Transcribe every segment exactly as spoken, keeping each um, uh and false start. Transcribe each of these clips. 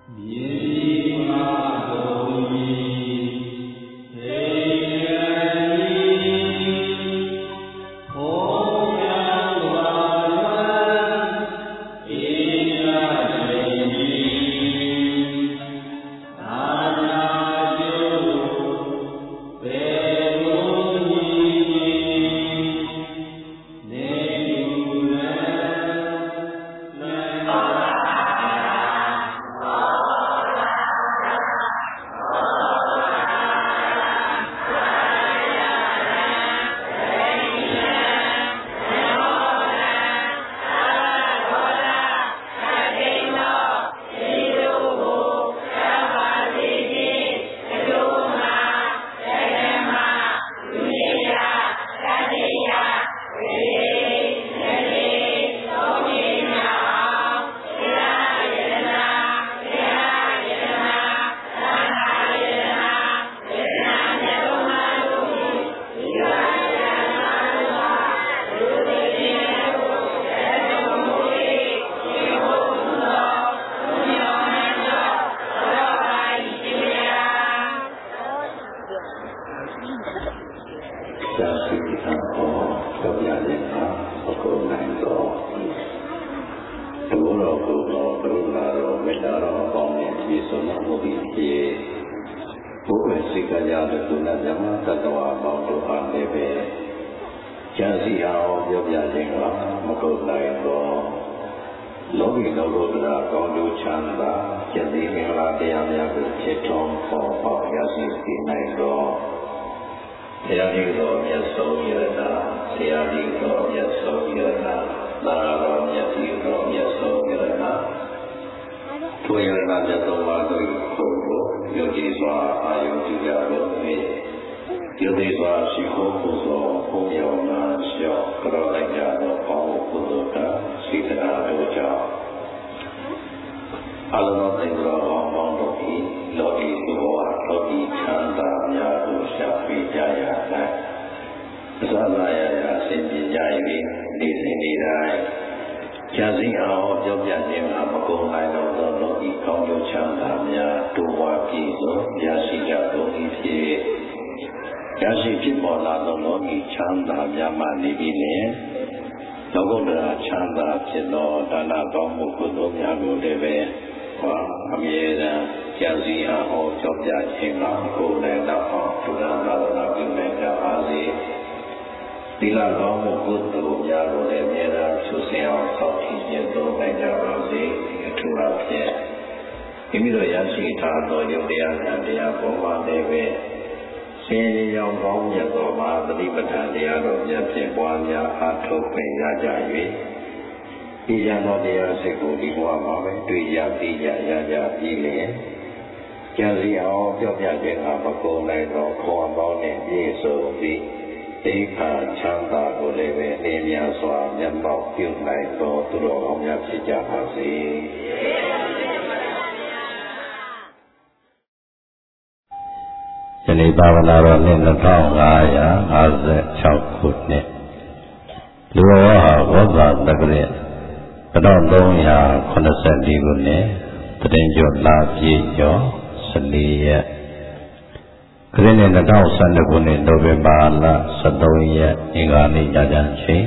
သာဝနာတော်နှစ်နှစ်ထောင်ငါးရာငါးဆယ်ခြောက်ခုနှစ်လူတော်ဟာဝဇ္ဇာတက္ကရာတစ်ထောင်သုံးရာခုနှစ်ဆယ်လေးခုနှစ်တတိယကျော်လာပြည့်ကျော်ဆယ်လေးရက်ခရစ်နှစ်နှစ်ထောင်ဆယ်နှစ်ခုနှစ်နိုဝင်ဘာလဆယ်သုံးရက်အင်္ဂါနေ့ညချမ်းချိန်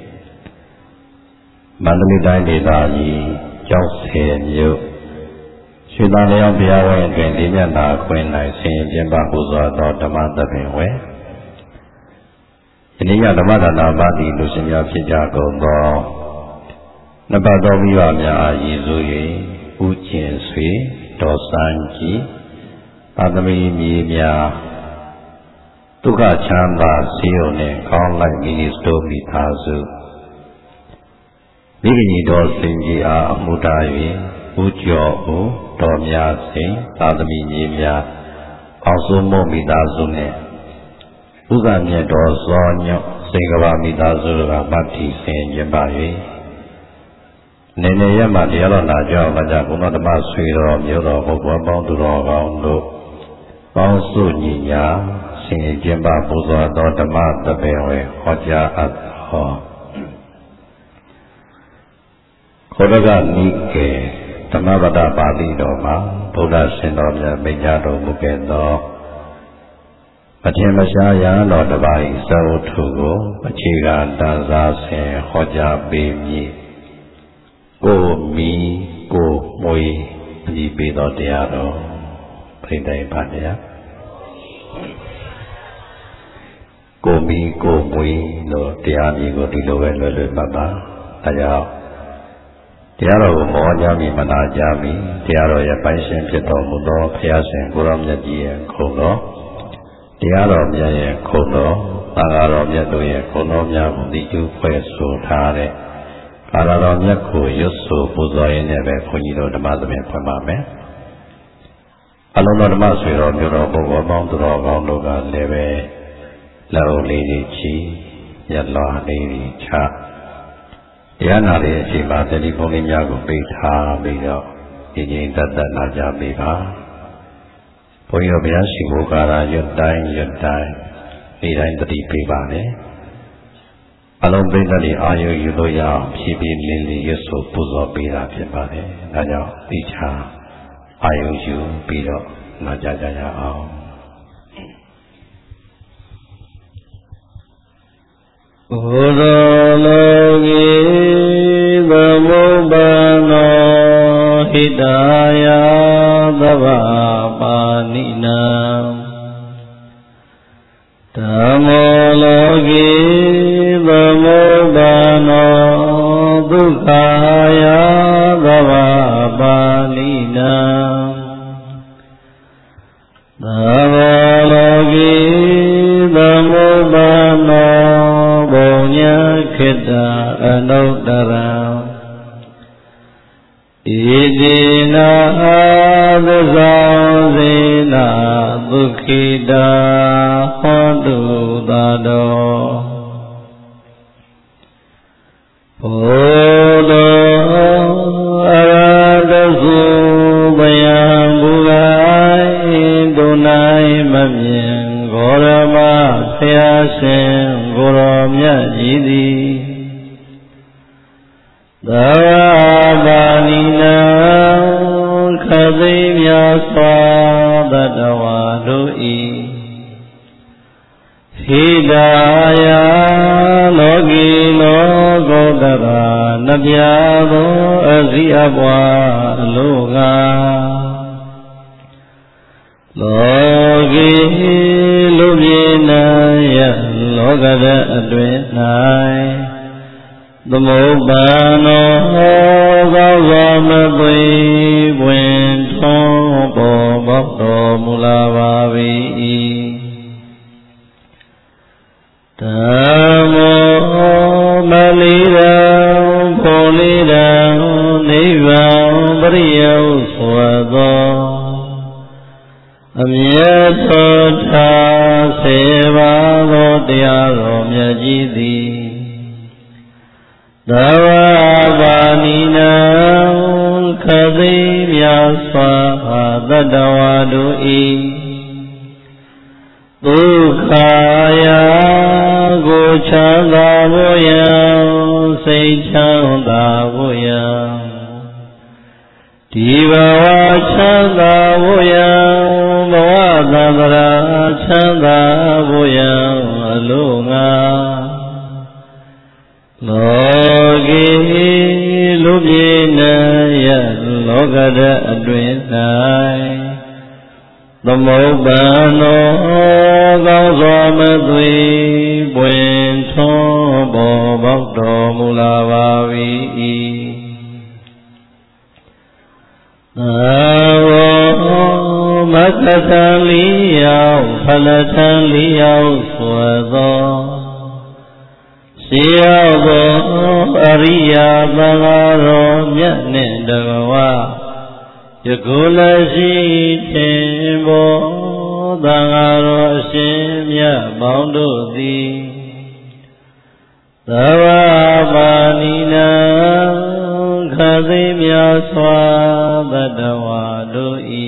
မန္တလေးတိုင်းဒေသကြီးကျောက်ဆည်မြို့ရွှေသာလျောင်းဘုရားဝင်းအတွင်လေးမျက်နှာခွင်၌ဆင်ရင်ကျင်းပပူဇော်သောဓမ္မသဘင်ဝယ်ယနေ့ညဓမ္မဒါနပါတိလူရှင်များဖြစ်ကြကုန်သောနှစ်ပတ်သောမိဘများအားရည်စူး၍ဦးကျင်ဆွေဒေါ်စန်းကြည်သာသမီမြေများဒုက္ခချမ်းသာစေုံနှင့်ကောင်းလိုက်မိစတိုမိသားစုမိခင်ကြီးတော်စင်ကြီးအားအမှုထား၍ဦးကျော်ဦးတော်များစိန်သာသမီမြေများအောင်စိုးမို့မိသားစုနှင့်ဥက္ကမြတ်တော်ဇောညော့စိန်ကဘာမိသားစုတို့ကမတ်တီဆင်ကျင်းပ၍နေနေရမှတရားတော်နာကြောင်းလာကြဘုရားဓမ္မဆွေတော်မျိုးတော်ဘုရားပေါင်းသူတော်ကောင်းတို့ပေါင်းစုညီညာဆင်ကျင်းပပူဇော်တော်ဓမ္မသဘင်ဝေဟောကြားအပ်ဟောခောရကနိကေဓမ္မပဒပါဠိတော်မှာဗုဒ္ဓရှင်တော်မြတ်မိန့်ကြားတော်မူခဲ့သောမထင်မရှားရာတော်တစ်ပါး၏စာဝတ္ထုကိုအခြေခံတန်စားစဉ်ဟောကြားပေးမည်ကိုမီကိုမွေအမည်ပေးသောတရားတော်ဖိတ်တိုင်းပါဗျာကိုမီကိုမွေလို့တရားမျိုးကိုဒီလိုပဲလွယ်လွယ်မှတ်ပါဒါကြောင့်တရားတော်ကိုမောကြားမိမနာကြားမိတရားတော်ရဲ့ပိုင်ရှင်ဖြစ်တော်မူသောဘုရားရှင်ကိုရောမြတ်ကြီးရဲ့ခုံတော်တရားတော်မြတ်ရဲ့ခုံတော်သာဂတော်မြတ်တို့ရဲ့ခုံတော်များကိုသိကျူးဖွဲ့ဆိုထားတဲ့ကာရတော်မြတ်ကိုရွတ်ဆိုပူဇော်ရင်းနဲ့ပဲခွန်ကြီးတို့ဓမ္မသဘင်ဖွင့်ပါမယ်အလုံးတော်ဓမ္မဆွေတော်မျိုးတော်ပုဂ္ဂိုလ်ပေါင်းသူတော်ကောင်းတို့ကလည်းပဲလက်အုပ်လေးတွေချီရလွားလေးတွေချတရားနာတဲ့အချိန်မှာတတိဖုန်းလေးများကိုပိတ်ထားပြီးတော့ဒီချိန်တတ်တတ်နာကြပေးပါဘုန်းကြီးတို့ဘုရားရှိခိုးကာရရွတ်တိုင်းရွတ်တိုင်းနေ့တိုင်းတတိပေးပါနဲ့အလုံးပိဋကတိအာယုယူလို့ရအောင်ဖြည်းဖြည်းလေးလေးရွတ်ဆိုပူဇော်ပေးတာဖြစ်ပါတယ်ဒါကြောင့်သိချာအာယုယူပြီးတော့နာကြကြရအောင်ဘုရောလောကေသမုပ္ပန္နောဟိတယသဗ္ဗပါဏိနံဓမ္မောလောကေသမုပ္ပန္နောဒုက္ခယသဗ္ဗပါဏိနံဓမ္မောလောကေသမုပ္ပန္နောဘုံညာခေတ္တအနုတ္တရံဣတိနာသစ္စာစေနာဒုက္ခိတာဟောတုသာတောဘုဒ္ဓအရဟတသုဘယံဘူရိုင်းဒုနိုင်မမြင်ဂေါရမဆရာရှင်ကိုယ်တော်မြတ်ကြီးသည်သဗ္ဗပါဏိနံခသိမြတ်စွာဘတ္တဝါတို့ဤဟိတာယလောကီလောကုတ္တရာနှပြသောအစီအပွားအလို့ငါလောကီလူပြေနံယလောကရအတွင်၌သမုပ္ပန္နောသောသောမသွေပွင့်ထွန်းပေါ်ပေါက်တော်မူလာပါ၏ဓမ္မောမလီရံဘုံလီရံနိဗ္ဗာန်ပရိယုဆွသောအမြတ်သောထာဆေပါသောတရားတော်မြတ်ကြီးသည်သဗ္ဗပါဏိနံခသိမြတ်စွာသတ္တဝါတို့ဤဒုက္ခယကိုချမ်းသာဖို့ယံစိတ်ချမ်းသာဖို့ယံဒီဘဝချမ်းသာဖို့ယံဘဝသံဃာချမ်းသာဖို့ယံအလို့ငါလောကီလူပြေနံယလောကရအတွင်၌သမုပ္ပန္နောကောင်းစွာမသွေပွင့်ထွန်းပေါ်ပေါက်တော်မူလာပါ၏သောမက္ကသံလီယောဖလထံလီယောဆွေသောရှိရောက်သောအရိယာသံဃာတော်မြတ်နှင့်တကားယခုလည်းရှိခြင်းဘောသံဃာတော်အရှင်မြတ်ပေါင်းတို့သည်သဗ္ဗပါဏိနံခသိမြတ်စွာဘတ္တဝါတို့ဤ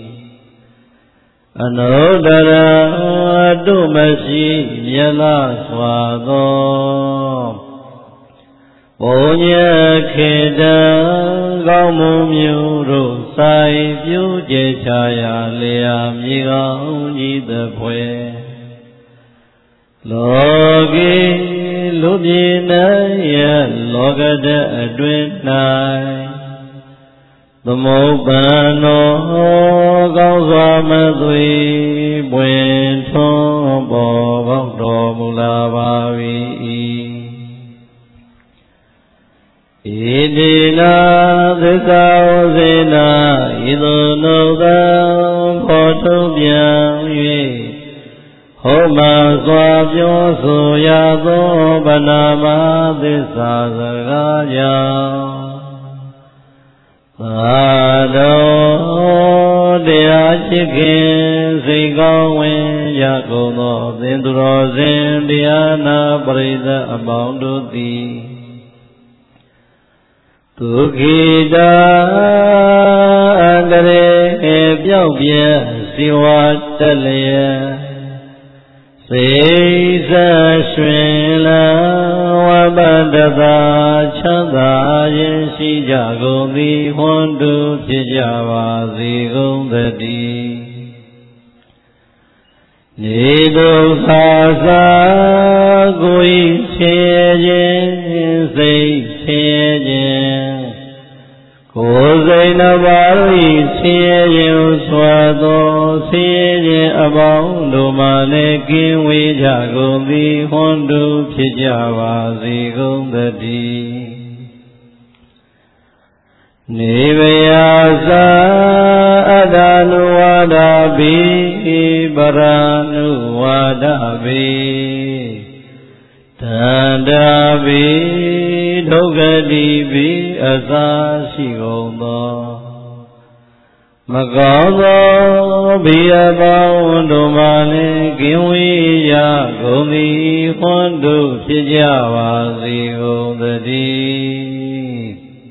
အနုတ္တရအတုမရှိမြတ်လားစွာသောဘုံညခေတံကောင်းမှုမျိုးတို့ဆိုင်ပြိုးကျချရာလျာမြေကောင်းကြီးသဖွယ်လောကီလူပြေနိုင်ရလောကတအတွင်၌သမုပ္ပန်တော်ကောင်းစွာမသွေပွင့်ထွန်းပေါ်ပေါက်တော်မူလာပါ၏ဣတိနာသစ္စာဝစေနာဤသို့နှုတ်သံဖော်ထုတ်ပြန်၍ဟောမှာစွာပြောဆိုရသောဗနာမသစ္စာစကားကြောင့်သာတော်တရားရှိခင်စိတ်ကောင်းဝင်ရကုန်သောသင်သူတော်စင်တရားနာပရိသတ်အပေါင်းတို့သည်ဒုက္ခိတာအန္တရေပြောက်ပြဲစီဝါတက်လျက်စိတ်ဆက်ရွှင်လန်းဝပတ္တသာချမ်းသာခြင်းရှိကြကုန်သည်ဟွန်တုဖြစ်ကြပါစေကုန်သတည်းနေဒုက္ခသာကိုယ်ချေခြင်းစိတ်ချေခြင်းကိုယ်စိတ်နှပါ၏ချေခြင်းဆွာသောဆင်းခြင်းအပေါင်းတို့မှလည်းကင်းဝေးကြကုန်သည်ဟွန်တုဖြစ်ကြပါစေကုန်သတည်းနေဗယာသာအတ္တနုဝါဒဘိပရဏုဝါဒဘိတန္တာဘိဒုက္ခတိဘိအစာရှိကုန်သောမကောင်းသောဘိယပေါင်းတို့မှလည်းကင်းဝေးရကုန်သည်ဟွန်တုဖြစ်ကြပါစေကုန်သတည်း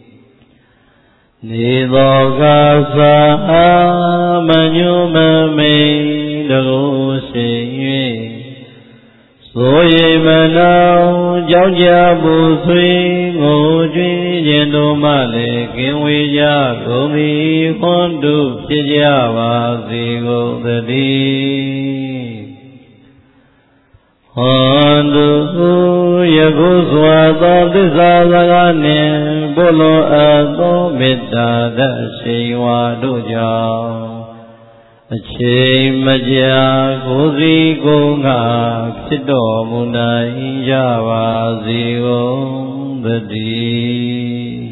နေသောကသာမညုမမိန်တကုရှိ၍ဆိုရိမနောကြောင့်ကြပူဆွေးငိုကြွေးခြင်းတို့မှလည်းကင်းဝေးကြကုန်သည်ဟွန်တုဖြစ်ကြပါစေကုန်သတည်းဟွန်တုယခုစွာသောသစ္စာစကားနှင့်ဘုလိုအပ်သောမေတ္တာတရှိန်ဝါတို့ကြောင့်အချိန်မကြာကိုယ်စီကိုယ်ငါဖြစ်တော်မူနိုင်ကြပါစေကုန်သတည်း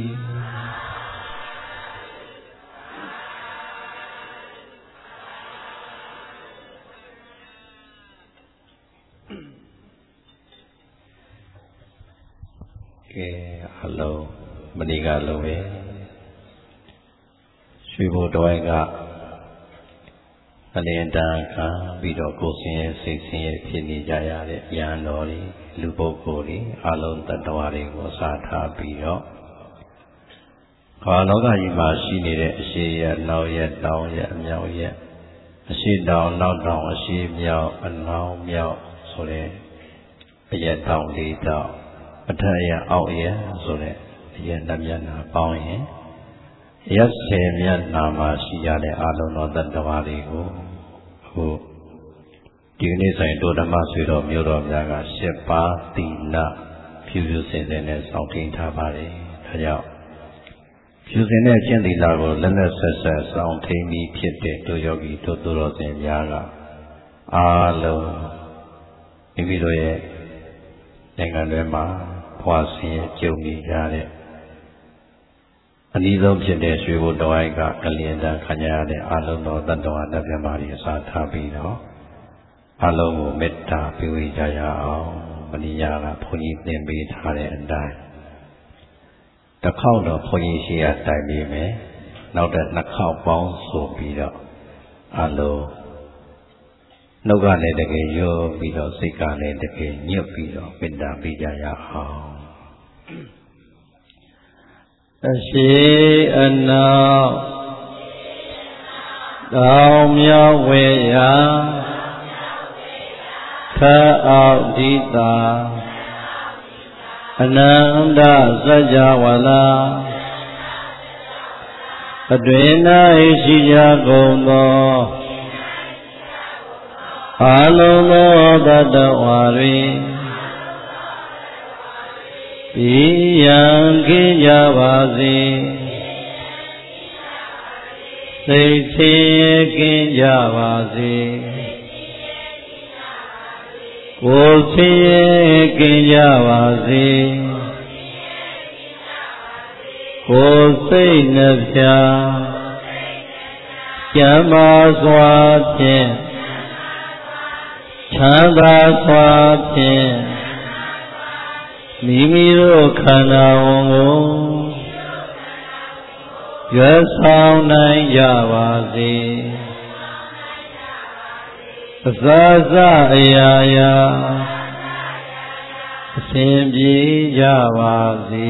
ကဲအလုံးမဏိကလုံးပဲရွှေဘုံတော်ကအလင်းတန်ခံပြီးတော့ကိုယ်စင်ရဲ့စိတ်စင်ရဲ့ဖြစ်နေကြရတဲ့ဉာဏ်တော်တွေလူပုဂ္ဂိုလ်တွေအလုံးတ attva တွေကိုအစားထားပြီးတော့ဘာလောကကြီးမှာရှိနေတဲ့အရှိရနောက်ရတောင်းရအမြောက်ရအရှိတောင်းနောက်တောင်းအရှိမြောက်အနောက်မြောက်ဆိုတဲ့အရက်တောင်းလေးတောင်းအထက်ရအောက်ရဆိုတဲ့အရက်နှမျက်နှာပေါင်းရင်ရက်ဆယ်မျက်နှာမှာရှိကြတဲ့အလုံးတော်တ attva တွေကိုအခုဒီနေ့ဆိုင်ဒုဓမ္မဆွေတော်မျိုးတော်များကရှစ်ပါးသီလဖြူဖြူစင်စင်နဲ့စောင့်ထိန်ထားပါတယ်ဒါကြောင့်ဖြူစင်တဲ့ကျင့်သီလကိုလက်လက်ဆက်ဆက်စောင့်ထိန်ပြီးဖြစ်တဲ့တို့ယောဂီတို့သူတော်စင်များကအားလုံးမိမိတို့ရဲ့နိုင်ငံတွေမှာဖွာဆင်းကြုံနေကြတဲ့အနည်းဆုံးဖြစ်တဲ့ရွှေဘုံတော်အိုက်ကကလျင်တန်ခံရတဲ့အလုံးတော်တ attva နဲ့ပြမာရီအစားထားပြီးတော့အလုံးကိုမေတ္တာပေးဝေကြရအောင်မဏိယာကဘုန်းကြီးသင်ပေးထားတဲ့အတိုင်းတစ်ခေါက်တော့ဘုန်းကြီးရှိရတိုင်ပေးမယ်နောက်တဲ့နှစ်ခေါက်ပေါင်းဆိုပြီးတော့အလုံးနှုတ်ကလည်းတကယ်ရောပြီးတော့စိတ်ကလည်းတကယ်ညွတ်ပြီးတော့မေတ္တာပေးကြရအောင်အရှိအနောက်တောင်မြောက်ဝေရာခအောက်ဒီတာအနန္တစัจ java လာအတွင်၌ရှိကြကုန်သောအာလုံးသောတတ္တဝါတွေပြီးရန်ခင်းကြပါစေစိတ်ဆင်းရဲကင်းကြပါစေကိုယ်ဆင်းရဲကင်းကြပါစေကိုယ်စိတ်နှပြကျမ်းမာစွာဖြင့်ချမ်းသာစွာဖြင့်မိမိတို့ခန္ဓာဝန်ကိုရွယ်ဆောင်နိုင်ကြပါစေအစစအရာရာအစဉ်ပြေကြပါစေ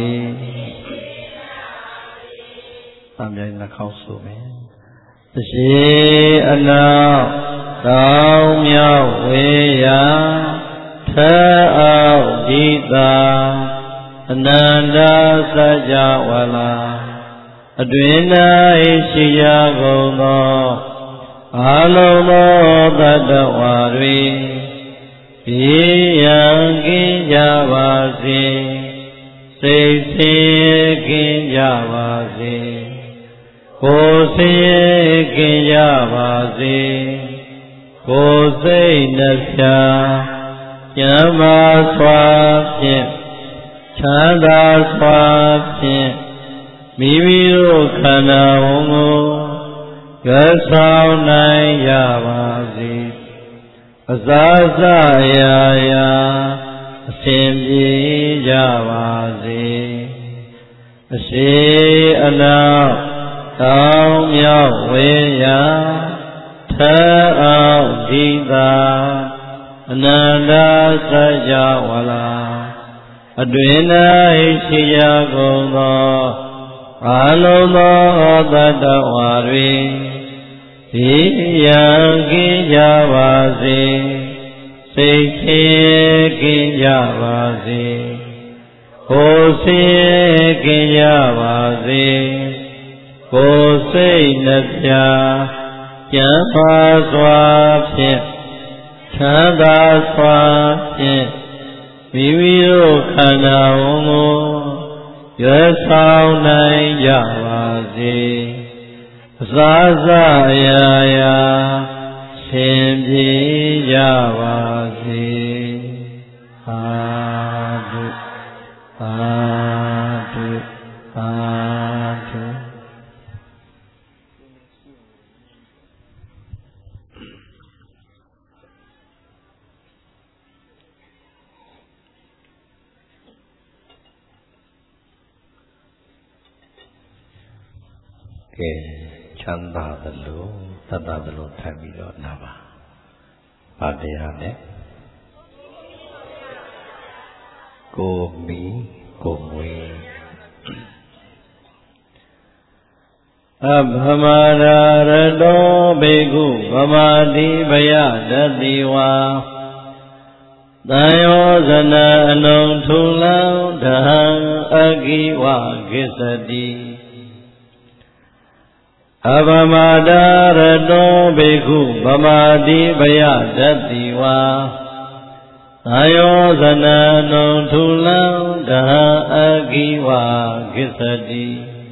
အမြိုင်နှာခေါင်းဆိုမယ်အရှိအနောက်တောင်းမြောက်ဝေးရာထဲအောက်ဒီသာအနန္တစัจ java လာအတွင်၌ရှိကြကုန်သောအာလုံးသောတတ္တဝါတွေပြေရန်ကင်းကြပါစေစိတ်ဆင်းရဲကင်းကြပါစေကိုယ်ဆင်းရဲကင်းကြပါစေကိုယ်စိတ်နှပြကျမ်းမာစွာဖြင့်ချမ်းသာစွာဖြင့်မိမိတို့ခန္ဓာဝန်ကိုရွယ်ဆောင်နိုင်ကြပါစေအစစအရာရာအစဉ်ပြေကြပါစေအရှိအနောက်တောင်းမြောက်ဝေးရာထဲအောက်ဒီသာအနန္တစัจ java လာအတွင်၌ရှိကြကုန်သောအာလုံးသောတတ္တဝါတွေဒီရန်ကင်းကြပါစေစိတ်ဆင်းရဲကင်းကြပါစေကိုယ်ဆင်းရဲကင်းကြပါစေကိုယ်စိတ်နှပြကျမ်းမာစွာဖြင့်ချမ်းသာစွာဖြင့်မိမိတို့ခန္ဓာဝန်ကိုရွယ်ဆောင်နိုင်ကြပါစေအစစအရာရာရှင်ပြေကြပါစေသာဓုသာဓုသာဓုကဲချမ်းသာသလိုသတ္တသလိုထိုင်ပြီးတော့နာပါပါတရားနဲ့ကိုမီကိုမွေအဗမရာရတောဘေကုဗမာတိဗယတတိဝါတန်ယောဇနာအလုံးထုလံဓဟံအဂိဝကိစ္စတိအဗမတာရတောဘေကုဗမာတိဗယတတိဝါသာယောဇနာနုထုလံဓဟအဂိဝကိစ္စတိ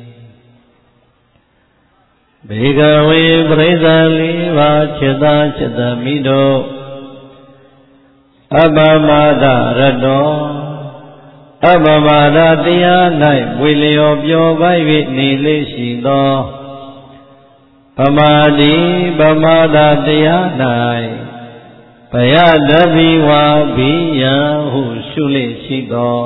ဘေကဝေပရိသလေးပါးจิตသာจิตမိတို့အဗမတာရတောအဗမတာတရား၌ဝေလျော်ပျော်ပါ၍နေလေရှိသောဗမာတိဗမာတာတရား၌ဘယတဗိဝါဘိယံဟုရှုလေရှိသော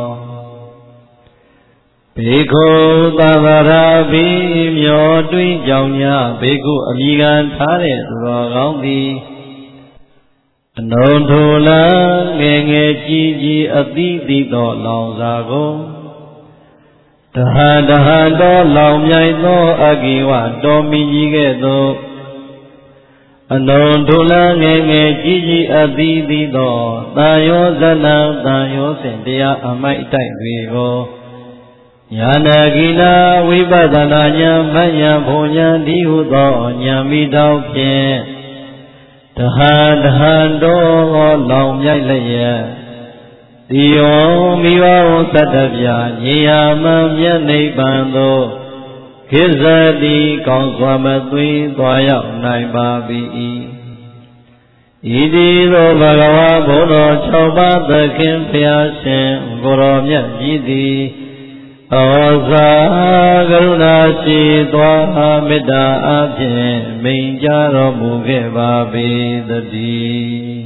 ဘေကုသဗ္ဗရာဘိမျောတွေးကြောင့်ညာဘေကုအမိခံထားတဲ့သူတော်ကောင်းသည်အနုထုလံငယ်ငယ်ကြီးကြီးအသီးသီးသောလောင်စာကိုတဟတဟတောလောင်မြိုက်သောအဂိဝတော်မီကြီးကဲ့သို့အနုထုလံငယ်ငယ်ကြီးကြီးအသီးသီးသောတန်ရောဇနံတန်ရောစဉ်တရားအမိုက်တိုက်တွေကိုညာနာကိနာဝိပဿနာဉာဏ်မဉဏ်ဘုံဉာဏ်ဒီဟုသောဉာဏ်မိတောက်ဖြင့်တဟံတဟံတော်လောင်မြိုက်လျက်တိယောမိဘဝသတ္တပြညီယာမံမြတ်နိဗ္ဗာန်သို့ခိဇတိကောင်းစွာမသွေးသွားရောက်နိုင်ပါ၏ဤတိသောဘဂဝါဘုရား၆ပါးသခင်ဖျားရှင်ကိုရောမြတ်ကြီးသည်ဩဇာကရုဏာရှိသွားမေတ္တာအဖြင့်မိန်ကြားတော်မူခဲ့ပါပေသတည်း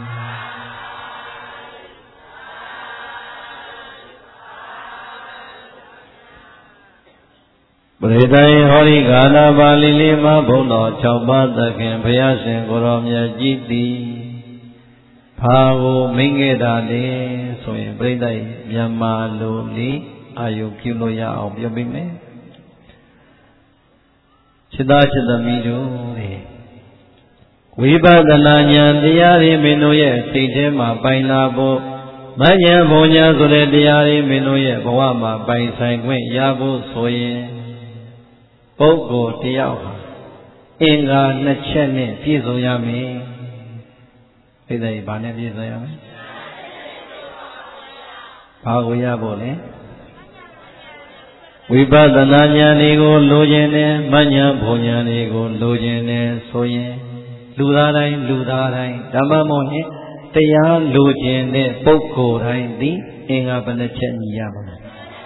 ပရိသတ်ဟောဒီကာလပါဠိလေးမှာဘုန်းတော်၆ပါးသခင်ဘုရားရှင်ကိုရောမြတ်ကြီးသည်ဘာကိုမိန်ခဲ့တာလဲဆိုရင်ပရိသတ်မြန်မာလိုလေးအာယုပြုလို့ရအောင်ပြောပေးမယ်စိတ္တစိတ္တမီတို့ဝိပဿနာဉာဏ်တရားတွေမင်းတို့ရဲ့စိတ်ထဲမှာပိုင်လာဖို့မဉ္ဇဉ်ဘုံညာဆိုတဲ့တရားတွေမင်းတို့ရဲ့ဘဝမှာပိုင်ဆိုင်ခွင့်ရဖို့ဆိုရင်ပုဂ္ဂိုလ်တယောက်ဟာအင်္ဂါနှစ်ချက်နဲ့ပြည့်စုံရမယ်။သိတဲ့ဘာနဲ့ပြည့်စုံရမလဲ။ဘာကိုရဖို့လဲ။ဝိပဿနာဉာဏ်တွေကိုလိုချင်တယ်၊မဉ္ဇဉ်ဘုံညာတွေကိုလိုချင်တယ်ဆိုရင်လူသားတိုင်းလူသားတိုင်းဓမ္မမောဟင်တရားလိုချင်တဲ့ပုဂ္ဂိုလ်တိုင်းသည်အင်္ဂါဘယ်နှချက်ညီရမလဲ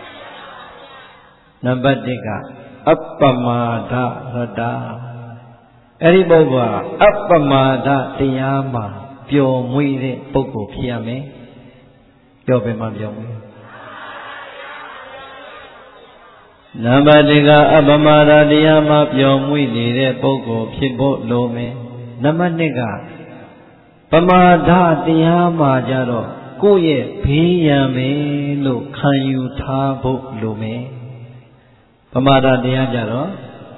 ။နံပါတ်တစ်ကအပ္ပမာဒရတအဲ့ဒီပုဂ္ဂိုလ်ကအပ္ပမာဒတရားမှာပျော်မွေ့တဲ့ပုဂ္ဂိုလ်ဖြစ်ရမယ်ပျော်ပင်မှာပျော်မွေ့နံပါတ်တစ်ကအပ္ပမာဒတရားမှာပျော်မွေ့နေတဲ့ပုဂ္ဂိုလ်ဖြစ်ဖို့လိုမယ်နံပါတ်နှစ်ကပမာဒတရားမှာကြတော့ကိုယ့်ရဲ့ဘေးရန်ပဲလို့ခံယူထားဖို့လိုမယ်ပမာဒတရားကြတော့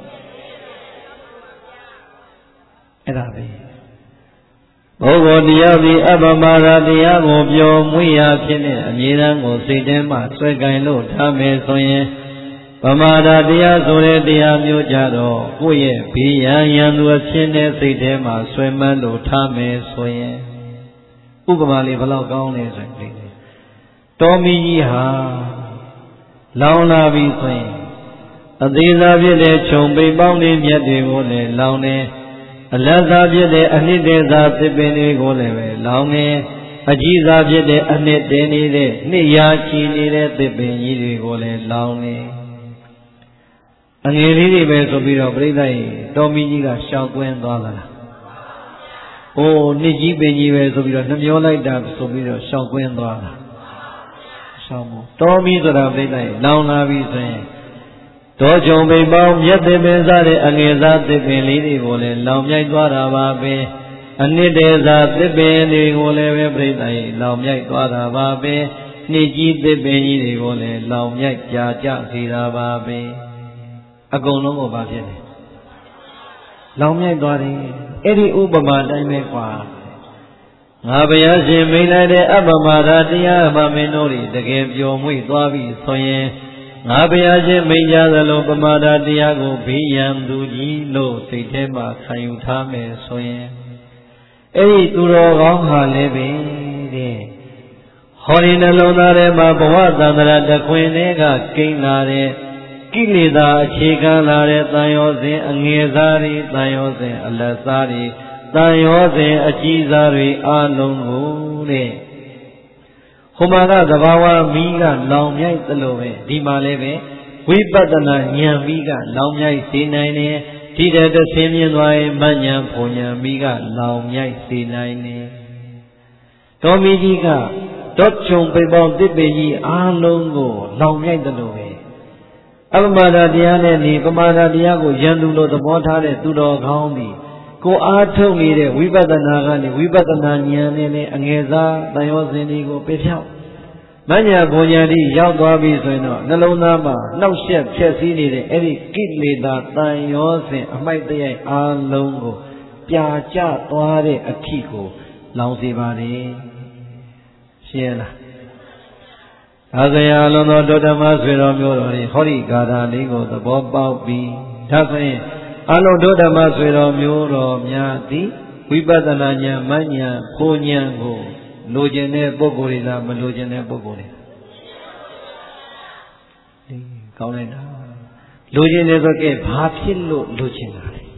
အဲ့ဒါပဲပုဂ္ဂိုလ်တရားပြီးအပမာဒတရားကိုပျော်မွေ့ရာဖြစ်နေအမြဲတမ်းကိုစိတ်ထဲမှာဆွဲကင်လို့ထားမယ်ဆိုရင်ပမာဒတရားဆိုတဲ့တရားမျိုးကြတော့ကိုယ့်ရဲ့ဘေးရန်ရန်သူအဖြစ်နဲ့စိတ်ထဲမှာဆွဲမှန်းလို့ထားမယ်ဆိုရင်ဥပမာလေးဘယ်လောက်ကောင်းလဲဆိုရင်တောမီကြီးဟာလောင်လာပြီဆိုရင်အသေးစားဖြစ်တဲ့ခြုံပိပေါင်းလေးမြတ်တွေကိုလည်းလောင်နေအလတ်စားဖြစ်တဲ့အနှစ်တည်းစားသစ်ပင်တွေကိုလည်းပဲလောင်နေအကြီးစားဖြစ်တဲ့အနှစ်တည်းနေတဲ့နှစ်ရာချီနေတဲ့သစ်ပင်ကြီးတွေကိုလည်းလောင်နေအငယ်လေးတွေပဲဆိုပြီးတော့ပြိဿကြီးတော်မီကြီးကရှောက်ကွင်းသွားလာလားအိုးနှစ်ကြီးပင်ကြီးပဲဆိုပြီးတော့နှမျောလိုက်တာဆိုပြီးတော့ရှောက်ကွင်းသွားလာရှောက်မို့တော်မီဆိုတာပြိဿကြီးလောင်လာပြီဆိုရင်တောချုံပိပေါင်းမြတ်သစ်ပင်စားတဲ့အငယ်စားသစ်ပင်လေးတွေကိုလည်းလောင်မြိုက်သွားတာပါပဲအနှစ်တည်းစားသစ်ပင်တွေကိုလည်းပဲပြိဿကြီးလောင်မြိုက်သွားတာပါပဲနှစ်ကြီးသစ်ပင်ကြီးတွေကိုလည်းလောင်မြိုက်ကြာကြစေတာပါပဲအကုန်လုံးကိုဘာဖြစ်လဲလောင်မြိုက်သွားတယ်အဲ့ဒီဥပမာတိုင်းပဲကွာငါဘုရားရှင်မိန်လိုက်တဲ့အပ္ပမာဒတရားမှမင်းတို့တကယ်ပျော်မွေ့သွားပြီဆိုရင်ငါဘုရားရှင်မိန်ကြသလိုပမာဒတရားကိုဘေးရန်သူကြီးလို့စိတ်ထဲမှာခံယူထားမယ်ဆိုရင်အဲ့ဒီသူတော်ကောင်းဟာလည်းပဲတဲ့ဟောဒီနှလုံးသားထဲမှာဘဝသန္တရာတခွင်တွေကကိန်းလာတဲ့ကိလေသာအခြေခံလာတဲ့တန်ရောစဉ်အငယ်စားတွေတန်ရောစဉ်အလတ်စားတွေတန်ရောစဉ်အကြီးစားတွေအလုံးကိုတဲ့ဟိုမှာကသဘာဝမီးကလောင်မြိုက်သလိုပဲဒီမှာလည်းပဲဝိပဿနာဉာဏ်မီးကလောင်မြိုက်စေနိုင်တယ်ဒီတဲ့တဆင်းမြင်သွားရင်မဉဏ်ဘုံဉာဏ်မီးကလောင်မြိုက်စေနိုင်တယ်တော်မီကြီးကတောချုံပိပေါင်းတစ်ပေကြီးအားလုံးကိုလောင်မြိုက်သလိုပဲအပ္ပမာဒတရားနဲ့ဒီပမာဒတရားကိုယံသူလို့သဘောထားတဲ့သူတော်ကောင်းသည်ကိုအားထုတ်နေတဲ့ဝိပဿနာကနေဝိပဿနာဉာဏ်နဲ့လည်းအငယ်စားတန်ရောစဉ်တွေကိုပြဖြောက်မဉ္ဇဉ်ဘုံဉာဏ်ဒီရောက်သွားပြီဆိုရင်တော့နှလုံးသားမှာနှောက်ယှက်ဖြည့်ဆည်းနေတဲ့အဲ့ဒီကိလေသာတန်ရောစဉ်အမိုက်တရိုက်အားလုံးကိုပြာကျသွားတဲ့အထိကိုလောင်စေပါလေရှင်းလားဒါဆိုရင်အလုံးသောဒုဓမ္မဆွေတော်မျိုးတော်တွေဟောဒီဂါထာလေးကိုသဘောပေါက်ပြီးဒါဆိုရင်အလုံးဒုဓမ္မဆွေတော်မျိုးတော်များသည်ဝိပဿနာဉာဏ်မဉာဏ်ဖို့ဉာဏ်ကိုလိုချင်တဲ့ပုဂ္ဂိုလ်တွေလားမလိုချင်တဲ့ပုဂ္ဂိုလ်တွေအေးကောင်းလိုက်တာလိုချင်တယ်ဆိုကဲဘာဖြစ်လို့လိုချင်တာလဲ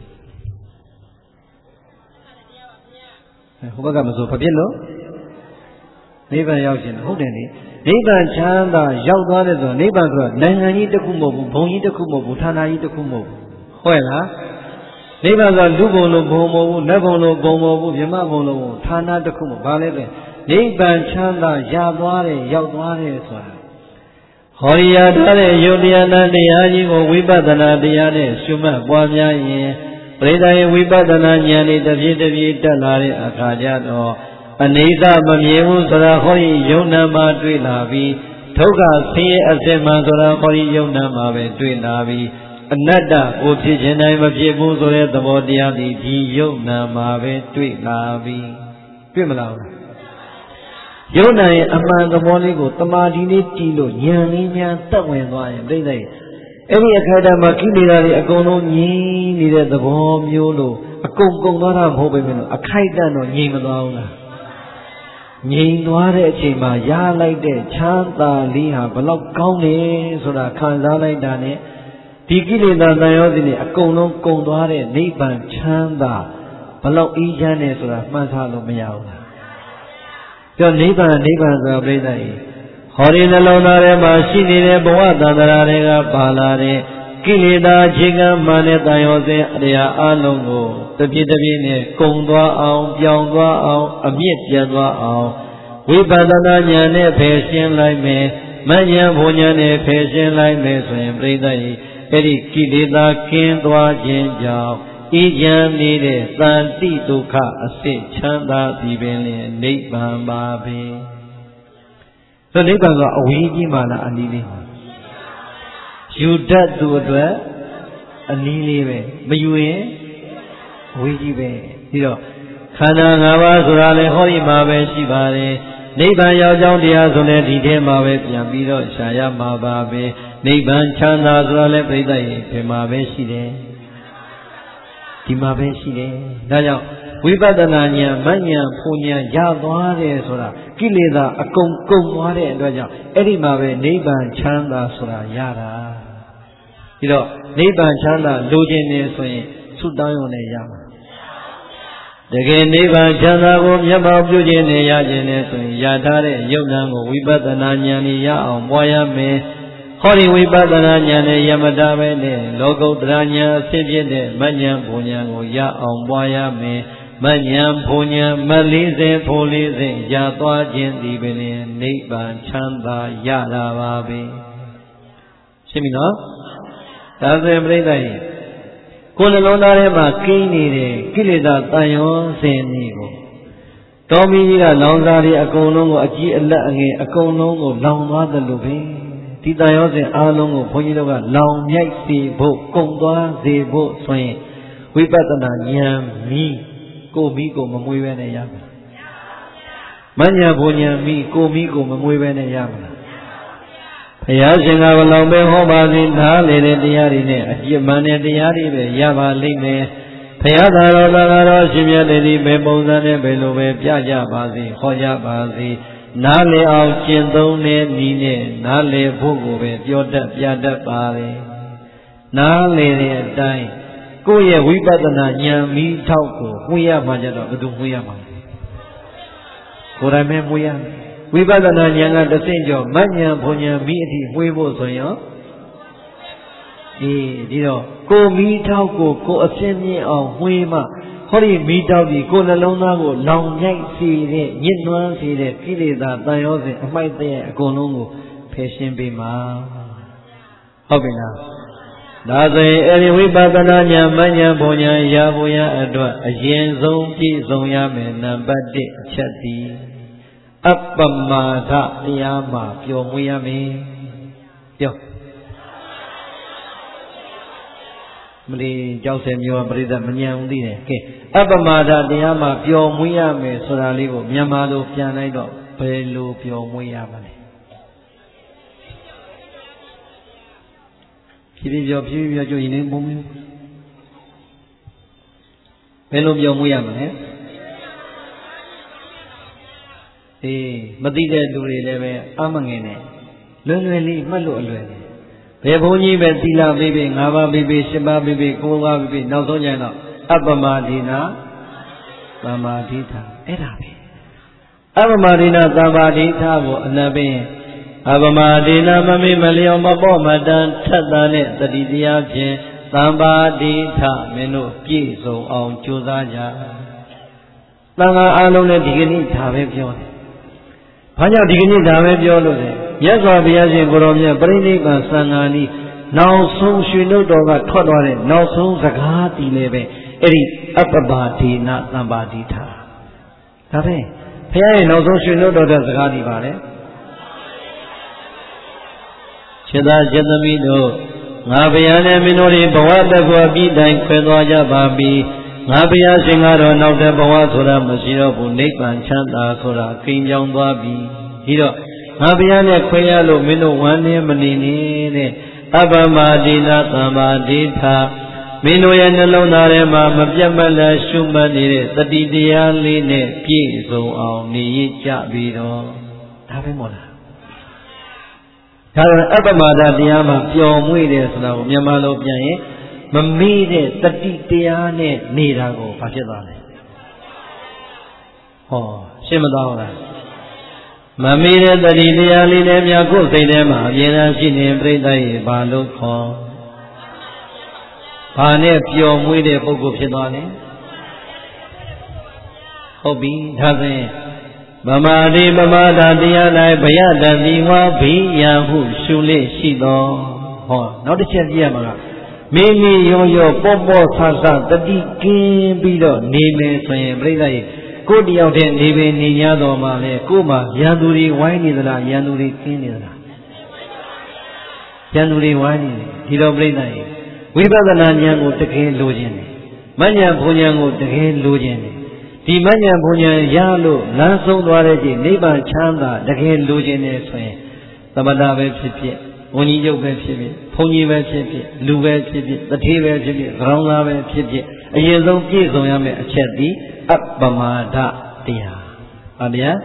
ဟိုဘက်ကမဆိုဘာဖြစ်လို့နိဗ္ဗာန်ရောက်ခြင်းဟုတ်တယ်လေနိဗ္ဗာန်ချမ်းသာရောက်သွားတယ်ဆိုတော့နိဗ္ဗာန်ဆိုတာနိုင်ငံကြီးတစ်ခုမဟုတ်ဘူးဘုံကြီးတစ်ခုမဟုတ်ဘူးဌာနကြီးတစ်ခုမဟုတ်ဘူးဟုတ်လားနိဗ္ဗာန်ဆိုတာလူဘုံလိုဘုံမဟုတ်ဘူးနတ်ဘုံလိုဘုံမဟုတ်ဘူးမြမဘုံလိုဌာနတစ်ခုမဟုတ်ဘာလဲလဲနိဗ္ဗာန်ချမ်းသာရသွားတယ်ရောက်သွားတယ်ဆိုတာဟောရထားတဲ့ယုတ်တရားနာတရားကြီးကိုဝိပဿနာတရားနဲ့ရှုမှတ်ပွားများရင်ပရိသတ်ရဲ့ဝိပဿနာဉာဏ်နဲ့တပြည့်တပြည့်တက်လာတဲ့အခါကျတော့အနိစ္စမမြင်ဘူးဆိုတာဟောဒီယုံနာမှာတွေ့လာပြီးဒုက္ခဆင်းရဲအစစ်မှန်ဆိုတာဟောဒီယုံနာမှာပဲတွေ့လာပြီးအနတ္တကိုဖြစ်ခြင်းတိုင်းမဖြစ်ဘူးဆိုတဲ့သဘောတရားဒီဒီယုံနာမှာပဲတွေ့လာပြီးတွေ့မလားယုံနာရဲ့အမှန်သဘောလေးကိုတမာတိလေးတီးလို့ဉာဏ်လေးများတက်ဝင်သွားရင်ပြိဿရဲ့အဲ့ဒီအခါတည်းမှာကိလေသာတွေအကုန်လုံးငြိမ်းနေတဲ့သဘောမျိုးလို့အကုန်ကုန်သွားတာမဟုတ်ပဲမလို့အခိုက်အတန့်တော့ငြိမ်မသွားဘူးလားငြိမ်သွားတဲ့အချိန်မှာရလိုက်တဲ့ချမ်းသာလေးဟာဘလောက်ကောင်းလဲဆိုတာခံစားလိုက်တာနဲ့ဒီကိလေသာတန်ရောစီနေအကုန်လုံးကုန်သွားတဲ့နိဗ္ဗာန်ချမ်းသာဘလောက်အေးချမ်းတယ်ဆိုတာမှတ်သားလို့မရဘူးလားပြောနိဗ္ဗာန်နိဗ္ဗာန်ဆိုတာပြိဿကြီးဟောဒီနှလုံးသားထဲမှာရှိနေတဲ့ဘဝတန်ត្រာတွေကပါလာတဲ့ကိလေသာခြေကမ်းမှန်တဲ့တန်ရောစဉ်အရာအလုံးကိုတပြည့်တပြည့်နဲ့ကုန်သွားအောင်ပြောင်းသွားအောင်အမြင့်ပြတ်သွားအောင်ဝိပဿနာဉာဏ်နဲ့ဖယ်ရှင်းလိုက်မယ်မဉဏ်ဘုံဉာဏ်နဲ့ဖယ်ရှင်းလိုက်မယ်ဆိုရင်ပြိဿကြီးအဲ့ဒီကိလေသာကင်းသွားခြင်းကြောင့်ဤဉာဏ်နေတဲ့သန္တိဒုက္ခအစစ်ချမ်းသာပြီးပင်လင်နိဗ္ဗာန်ပါပဲဆိုနိဗ္ဗာန်ကအဝေးကြီးမှလားအနီးလေးယူတတ်သူအတွက်အနီးလေးပဲမယူရင်အဝေးကြီးပဲပြီးတော့ခန္ဓာ၅ပါးဆိုတာလေဟောဒီမှာပဲရှိပါတယ်နိဗ္ဗာန်ရောက်ကြောင်းတရားဆိုလည်းဒီထဲမှာပဲပြန်ပြီးတော့ရှားရမှာပါပဲနိဗ္ဗာန်ချမ်းသာဆိုတာလည်းပြိဿရဲ့ဒီမှာပဲရှိတယ်ဒီမှာပဲရှိတယ်ဒါကြောင့်ဝိပဿနာဉာဏ်မဉဏ်ဖူဉဏ်ရသွားတယ်ဆိုတာကိလေသာအကုန်ကုန်သွားတဲ့အတွက်ကြောင့်အဲ့ဒီမှာပဲနိဗ္ဗာန်ချမ်းသာဆိုတာရတာပြီးတော့နိဗ္ဗာန်ချမ်းသာလိုချင်နေဆိုရင်ဆုတောင်းရုံနဲ့ရမှာတကယ်နိဗ္ဗာန်ချမ်းသာကိုမျက်မှောက်ပြုခြင်းနဲ့ရခြင်းနဲ့ဆိုရင်ရထားတဲ့ယုတ်ဉာဏ်ကိုဝိပဿနာဉာဏ်နဲ့ရအောင်ပွားရမယ်ဟောဒီဝိပဿနာဉာဏ်နဲ့ယမတာပဲနဲ့လောကုတ္တရာဉာဏ်အဖြစ်ဖြစ်တဲ့မဉဏ်ဘုံဉာဏ်ကိုရအောင်ပွားရမယ်မဉဏ်ဘုံဉဏ်မလေးစေဖို့လေးစေရသွားခြင်းဒီပင်နိဗ္ဗာန်ချမ်းသာရတာပါပဲရှင်းပြီနော်ဒါဆိုရင်ပြိဿကြီးကိုယ်နှလုံးသားထဲမှာကိန်းနေတဲ့ကိလေသာတန်ရောစင်ကြီးကိုတော်မီကြီးကလောင်စာတွေအကုန်လုံးကိုအကြီးအလက်အငယ်အကုန်လုံးကိုလောင်သွားတယ်လို့ပဲဒီတန်ရောစင်အားလုံးကိုဘုန်းကြီးတို့ကလောင်မြိုက်စေဖို့ကုန်သွားစေဖို့ဆိုရင်ဝိပဿနာဉာဏ်မီးကိုမီးကိုမမွေးပဲနဲ့ရမှာမဉဏ်ဘုံဉာဏ်မီးကိုမီးကိုမမွေးပဲနဲ့ရမှာဘုရားရှင်ကဘလောင်ပဲဟောပါစေနားလေတဲ့တရားတွေနဲ့အပြစ်မှန်တဲ့တရားတွေပဲရပါလိမ့်မယ်ဘုရားသာတော်သာတော်ရှင်မြတ်တည်းဘယ်ပုံစံနဲ့ဘယ်လိုပဲပြကြပါစေဟောကြပါစေနားလေအောင်ကျင့်သုံးတဲ့နည်းနဲ့နားလေဖို့ကိုပဲပြောတတ်ပြတတ်ပါလေနားလေတဲ့အတိုင်းကိုယ့်ရဲ့ဝိပဿနာဉာဏ်မီးထောက်ကိုမှွေရမှကြတော့ဘယ်သူမှွေရမှာကိုယ်တိုင်ပဲမှွေရဝိပဿနာဉာဏ်ကတဆင့်ကျော်မဉဏ်ဘုံဉာဏ်မီးအထိမှွေဖို့ဆိုရင်အေးဒီတော့ကိုမီးထောက်ကိုကိုအပြင်းမြင့်အောင်မှွေမှဟောဒီမီးတောက်ပြီးကိုယ်နှလုံးသားကိုလောင်မြိုက်စေတဲ့ညှဉ်းနှွမ်းစေတဲ့ကိလေသာတန်ရောစဉ်အမိုက်တဲ့အကုန်လုံးကိုဖယ်ရှင်းပေးမှာဟုတ်ပြီလားဒါဆိုရင်အဲဒီဝိပဿနာဉာဏ်မဉဏ်ဘုံဉာဏ်ရဖို့ရအတွက်အရင်ဆုံးပြည့်စုံရမယ်နံပါတ်တစ်အချက်ဒီအပ္ပမာဒတရားမှာပျော်မွေးရမယ်ပြောမလီကြောက်စဲမျိုးပရိသတ်မဉဏ်ဦးသိတယ်ကဲအပ္ပမာဒတရားမှာပျော်မွေးရမယ်ဆိုတာလေးကိုမြန်မာလိုပြန်လိုက်တော့ဘယ်လိုပျော်မွေးရမလဲဖြည်းဖြည်းပြောဖြည်းဖြည်းပြောကြရင်လည်းမုံဘူးဘယ်လိုပြောမှုရမလဲအေးမသိတဲ့လူတွေလည်းပဲအမငင်နဲ့လွယ်လွယ်လေးမှတ်လို့အလွယ်တယ်ဘယ်ဘုန်းကြီးပဲသီလပေးပေး၅ပါးပေးပေး၈ပါးပေးပေး၉ပါးပေးပေးနောက်ဆုံးကျရင်တော့အပ္ပမဒိနာသမာဓိထာအဲ့ဒါပဲအပ္ပမဒိနာသမာဓိထာကိုအနပ်ပင်အပ္ပမဒိနာမမေ့မလျော်မပေါ့မတန်ထက်တာနဲ့တတိတရားဖြင့်သံပါတိထမင်းတို့ပြည့်စုံအောင်ကြိုးစားကြသံဃာအားလုံးလည်းဒီကနေ့ဒါပဲပြောတယ်ဘာကြောင့်ဒီကနေ့ဒါပဲပြောလို့လဲမြတ်စွာဘုရားရှင်ကိုရောမြတ်ပြိဋိဘံသံဃာနီးနောက်ဆုံးရွှေနှုတ်တော်ကထွက်သွားတဲ့နောက်ဆုံးစကားတီလည်းပဲအဲ့ဒီအပ္ပဘာဒေနသံပါတိထာဒါပဲဘုရားရဲ့နောက်ဆုံးရွှေနှုတ်တော်တဲ့စကားတီပါလေခြေသာခြေသမီးတို့ငါဘုရားနဲ့မင်းတို့ဘဝတကွာပြီးတိုင်ခွဲသွားကြပါပြီငါဘုရားရှင်ကတော့နောက်တဲ့ဘဝဆိုတာမရှိတော့ဘူးနိဗ္ဗာန်ချမ်းသာဆိုတာကိန်းကြောင်းသွားပြီဒီတော့ငါဘုရားနဲ့ခွဲရလို့မင်းတို့ဝမ်းနေမနေနဲ့တဲ့အပ္ပမဒိနာသမာဓိထာမင်းတို့ရဲ့နှလုံးသားထဲမှာမပြတ်မလတ်ရှုမှတ်နေတဲ့တတိတရားလေးနဲ့ပြည့်စုံအောင်နေရကြပြီးတော့ဒါပဲမို့လားဒါတော့အပ္ပမဒတရားမှာပျော်မွေ့တယ်ဆိုတာကိုမြန်မာလိုပြန်ရင်မမေ့တဲ့တတိတရားနဲ့နေတာကိုဘာဖြစ်သွားလဲဟောရှင်းမသွားဘူးလားမမေ့တဲ့တတိတရားလေးနဲ့မြတ်ကိုယ်စိတ်ထဲမှာအမြဲတမ်းရှိနေပြိတ္တရဲ့ဘာလို့ခေါ်ဘာနဲ့ပျော်မွေ့တဲ့ပုဂ္ဂိုလ်ဖြစ်သွားလဲဟုတ်ပြီဒါဆိုရင်ဗမာတိဗမာဒတရား၌ဘယတတိဝါဘိယံဟုရှုလေရှိသောဟောနောက်တစ်ချက်ပြရမှာကမိမိရောရောပေါ့ပေါ့ဆဆတတိကင်းပြီးတော့နေမယ်ဆိုရင်ပြိဿရဲ့ကိုယ်တယောက်တည်းနေပင်နေရတော်မှာလေကိုယ်မှာရန်သူတွေဝိုင်းနေသလားရန်သူတွေကင်းနေသလားရန်သူတွေဝိုင်းနေတယ်ဒီတော့ပြိဿရဲ့ဝိပဿနာဉာဏ်ကိုတကယ်လိုချင်တယ်မဉ္ဇဉ်ဘုံဉာဏ်ကိုတကယ်လိုချင်တယ်ဒီမဉ္ဇဉ်ဘုံဉာဏ်ရလို့လမ်းဆုံးသွားတဲ့ချိန်နိဗ္ဗာန်ချမ်းသာတကယ်လိုချင်တယ်ဆိုရင်သမထပဲဖြစ်ဖြစ်ဝဏ္ဏီယုတ်ပဲဖြစ်ဖြစ်ဘုန်းကြီးပဲဖြစ်ဖြစ်လူပဲဖြစ်ဖြစ်တထေးပဲဖြစ်ဖြစ်ကြောင်းသားပဲဖြစ်ဖြစ်အရင်ဆုံးပြည့်စုံရမယ့်အချက်ဒီအပ္ပမဒတရားဟာဗျာ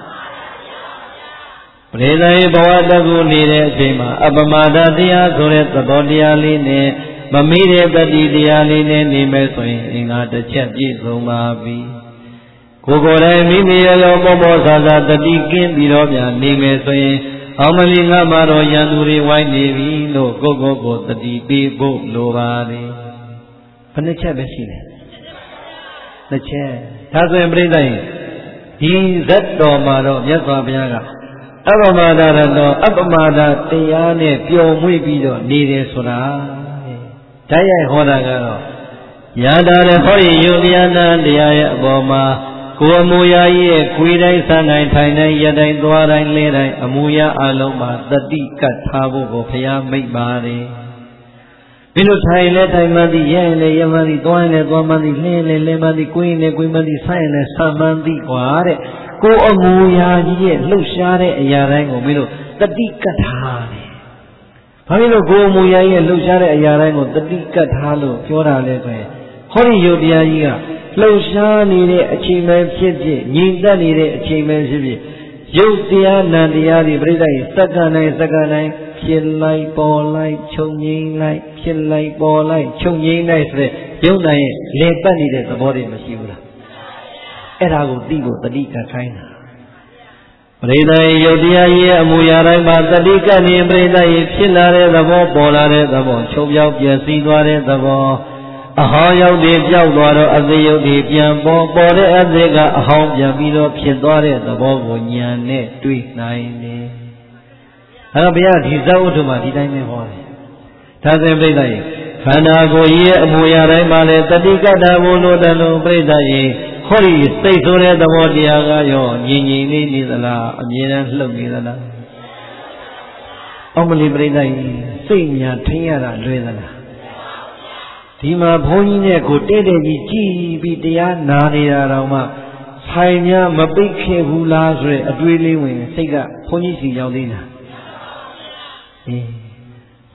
ပရိသေဘဝတကူနေတဲ့အချိန်မှာအပ္ပမဒတရားဆိုတဲ့သဘောတရားလေးနဲ့မမေ့တဲ့တတိတရားလေးနဲ့နေမယ်ဆိုရင်အင်္ဂါတစ်ချက်ပြည့်စုံပါပြီကိုယ်ကိုယ်တိုင်မိမိရောရောပေါ်ပေါ်ဆာဆာတတိကင်းပြီးတော့ပြန်နေမယ်ဆိုရင်အောင်မလီငါမှာတော့ရန်သူတွေဝိုင်းနေပြီလို့ကိုယ်ကိုယ်ကိုတတိပေးဖို့လိုပါတယ်ဘယ်နှချက်ပဲရှိတယ်တစ်ချက်ဒါဆိုရင်ပြိဿရင်ဒီဇတ်တော်မှာတော့မြတ်စွာဘုရားကအပ္ပမဒရတော်အပ္ပမဒတရားနဲ့ပျော်မွေ့ပြီးတော့နေတယ်ဆိုတာဓာတ်ရိုက်ဟောတာကတော့ညာတာတဲ့ဟောဒီယုတ်တရားနာတရားရဲ့အပေါ်မှာကိုယ်အမူအရာရဲ့ခွေတိုင်းဆန်းတိုင်းထိုင်တိုင်းရတိုင်းသွားတိုင်းလဲတိုင်းအမူအရာအလုံးမှာတတိကတ်ထားဖို့ကိုဘုရားမိန့်ပါတယ်။ပြီးလို့ထိုင်လဲထိုင်မှသည်ရရင်လဲရမှသည်သွားရင်လဲသွားမှသည်လဲလဲလဲမှသည်ကိုယ်ရင်လဲကိုယ်မှသည်ဆိုရင်လဲဆံမှန်းသည်ကွာတဲ့။ကိုယ်အမူအရာကြီးရဲ့လှုပ်ရှားတဲ့အရာတိုင်းကိုမင်းတို့တတိကတ်ထားတယ်။ဘာဖြစ်လို့ကိုယ်အမူအရာရဲ့လှုပ်ရှားတဲ့အရာတိုင်းကိုတတိကတ်ထားလို့ပြောတာလဲဆိုရင်ဟောဒီယုတ်တရားကြီးကလှုပ်ရှားနေတဲ့အချိန်မှဖြစ်ဖြစ်ငြိမ်သက်နေတဲ့အချိန်မှဖြစ်ဖြစ်ရုပ်တရားနာတရားတွေပြိဿရဲ့စက္ကန့်တိုင်းစက္ကန့်တိုင်းဖြစ်လိုက်ပေါ်လိုက်ချုပ်ငြိမ်လိုက်ဖြစ်လိုက်ပေါ်လိုက်ချုပ်ငြိမ်လိုက်ဆိုတဲ့ရုပ်တိုင်းရဲ့လေပတ်နေတဲ့သဘောတွေမရှိဘူးလားအဲ့ဒါကိုသိဖို့တတိကခိုင်းတာပြိဿရဲ့ရုပ်တရားရဲ့အမူအရာတိုင်းမှာတတိကနေပြိဿရဲ့ဖြစ်လာတဲ့သဘောပေါ်လာတဲ့သဘောချုပ်ပြောက်ပျက်စီးသွားတဲ့သဘောအဟောင်းရောက်တွေပြောက်သွားတော့အသေးရုပ်တွေပြန်ပေါ်ပေါ်တဲ့အသေးကအဟောင်းပြန်ပြီးတော့ဖြစ်သွားတဲ့သဘောကိုဉာဏ်နဲ့တွေ့နိုင်တယ်။အဲဒါဘုရားဒီဇဝတ္ထုမှာဒီတိုင်းပဲဟောတယ်။ဒါဆိုပြိဿရဲ့ခန္ဓာကိုယ်ရဲ့အမူအရာတိုင်းမှာလည်းတတိကတ္တဘုလိုတလုံးပြိဿရဲ့ဟောဒီစိတ်ဆိုတဲ့သဘောတရားကရောငြိမ်ငြိမ်လေးနေသလားအမြဲတမ်းလှုပ်နေသလား။အောက်မလီပြိဿရဲ့စိတ်ညာထင်းရတာလွယ်သလားဒီမှာဘုန်းကြီးနဲ့ကိုတဲ့တဲ့ကြီးကြည်ပြီးတရားနာနေတာတော့မှဆိုင်များမပိတ်ခဲ့ဘူးလားဆိုတဲ့အတွေးလေးဝင်စိတ်ကဘုန်းကြီးစီရောက်သေးလားအေးင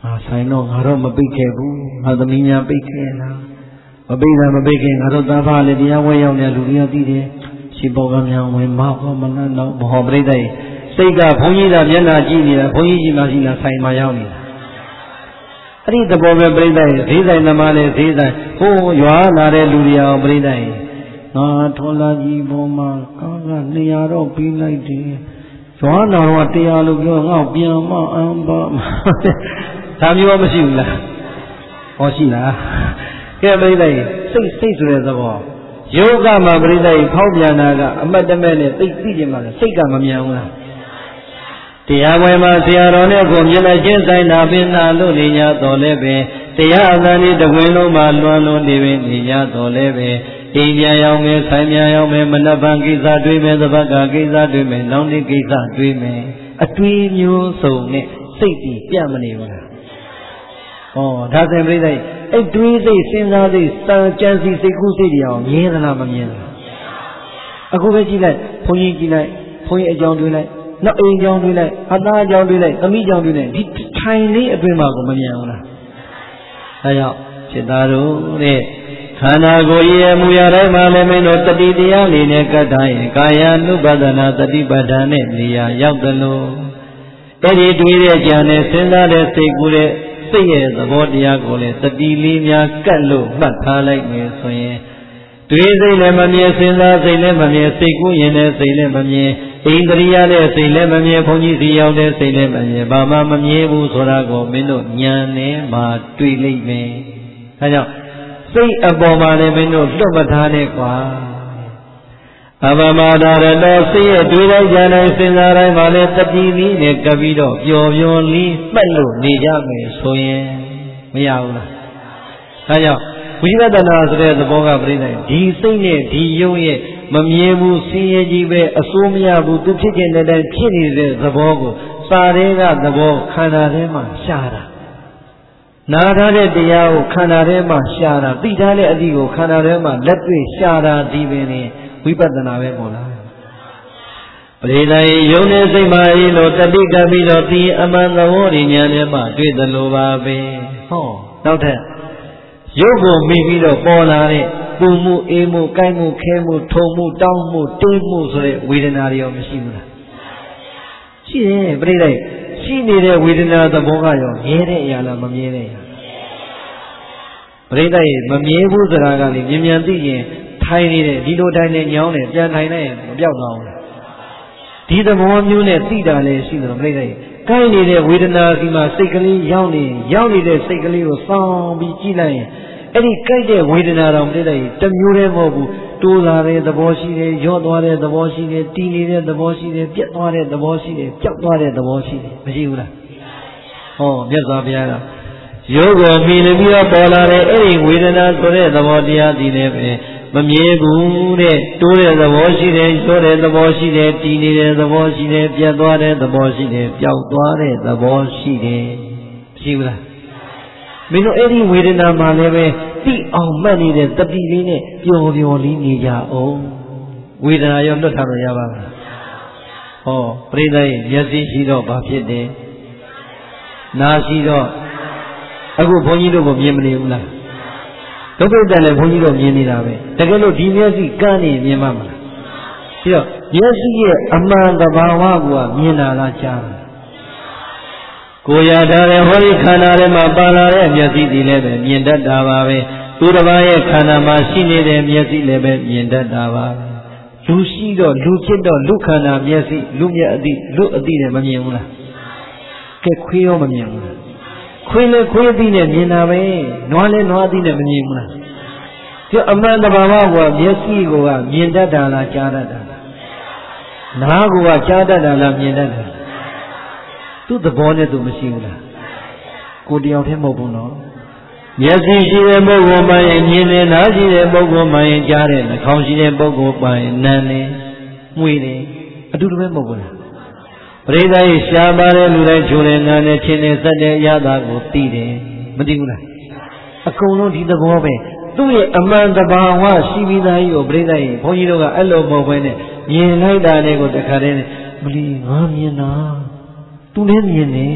啊，才弄俺都没背开不，俺都明年背开了，我背了没背开，俺都打发了，底下我要那路里要地的，是包个面我马我们那那不好背的，这个朋友的面那几年，朋友几那几那才嘛要你。अरे दबो में बड़ी दाई धी दाई नमाले धी दाई हो युवा नारे लुरिया बड़ी दाई ना ठोला जी बोमा कागा नियारो पी लाई थी युवा नारो अटिया लोग यो ना पिया मा आंबा सामियो मशीला औशीला क्या बड़ी दाई सही सही सुरे दबो योगा में बड़ी दाई भाव जाना का अमद में ने ती ती जे मारे सही का ममियाऊँတရားပွဲမှာဆရာတော်နဲ့ကိုမျက်နှာချင်းဆိုင်နာပင်နာလို့နေ냐တော်လဲပဲတရားအသံဤတကွင်းလုံးမှာလွန်လွန်နေပင်နေ냐တော်လဲပဲအိမ်ပြန်ရောက်မယ်ဆိုင်ပြန်ရောက်မယ်မနက်ဖြန်ကိစ္စတွေးမယ်သဘက်ကကိစ္စတွေးမယ်နောက်နေ့ကိစ္စတွေးမယ်အတွေးမျိုးစုံနဲ့စိတ်ကြီးပြတ်မနေဘူးလားဩဒါဆိုရင်ပြိဿအဲ့တွေးစိတ်စဉ်းစားစိတ်စံကြံစီစိတ်ကူးစိတ်တွေအောင်မြင်သလားမမြင်ဘူးအခုပဲကြည့်လိုက်ဘုန်းကြီးကြည့်လိုက်ဘုန်းကြီးအကြောင်းတွေးလိုက်နောက်အိမ်ကြောင်တွေးလိုက်အသားကြောင်တွေးလိုက်သမီးကြောင်တွေးလိုက်ဒီထိုင်လေးအတွင်းမှာကိုမမြင်ဘူးလားအဲကြောင့်จิตသားတို့တဲ့ခန္ဓာကိုယ်ရဲ့မူရတိုင်းမှာလည်းမင်းတို့တတိတရားလေးနဲ့ကတ်ထားရင်ကာယ ानु ပဒနာတတိပဋ္ဌာန်နဲ့နေရာရောက်သလိုအဲ့ဒီတွေးတဲ့ဉာဏ်နဲ့စဉ်းစားတဲ့စိတ်ကူးတဲ့စိတ်ရဲ့သဘောတရားကိုလည်းတတိလေးများကတ်လို့မှတ်ထားလိုက်မယ်ဆိုရင်တွေးစိတ်လည်းမမြင်စဉ်းစားစိတ်လည်းမမြင်စိတ်ကူးရင်လည်းစိတ်လည်းမမြင်ဣန္ဒြိယတဲ့စိတ်လည်းမမြင်ဘုန်းကြီးစီရောက်တဲ့စိတ်လည်းမမြင်ဘာမှမမြင်ဘူးဆိုတာကိုမင်းတို့ဉာဏ်နဲ့မှတွေ့လိမ့်မယ်။ဒါကြောင့်စိတ်အပေါ်မှာလည်းမင်းတို့လွတ်မထားနဲ့ကွာ။အပမဒါရတောစိတ်ရဲ့တွေ့လိုက်ကြတဲ့စဉ်းစားတိုင်းမှာလည်းတတိလေးနဲ့ကပ်ပြီးတော့ပျော်ပျော်လေးမှတ်လို့နေကြမယ်ဆိုရင်မရဘူးလား။ဒါကြောင့်ဝိပဿနာဆိုတဲ့သဘောကပြိဋ္ဌာန်ဒီစိတ်နဲ့ဒီယုံရဲ့မမြင်ဘူးဆင်းရဲကြီးပဲအစိုးမရဘူးသူဖြစ်ခြင်းတဲ့တိုင်းဖြစ်နေတဲ့သဘောကိုစာရဲကသဘောခန္ဓာထဲမှာရှားတာနာထားတဲ့တရားကိုခန္ဓာထဲမှာရှားတာသိထားတဲ့အသည့်ကိုခန္ဓာထဲမှာလက်တွေ့ရှားတာဒီပင်နေဝိပဿနာပဲမို့လားပရိသေယုံနေစိတ်မှအေးလို့တတိကပ်ပြီးတော့ဒီအမှန်သဘောဉာဏ်ထဲမှာတွေ့သလိုပါပဲဟောနောက်ထပ်ရုပ်ကိုမိပြီးတော့ပေါ်လာတဲ့ပူမှုအေးမှုကိုက်မှုခဲမှုထုံမှုတောင်းမှုတွေးမှုဆိုတဲ့ဝေဒနာတွေရောမရှိဘူးလားရှိတယ်ပြိဋိရှိနေတဲ့ဝေဒနာသဘောကရောမြဲတဲ့အရာလားမမြဲတဲ့အရာပြိဋိမမြဲဘူးဆိုတာကလေမြင်မြန်သိရင်ထိုင်နေတယ်ဒီလိုထိုင်နေညောင်းတယ်ပြန်ထိုင်လိုက်ရင်မပြောက်သွားဘူးလားဒီသဘောမျိုးနဲ့သိတာလည်းရှိတယ်ပြိဋိကိုက်နေတဲ့ဝေဒနာစီမှာစိတ်ကလေးရောက်နေရောက်နေတဲ့စိတ်ကလေးကိုစောင်းပြီးကြည့်လိုက်ရင်အဲ့ဒီကြိုက်တဲ့ဝေဒနာတော်ပြည့်တဲ့တမျိုးတည်းမဟုတ်ဘူးတိုးလာတဲ့သဘောရှိတယ်ရော့သွားတဲ့သဘောရှိတယ်တည်နေတဲ့သဘောရှိတယ်ပြတ်သွားတဲ့သဘောရှိတယ်ပျောက်သွားတဲ့သဘောရှိတယ်မရှိဘူးလားဟောမြတ်စွာဘုရားကယောဂောမိလည်းပြီးတော့ပေါ်လာတဲ့အဲ့ဒီဝေဒနာဆိုတဲ့သဘောတရားဒီလည်းပဲမမြဲဘူးတဲ့တိုးတဲ့သဘောရှိတယ်ရော့တဲ့သဘောရှိတယ်တည်နေတဲ့သဘောရှိတယ်ပြတ်သွားတဲ့သဘောရှိတယ်ပျောက်သွားတဲ့သဘောရှိတယ်မရှိဘူးလားမင်းတို့အဲ့ဒီဝေဒနာမှာလည်းပဲသိအောင်မှတ်နေတဲ့တတိလေးနဲ့ပျော်ပျော်လေးနေကြအောင်ဝေဒနာရောလွတ်ထားလို့ရပါမလားဟောပရိသတ်ရဲ့မျက်စိရှိတော့ဘာဖြစ်တယ်နားရှိတော့အခုဘုန်းကြီးတို့ကိုမြင်မနေဘူးလားဒုက္ခတည်းလည်းဘုန်းကြီးတို့မြင်နေတာပဲတကယ်လို့ဒီမျက်စိကန်းနေမြင်မှမလားပြီးတော့မျက်စိရဲ့အမှန်တဘာဝကမြင်တာလားကြားတာကိုယ်ရထားတဲ့ဟောဒီခန္ဓာထဲမှာပါလာတဲ့မျက်စိဒီလည်းပဲမြင်တတ်တာပါပဲသူတစ်ပါးရဲ့ခန္ဓာမှာရှိနေတဲ့မျက်စိလည်းပဲမြင်တတ်တာပါပဲလူရှိတော့လူဖြစ်တော့လူခန္ဓာမျက်စိလူမျက်အသည့်လူအသည့်နဲ့မမြင်ဘူးလားကဲခွေးရောမမြင်ဘူးလားခွေးလည်းခွေးအသည့်နဲ့မြင်တာပဲနွားလည်းနွားအသည့်နဲ့မမြင်ဘူးလားဒီအမှန်တဘာဝကမျက်စိကမြင်တတ်တာလားကြားတတ်တာလားနားကကြားတတ်တာလားမြင်တတ်တာသူ့သဘောနဲ့သူမရှိဘူးလားကိုတယောက်တည်းမဟုတ်ဘူးနော်မျက်စိရှိတဲ့ပုဂ္ဂိုလ်မှရင်မြင်တယ်နားရှိတဲ့ပုဂ္ဂိုလ်မှရင်ကြားတယ်နှာခေါင်းရှိတဲ့ပုဂ္ဂိုလ်မှရင်နားတယ်မှွေတယ်အတူတူပဲမဟုတ်ဘူးလားပရိသတ်ရဲ့ရှားပါတဲ့လူတိုင်းချိုးတယ်နားတယ်ချင်းတယ်စက်တယ်အရသာကိုသိတယ်မသိဘူးလားအကုန်လုံးဒီသဘောပဲသူ့ရဲ့အမှန်တဘာဝရှိပြီးသားကြီးကိုပရိသတ်ရဲ့ဘုန်းကြီးတို့ကအဲ့လိုမဟုတ်ဘဲနဲ့မြင်လိုက်တာနဲ့ကိုတခါတည်းမလီငါမြင်တာသူလည်းမြင်တယ်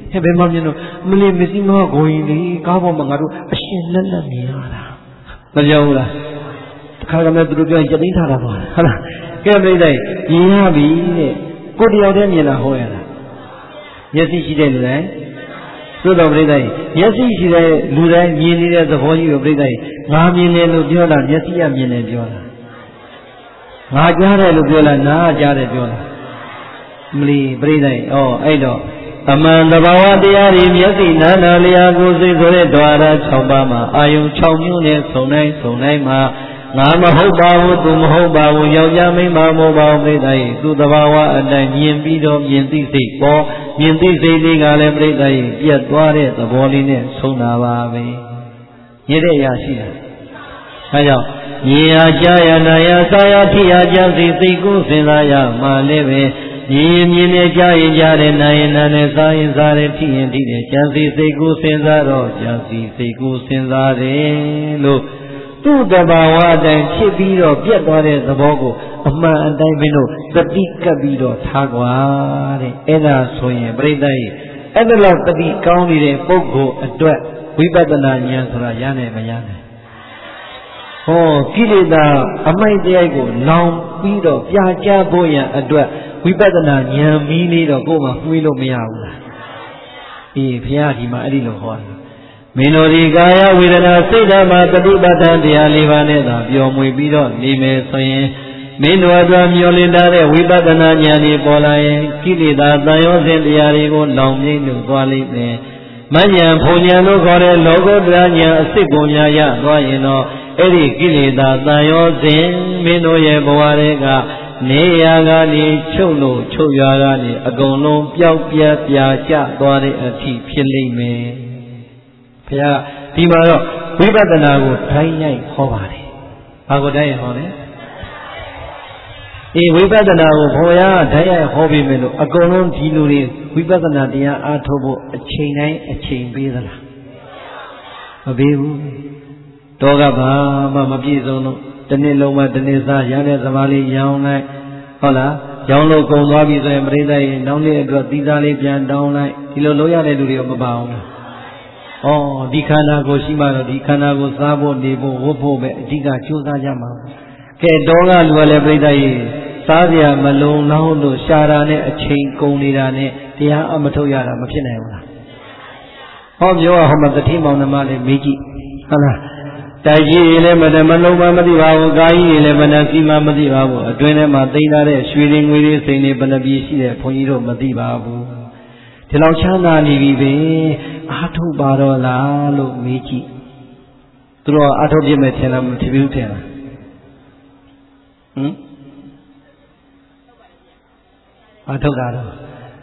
ဟဲ့ဘယ်မှမြင်တော့မလီမစီမကိုရင်လေကားပေါ်မှာငါတို့အရှင်လက်လက်မြင်ရတာမပြောဘူးလားတခါကမှသူတို့ပြောရင်ကြသိထားတာပါဟုတ်လားကဲပြိတ္တိမြင်ရပြီတဲ့ကိုတယောက်တည်းမြင်တာဟောရတာမျက်စိရှိတဲ့လူတိုင်းသို့တော်ပြိတ္တိမျက်စိရှိတဲ့လူတိုင်းမြင်နေတဲ့သဘောကြီးကိုပြိတ္တိငါမြင်တယ်လို့ပြောတာမျက်စိကမြင်တယ်ပြောတာငါကြားတယ်လို့ပြောလားနားကြားတယ်ပြောလားမလီပြိတ္တိဩအဲ့တော့အမှန်တဘာဝတရားတွေမျက်စိနားနာလျာကိုယ်စိတ်ဆိုတဲ့ဓဝါရ၆ပါးမှာအာယုံ၆မျိုးနဲ့စုံတိုင်းစုံတိုင်းမှာငါမဟုတ်ပါဘူးသူမဟုတ်ပါဘူးယောက်ျားမိန်းမမဟုတ်ပါဘူးပြိတ္တိသူတဘာဝအတိုင်းမြင်ပြီးတော့မြင်သိစိတ်ပေါ်မြင်သိစိတ်လေးကလည်းပြိတ္တိပြတ်သွားတဲ့သဘောလေးနဲ့ဆုံးတာပါပဲရတဲ့အရာရှိတာအဲကြောင့်မြင်ရကြားရနာရစားရထိရကြစီစိတ်ကိုစဉ်းစားရမှလည်းပဲမြင်မြင်နဲ့ကြားရင်ကြားတယ်နာရင်နာတယ်စားရင်စားတယ်ထိရင်ထိတယ်ကြံစီစိတ်ကိုစဉ်းစားတော့ကြံစီစိတ်ကိုစဉ်းစားတယ်လို့သူ့တဘာဝအတိုင်းဖြစ်ပြီးတော့ပြတ်သွားတဲ့သဘောကိုအမှန်အတိုင်းမင်းတို့တတိကပ်ပြီးတော့ထားကွာတဲ့အဲ့ဒါဆိုရင်ပြိတ္တိအဲ့ဒါလောက်တတိကောင်းနေတဲ့ပုဂ္ဂိုလ်အတွက်ဝိပဿနာဉာဏ်ဆိုတာရနိုင်မရနိုင်ဟောကိလေသာအမိုက်တရားကိုလောင်ပြီးတော့ပြာကျဖို့ရန်အတွက်ဝိပဿနာဉာဏ်မီးလေးတော့ကိုယ်မှမှွေးလို့မရဘူးလားအေးဘုရားဒီမှာအဲ့ဒီလိုဟောတယ်မင်းတို့ဒီကာယဝေဒနာစိတ်ဓာတ်မှာတတိပဋ္ဌာန်တရားလေးပါးနဲ့သာပျော်မွေပြီးတော့နေမယ်ဆိုရင်မင်းတို့အတွက်မျောလင့်ထားတဲ့ဝိပဿနာဉာဏ်ကြီးပေါ်လာရင်ကိလေသာတန်ရောစဉ်တရားတွေကိုလောင်မြိမ့်လို့သွားလိမ့်မယ်မဉ္ဇဉ်ဘုံဉာဏ်လို့ခေါ်တဲ့လောကုတ္တရာဉာဏ်အစစ်ကိုများရသွားရင်တော့အဲ့ဒီကိလေသာတန်ရောစဉ်မင်းတို့ရဲ့ဘဝတွေကနေရာကနေချုပ်လို့ချုပ်ရာကနေအကုန်လုံးပျောက်ပြားပြာကျသွားတဲ့အထိဖြစ်လိမ့်မယ်ဘုရားဒီမှာတော့ဝိပဿနာကိုဓာတ်ရိုက်ဟောပါတယ်ဘာကိုဓာတ်ရိုက်ဟောလဲအေးဝိပဿနာကိုဘုရားဓာတ်ရိုက်ဟောပြီးမယ်လို့အကုန်လုံးဒီလူတွေဝိပဿနာတရားအားထုတ်ဖို့အချိန်တိုင်းအချိန်ပေးသလားမပေးဘူးတော့ကဘာမှမပြည့်စုံလို့တနေ့လုံးမှတနေ့စားရတဲ့သမားလေးရောင်းလိုက်ဟုတ်လားရောင်းလို့ကုန်သွားပြီဆိုရင်ပြိဿရဲ့နောက်နေ့အတွက်သီးသားလေးပြန်တောင်းလိုက်ဒီလိုလုပ်ရတဲ့လူတွေကမပါဘူးလားဩဒီခန္ဓာကိုရှိမှတော့ဒီခန္ဓာကိုစားဖို့နေဖို့ဝတ်ဖို့ပဲအဓိကကြိုးစားကြမှာကဲတော့ကလူကလည်းပြိဿရဲ့စားစရာမလုံလောက်လို့ရှာတာနဲ့အချိန်ကုန်နေတာနဲ့တရားအမထုတ်ရတာမဖြစ်နိုင်ဘူးလားဟောပြောဟောမှာတတိမောင်နှမလေးမေးကြည့်ဟုတ်လားတိုက်ကြီးလည်းမတမလုံးမမသိပါဘူးကာကြီးလည်းမနှစီမမသိပါဘူးအတွင်းထဲမှာသိမ်းထားတဲ့ရွှေတွေငွေတွေစိန်တွေဘယ်နှပြည့်ရှိတဲ့ဘုန်းကြီးတို့မသိပါဘူးဒီလောက်ချမ်းသာနေပြီပဲအာထုတ်ပါတော့လားလို့မေးကြည့်သူတို့အာထုတ်ပြမယ်ထင်လားမထင်ဘူးထင်လားဟမ်အာထုတ်တာတော့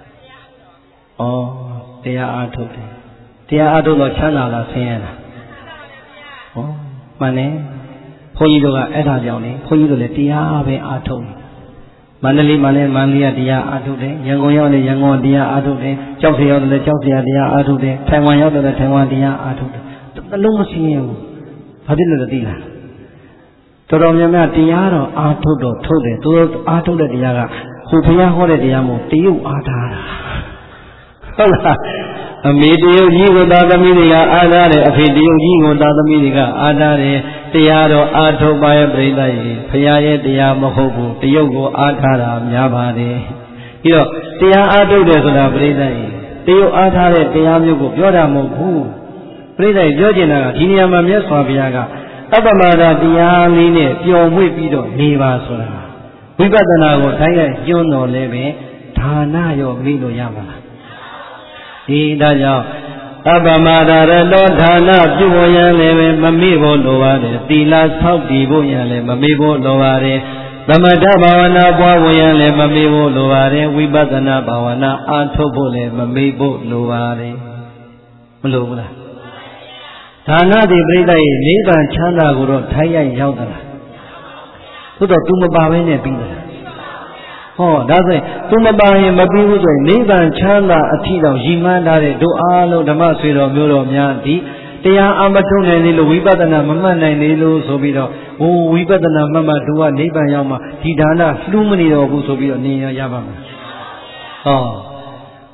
ဩတရားအာထုတ်တယ်တရားအာထုတ်တော့ချမ်းသာလားဆင်းရဲလားဟောမှန်တယ်ဘုန်းကြီးတို့ကအဲ့ဒါကြောင့်လေဘုန်းကြီးတို့လည်းတရားပဲအားထုတ်တယ်မန္တလေးမှာလည်းမန္တလေးကတရားအားထုတ်တယ်ရန်ကုန်ရောက်လည်းရန်ကုန်တရားအားထုတ်တယ်ကြောက်စရာရောက်လည်းကြောက်စရာတရားအားထုတ်တယ်ထိုင်ဝမ်ရောက်လည်းထိုင်ဝမ်တရားအားထုတ်တယ်တစ်လုံးမစင်းရဘူးဘာဖြစ်လို့လဲသိလားတော်တော်များများတရားတော်အားထုတ်တော့ထုတ်တယ်သူတို့အားထုတ်တဲ့တရားကဟိုဘုရားဟောတဲ့တရားမို့တရုပ်အားထားတာဟုတ်လားအမေတရုပ်ကြီးကိုသာသမီတွေကအားထားတယ်အဖေတရုပ်ကြီးကိုသာသမီတွေကအားထားတယ်တရားတော်အားထုတ်ပါရဲ့ပြိဿကြီးဘုရားရဲ့တရားမဟုတ်ဘူးတရုပ်ကိုအားထားတာများပါတယ်ပြီးတော့တရားအားထုတ်တယ်ဆိုတာပြိဿကြီးတရုပ်အားထားတဲ့တရားမျိုးကိုပြောတာမဟုတ်ဘူးပြိဿကြီးပြောချင်တာကဒီနေရာမှာမြတ်စွာဘုရားကအပ္ပမဒတရားလေးနဲ့ပျော်မွေ့ပြီးတော့နေပါဆိုတာဝိပဿနာကိုတိုင်းရိုက်ကျွန်းတော်လဲပဲဒါနရောမေ့လို့ရမှာလားဒီဒါကြောင့်အပ္ပမဒရတောဌာနပြုဖို့ရန်လည်းပဲမမေ့ဖို့လိုပါတယ်သီလဆောက်တည်ဖို့ရန်လည်းမမေ့ဖို့လိုပါတယ်သမထဘာဝနာပွားဖို့ရန်လည်းမမေ့ဖို့လိုပါတယ်ဝိပဿနာဘာဝနာအားထုတ်ဖို့လည်းမမေ့ဖို့လိုပါတယ်မလိုဘူးလားဒါနတိပြိဿရဲ့နိဗ္ဗာန်ချမ်းသာကိုတော့ထိုက်ရိုက်ရောက်သလားသို့တော့ तू မပါဘဲနဲ့ပြီးသလားဟောဒါဆိုရင် तू မပါရင်မပြီးဘူးဆိုရင်နိဗ္ဗာန်ချမ်းသာအထီတော်ရည်မှန်းထားတဲ့တို့အားလုံးဓမ္မဆွေတော်မျိုးတော်များဒီတရားအမထုတ်နိုင်သေးလို့ဝိပဿနာမမှတ်နိုင်သေးလို့ဆိုပြီးတော့ဟိုဝိပဿနာမှတ်မှသူကနိဗ္ဗာန်ရောက်မှဒီဒါနလှူးမနေတော့ဘူးဆိုပြီးတော့နေရရပါမယ်ဟော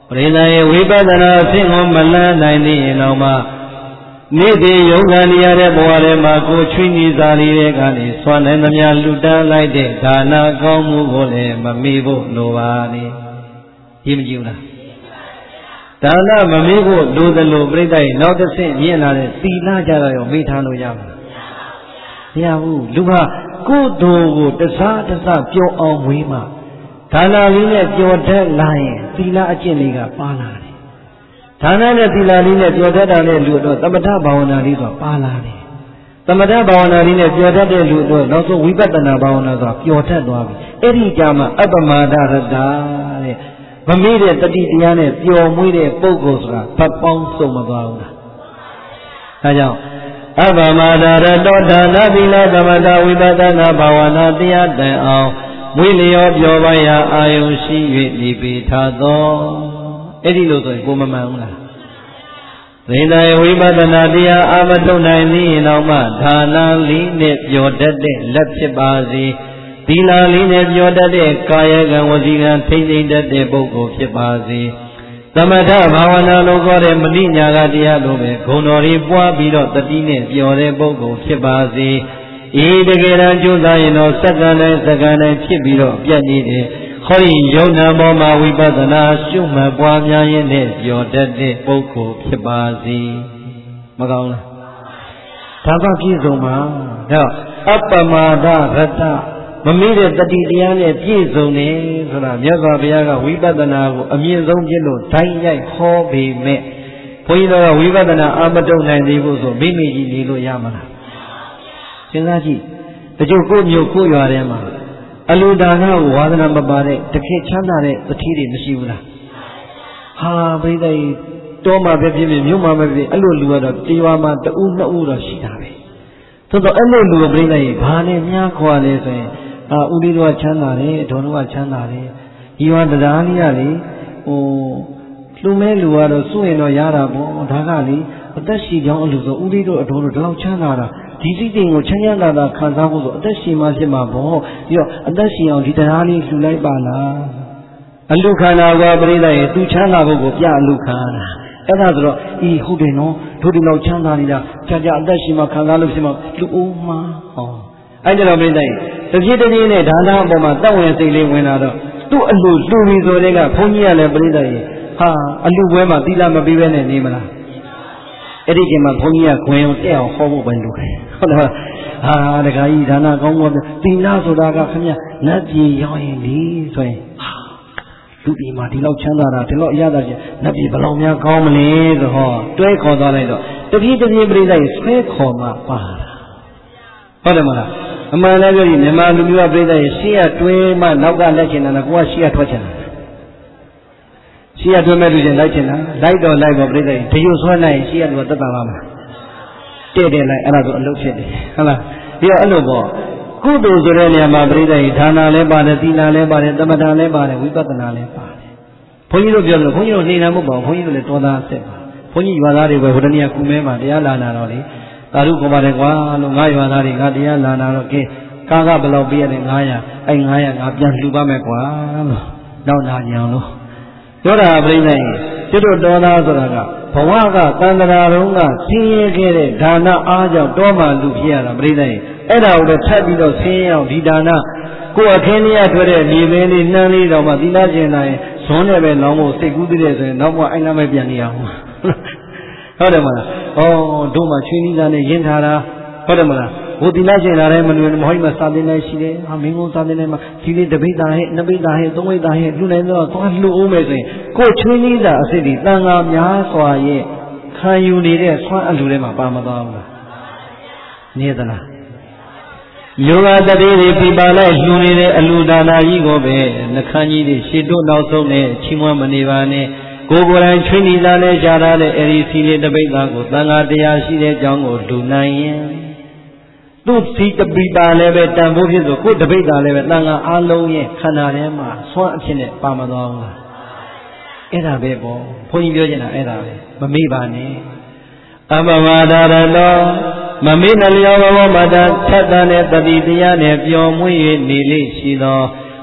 ပရိသတ်ရဲ့ဝိပဿနာအဖြစ်ကိုမလန်းနိုင်သေးရင်တော့မှနေ့စဉ်ယုံခံရတဲ့ဘဝထဲမှာကိုချွေးနေစားလေးတဲ့ကနေစွမ်းနိုင်သမျှလူတန်းလိုက်တဲ့ဒါနကောင်းမှုကိုလည်းမမေ့ဖို့လိုပါနဲ့ကြည့်မကြည့်ဘူးလားဒါနမမေ့ဖို့လိုသလိုပြိတ္တိုင်နောက်တစ်ဆင့်မြင်လာတဲ့သီလကြတော့ရောမေ့ထားလို့ရမှာမရဘူးလူဟာကိုယ်တော်ကိုတစားတစားပြောအောင်ဝေးမှဒါနလေးနဲ့ကြော်တတ်လာရင်သီလအကျင့်လေးကပါလာတယ်ဒါနနဲ့သီလလေးနဲ့ကြော်တတ်တာနဲ့လူတော့သမထဘာဝနာလေးဆိုပါလာတယ်သမထဘာဝနာလေးနဲ့ကြော်တတ်တဲ့လူတော့နောက်ဆုံးဝိပဿနာဘာဝနာဆိုပျော်တတ်သွားပြီအဲ့ဒီကြမှာအပ္ပမာဒရတ္တာတဲ့မမေ့တဲ့တတိတရားနဲ့ပျော်မွေ့တဲ့ပုဂ္ဂိုလ်ဆိုတာဘတ်ပေါင်းစုံမသွားဘူးလားဒါကြောင့်အပ္ပမာဒရတ္တောဒါနသီလသမထဝိပဿနာဘာဝနာတရားတန်အောင်မွေ့လျောပျော်ပါရာအာယုံရှိ၍နေပေထားသောအဲ့ဒီလိုဆိုရင်ကိုမမှန်ဘူးလားသိတဲ့ဝိပဿနာတရားအာမထုတ်နိုင်သည်ရင်တော့မှဒါနလေးနဲ့ပျော်တတ်တဲ့လက်ဖြစ်ပါစေသီလလေးနဲ့ပျော်တတ်တဲ့ကာယကံဝစီကံထိမ့်သိမ့်တတ်တဲ့ပုဂ္ဂိုလ်ဖြစ်ပါစေသမထဘာဝနာလို့ခေါ်တဲ့မတိညာကတရားလိုပဲဂုဏ်တော်တွေပွားပြီးတော့တတိနဲ့ပျော်တဲ့ပုဂ္ဂိုလ်ဖြစ်ပါစေဤတကယ်တမ်းကျိုးစားရင်တော့စက္ကန့်တိုင်းစက္ကန့်တိုင်းဖြစ်ပြီးတော့ပြတ်နေတယ်ခေါ်ရင်ယုံနာပေါ်မှာဝိပဿနာရှုမှတ်ပွားများရင်းနဲ့ပျော်တတ်တဲ့ပုဂ္ဂိုလ်ဖြစ်ပါစေမကောင်းလားဒါကပြည့်စုံပါဒါအပ္ပမာဒရတ္တမမေ့တဲ့တတိတရားနဲ့ပြည့်စုံတယ်ဆိုတာမြတ်စွာဘုရားကဝိပဿနာကိုအမြင့်ဆုံးဖြစ်လို့ဓာတ်ရိုက်ဟောပေမဲ့ဘုန်းကြီးတို့ကဝိပဿနာအာမတုံနိုင်သေးဘူးဆိုမိမိကြီးနေလို့ရမလားစဉ်းစားကြည့်တချို့ကိုမျိုးကိုရွာထဲမှာအလူဒါနကိုဝါဒနာမပါတဲ့တခေချမ်းသာတဲ့သတိတွေမရှိဘူးလားဟာဘိသိတောမှာပဲဖြစ်ဖြစ်မြို့မှာပဲဖြစ်အဲ့လိုလူကတော့တေဝါမှာတဦးနှစ်ဦးတော့ရှိတာပဲသို့တော့အဲ့လိုလူကိုပြိသိဘာနဲ့များခွာလဲဆိုရင်အာဦးလေးတို့ကချမ်းသာတယ်ဒေါ်တို့ကချမ်းသာတယ်ဒီဝါတရားလေးကလေဟိုလူမဲလူကတော့စွန့်ရင်တော့ရတာပေါ့ဒါကလေအသက်ရှိကြောင်းအလူဆိုဦးလေးတို့အတော်တို့ဒီလောက်ချမ်းသာတာဒီစိတ်တွေကိုချမ်းချမ်းသာသာခံစားဖို့ဆိုအသက်ရှင်မှဖြစ်မှာပေါ့ပြီးတော့အသက်ရှင်အောင်ဒီတရားလေးလှူလိုက်ပါလားအလူခန္ဓာကပြိဿရဲ့သူချမ်းသာဖို့ကိုပြအလူခန္ဓာအဲ့ဒါဆိုတော့ဤဟုတ်တယ်နော်တို့ဒီလောက်ချမ်းသာနေတာကြာကြာအသက်ရှင်မှခံစားလို့ဖြစ်မှာလူဦးမှာဟောအဲ့ကြတော့ပြိဿရဲ့တပြည့်တပြည့်နဲ့ဒါနအပေါ်မှာတတ်ဝင်စိတ်လေးဝင်လာတော့သူ့အလူလှူပြီးဆိုတဲ့ကဘုန်းကြီးကလည်းပြိဿရဲ့ဟာအလူပွဲမှာသီလမပေးဘဲနဲ့နေမလားအဲ့ဒီချိန်မှာဘုန်းကြီးကခွင်အောင်တက်အောင်ဟောဖို့ပဲလုပ်တယ်ဟုတ်လားဟာတခါကြီးဒါနကောင်းကောင်းသီလဆိုတာကခင်ဗျနတ်ပြည်ရောက်ရင်ဒီဆိုရင်လူပြည်မှာဒီလောက်ချမ်းသာတာဒီလောက်အရသာချင်းနတ်ပြည်ဘယ်လောက်များကောင်းမလဲဆိုဟောတွဲခေါ်သွားလိုက်တော့တပြေးတပြေးပြိဿရဲ့ဆွဲခေါ်မှပါတာဟုတ်တယ်မလားအမှန်လည်းပြောရင်မြန်မာလူမျိုးကပြိဿရဲ့ရှေ့ကတွဲမှနောက်ကလက်ချင်တာကကိုကရှေ့ကထွက်ချင်တာရှေ့ကတွဲမဲ့လူချင်းလိုက်ချင်တာလိုက်တော့လိုက်တော့ပြိဿရဲ့ဒီလိုဆွဲလိုက်ရင်ရှေ့ကလူကသက်သာပါမှာတဲ့တယ်လိုက်အဲ့ဒါဆိုအလုပ်ဖြစ်တယ်ဟုတ်လားပြီးတော့အဲ့လိုပေါ့ကုသိုလ်ဆိုတဲ့နေရာမှာပြိဿရဲ့ဒါနလည်းပါတယ်သီလလည်းပါတယ်သမထလည်းပါတယ်ဝိပဿနာလည်းပါတယ်ဘုန်းကြီးတို့ပြောလို့ဘုန်းကြီးတို့နေနာမှုပေါ့ဘုန်းကြီးတို့လည်းတော်သားဆက်ပါဘုန်းကြီးရွာသားတွေပဲဟိုတနေ့ကကုမဲမှာတရားလာနာတော့လေသာဓုခေါ်ပါတယ်ကွာလို့ငါရွာသားတွေငါတရားလာနာတော့ကဲကားကဘယ်လောက်ပေးရတယ်ငါးရာအဲ့ငါးရာငါပြန်လှူပါမယ်ကွာလို့နောက်လာကြအောင်လို့ပြောတာပြိဿရဲ့ကျွတ်တို့တော်သားဆိုတာကဘဝကတန်ត្រာတုံးကဆင်းရဲခဲ့တဲ့ဒါနအားကြောင့်တောမှလူဖြစ်ရတာပြိဿရဲ့အဲ့ဒါကိုလည်းထပ်ပြီးတော့ဆင်းရဲအောင်ဒီဒါနကိုယ်အခင်းလေးရထွက်တဲ့မြေပင်လေးနှမ်းလေးတော့မှသီလကျင်လာရင်ဇွန်းနဲ့ပဲလောင်းဖို့စိတ်ကူးတည်းတယ်ဆိုရင်နောက်မှအဲ့နာမဲ့ပြန်နေရအောင်ဟုတ်တယ်မလားဩတို့မှချွေးနီးသားနဲ့ရင်းထားတာဟုတ်တယ်မလားဘုသီလကျင်လာတဲ့မလူမဟိုမှာစာသင်လိုက်ရှိတယ်ဟာမင်းကုန်းစာသင်လိုက်မှာဒီလေးတပိဿာဟဲ့နှစ်ပိဿာဟဲ့သုံးပိဿာဟဲ့လူနိုင်တော့သွားလှူအောင်မယ်ဆိုရင်ကိုယ်ချွေးနီးသားအစ်စ်ဒီတန်ဃာများစွာရဲ့ခံယူနေတဲ့ဆွမ်းအလူထဲမှာပါမသွားဘူးလားနေသလားယောဂတတိတွေပြပါလိုက်လှူနေတဲ့အလူဒါနာကြီးကိုပဲနှခမ်းကြီးတွေရှေ့တို့နောက်ဆုံးနဲ့ချီးမွမ်းမနေပါနဲ့ကိုယ်ကိုယ်တိုင်ချွေးနီသားနဲ့ရှားထားတဲ့အဲဒီစီလေးတပိဿာကိုသံဃာတရားရှိတဲ့အကြောင်းကိုလူနိုင်ရင်သူ့စီတပိပါလည်းပဲတန်ဖိုးဖြစ်ဆိုကိုယ်တပိဿာလည်းပဲသံဃာအားလုံးရဲ့ခန္ဓာထဲမှာဆွမ်းအဖြစ်နဲ့ပါမသွားဘူးလားအဲ့ဒါပဲပေါ့ဘုန်းကြီးပြောချင်တာအဲ့ဒါပဲမမေ့ပါနဲ့အပမဒါရတောမမေ့နှလျောဘဝမတထက်တန်တဲ့တတိတရားနဲ့ပျော်မွေ့၍နေလိရှိသော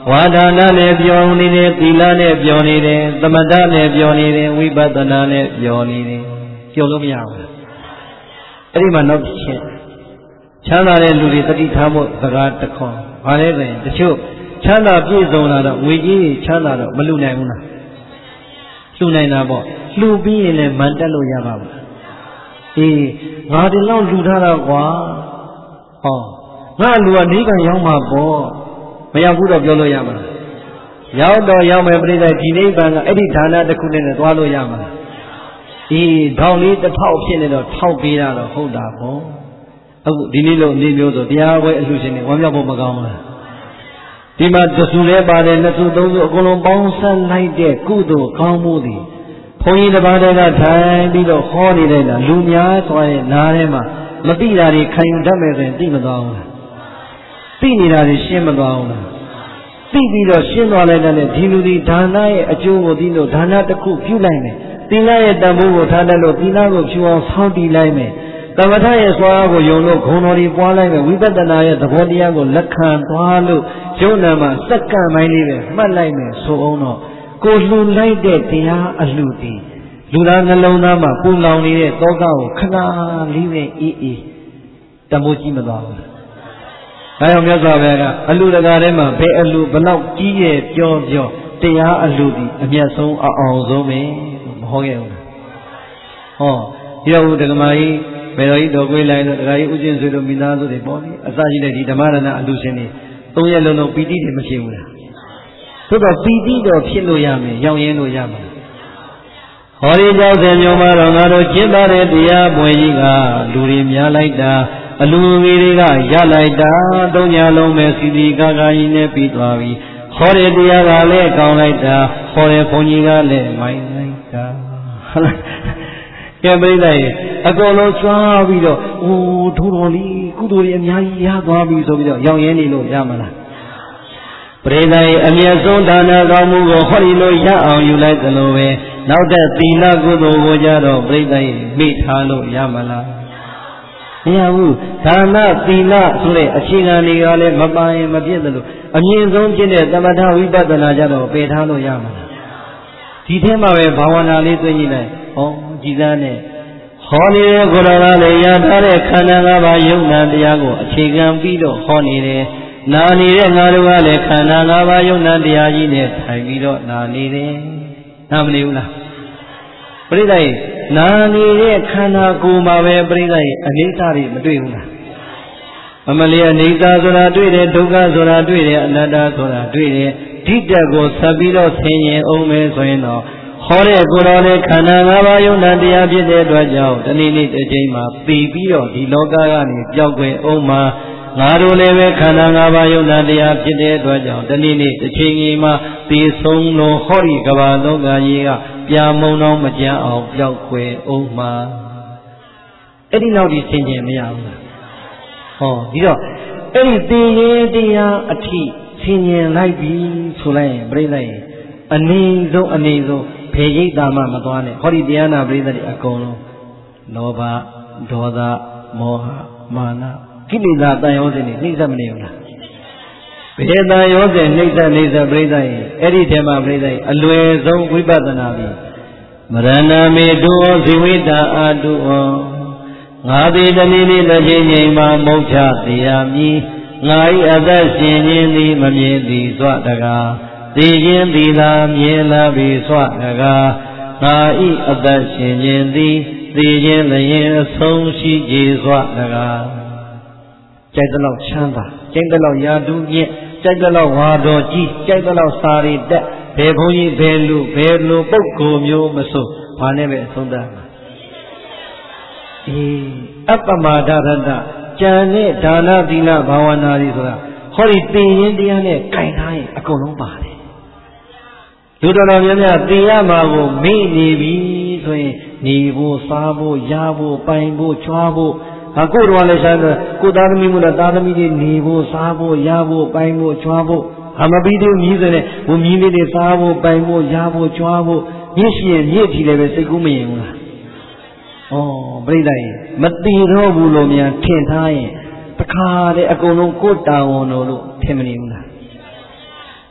ဝါဒနာနဲ့ပြောနေတယ်သီလနဲ့ပြောနေတယ်သမထနဲ့ပြောနေတယ်ဝိပဿနာနဲ့ပြောနေတယ်ပြောလို့မရဘူးအဲ့ဒီမှာနောက်တစ်ချက်ချမ်းသာတဲ့လူတွေတတိထားဖို့စကားတစ်ခေါက်ဘာလဲဆိုရင်တချို့ချမ်းသာပြည့်စုံလာတော့ငွေကြီးချမ်းသာတော့မလူနိုင်ဘူးလားလှူနိုင်တာပေါ့လှူပြီးရင်လည်းမန်တက်လို့ရပါဘူးအေးငါဒီလောက်လှူထားတာကွာဟောငါလူကနေကရောက်မှာပေါ့မရောက်ဘူးတော့ပြောလို့ရမှာရောက်တော့ရောက်မယ်ပြိဿဒီနိဗ္ဗာန်ကအဲ့ဒီဌာနတစ်ခုနဲ့သွားလို့ရမှာအေးထောင်လေးတစ်ထောက်ဖြစ်နေတော့ထောက်ပေးတာတော့ဟုတ်တာပေါ့အခုဒီနေ့လို့နေမျိုးဆိုတရားပွဲအလှရှင်တွေဝမ်းမြောက်ဖို့မကောင်းလားဒီမှာတဆူလဲပါတယ်နှစ်ဆူသုံးဆူအကုန်လုံးပေါင်းစပ်လိုက်တဲ့ကုသိုလ်ကောင်းမှုတွေဘုန်းကြီးတစ်ပါးတည်းကထိုင်ပြီးတော့ဟောနေလိုက်တာလူများသွားရဲ့နားထဲမှာမသိတာတွေခံယူတတ်မယ်ဆိုရင်သိမသွားဘူးလားသိနေတာတွေရှင်းမသွားဘူးလားသိပြီးတော့ရှင်းသွားလိုက်တဲ့ဒီလူဒီဒါနရဲ့အကျိုးကိုသိလို့ဒါနတစ်ခုပြုလိုက်မယ်သီလရဲ့တန်ဖိုးကိုထားတတ်လို့သီလကိုဖြူအောင်ဆောင်းတည်လိုက်မယ်သမထရဲ့စွာကိုယုံလို့ဂုဏ်တော်တွေပွားလိုက်မယ်ဝိပဿနာရဲ့သဘောတရားကိုလက်ခံသွားလို့ယုံနာမှာစက္ကန့်ပိုင်းလေးပဲမှတ်လိုက်မယ်ဆိုအောင်တော့ကိုလှူလိုက်တဲ့တရားအလှူတည်လူသားနှလုံးသားမှာပူလောင်နေတဲ့တောကကိုခဏလေးပဲအေးအေးတမိုးကြီးမသွားဘူး။ဒါကြောင့်မြတ်စွာဘုရားကအလှူတကာထဲမှာဘယ်အလှူဘလောက်ကြီးရဲ့ပြောပြောတရားအလှူတည်အမျက်ဆုံးအအောင်ဆုံးပဲမဟုတ်ရဲ့ဘူးလား။ဟောဒီတော့ဒကမာကြီးမေတော်ကြီးတော်ကိုယ်လိုက်တော့ဒကာကြီးဥကျင့်ဆွေတို့မိသားစုတွေပေါ့လေအစရှိတဲ့ဒီဓမ္မရဏအလှူရှင်တွေသုံးရက်လုံးလုံးပီတိတွေမရှိဘူးလား။သို့တော့ပီတိတော့ဖြစ်လို့ရမယ်ရောင်ရင်းလို့ရမှာဟောဒီကြောင့်စေမျိုးမှာတော့ငါတို့ကျင့်သားတဲ့တရားပွဲကြီးကလူတွေများလိုက်တာအလူကြီးတွေကရလိုက်တာသုံးညလုံးပဲစီစီကာကာကြီးနဲ့ပြီးသွားပြီဟောတဲ့တရားကလည်းကောင်းလိုက်တာဟောတဲ့ဘုန်းကြီးကလည်းမိုင်းလိုက်တာဟုတ်လားကဲပြိဿရေအကုန်လုံးစွားပြီးတော့အိုးထိုးတော်လေးကုသိုလ်တွေအများကြီးရသွားပြီဆိုပြီးတော့ရောင်ရင်းနေလို့ရမလားပရိသတ်ရဲ့အမျက်ဆုံးဒါနကောင်းမှုကိုဟောဒီလိုရအောင်ယူလိုက်သလိုပဲနောက်တဲ့သီလကုသိုလ်ကိုကြတော့ပရိသတ်ရဲ့မိထားလို့ရမလားမရဘူးဒါနသီလဆိုတဲ့အခြေခံတွေကလည်းမပါရင်မပြည့်သလိုအမြင့်ဆုံးဖြစ်တဲ့သမထဝိပဿနာကြတော့ပယ်ထားလို့ရမလားဒီထဲမှာပဲဘာဝနာလေးသိနေလိုက်ဟောကြည်သားနဲ့ဟောနေတဲ့ကိုယ်တော်ကလည်းရထားတဲ့ခန္ဓာ၅ပါးယုံနာတရားကိုအခြေခံပြီးတော့ဟောနေတယ်နာနေတဲ့ငါတို့ကလည်းခန္ဓာ၅ပါးယုံနာတရားကြီးနဲ့ထိုင်ပြီးတော့နာနေတယ်နာမနေဘူးလားပရိသတ်နာနေတဲ့ခန္ဓာကိုယ်မှာပဲပရိသတ်ရဲ့အနိစ္စတွေမတွေ့ဘူးလားအမလီအနိစ္စဆိုတာတွေ့တယ်ဒုက္ခဆိုတာတွေ့တယ်အနတ္တဆိုတာတွေ့တယ်ဓိတ္တကိုဆက်ပြီးတော့ဆင်ញင်အောင်မယ်ဆိုရင်တော့ဟောတဲ့ကိုယ်တော်နဲ့ခန္ဓာ၅ပါးယုံနာတရားဖြစ်တဲ့အတွက်ကြောင့်တနေ့နေ့တစ်ချိန်မှာသိပြီးတော့ဒီလောကကနေပျောက်ွယ်အောင်မှာငါတို့လည်းပဲခန္ဓာ၅ပါးယုံနာတရားဖြစ်တဲ့အတွက်ကြောင့်တနေ့နေ့တစ်ချိန်ကြီးမှာသိဆုံးလို့ဟောဒီကဘာလောကကြီးကပြာမုံတော့မကြမ်းအောင်ပျောက်ွယ်အောင်မှာအဲ့ဒီနောက်ဒီဆင်ခြင်မရဘူးလားဟောဒီတော့အဲ့ဒီသိရင်တရားအထိဆင်ခြင်လိုက်ပြီဆိုလိုက်ရင်ပြိဿရဲ့အနေဆုံးအနေဆုံးဖေရိတ်တာမှမသွားနဲ့ဟောဒီတရားနာပရိသတ်တွေအကုန်လုံးလောဘဒေါသမောဟမာနကိလေသာတန်ရောစဉ်တွေနှိမ့်ဆက်မနေဘူးလားဘယ်တန်ရောစဉ်နှိမ့်ဆက်နှိမ့်ဆက်ပရိသတ်ရဲ့အဲ့ဒီထဲမှာပရိသတ်ရဲ့အလွယ်ဆုံးဝိပဿနာပြီးမရဏမေတုဩဇိဝိတာအာတုဩငါသည်တနည်းနည်းတစ်ချိန်ချိန်မှာမုတ်ချတရားမည်ငါ၏အသက်ရှင်ခြင်းသည်မမြင်သည်စွတကားသိခြင်းသည်သာမြင်လာပြီစွတကားငါ၏အသက်ရှင်ခြင်းသည်သိခြင်းလျင်အဆုံးရှိကြစွတကားကြိုက်တဲ့လောက်ချမ်းသာကြိုက်တဲ့လောက်ယာတုမြင့်ကြိုက်တဲ့လောက်ဝါတော်ကြီးကြိုက်တဲ့လောက်စာရီတက်ဘယ်ဘုန်းကြီးဘယ်လူဘယ်လိုပုဂ္ဂိုလ်မျိုးမဆိုဘာနဲ့ပဲအဆုံးသတ်မှာအေးအပ္ပမာဒရတ္တကြံတဲ့ဒါနသီလဘာဝနာတွေဆိုတာဟောဒီသိရင်တရားနဲ့ကြိုင်ထားရင်အကုန်လုံးပါတယ်လူတော်တော်များများသိရမှာကိုမေ့နေပြီဆိုရင်နေဖို့စားဖို့ရဖို့ပိုင်ဖို့ကြွားဖို့ဟာကိုယ်တော်လည်းရှာတယ်ကိုသားသမီးမို့လားသားသမီးတွေနေဖို့စားဖို့ရဖို့ပိုင်ဖို့ကြွားဖို့ဟာမပြီးသေးမြည်ဆိုတဲ့ဘုမြည်လေးတွေစားဖို့ပိုင်ဖို့ရဖို့ကြွားဖို့မြင့်ရှိရင်မြင့်ထီလည်းပဲစိတ်ကူးမရင်ဘူးလားဩပြိဿရေမတည်တော့ဘူးလို့များထင်ထားရင်တခါတည်းအကုန်လုံးကိုယ်တာဝန်တော်လို့ထင်မနေဘူးလား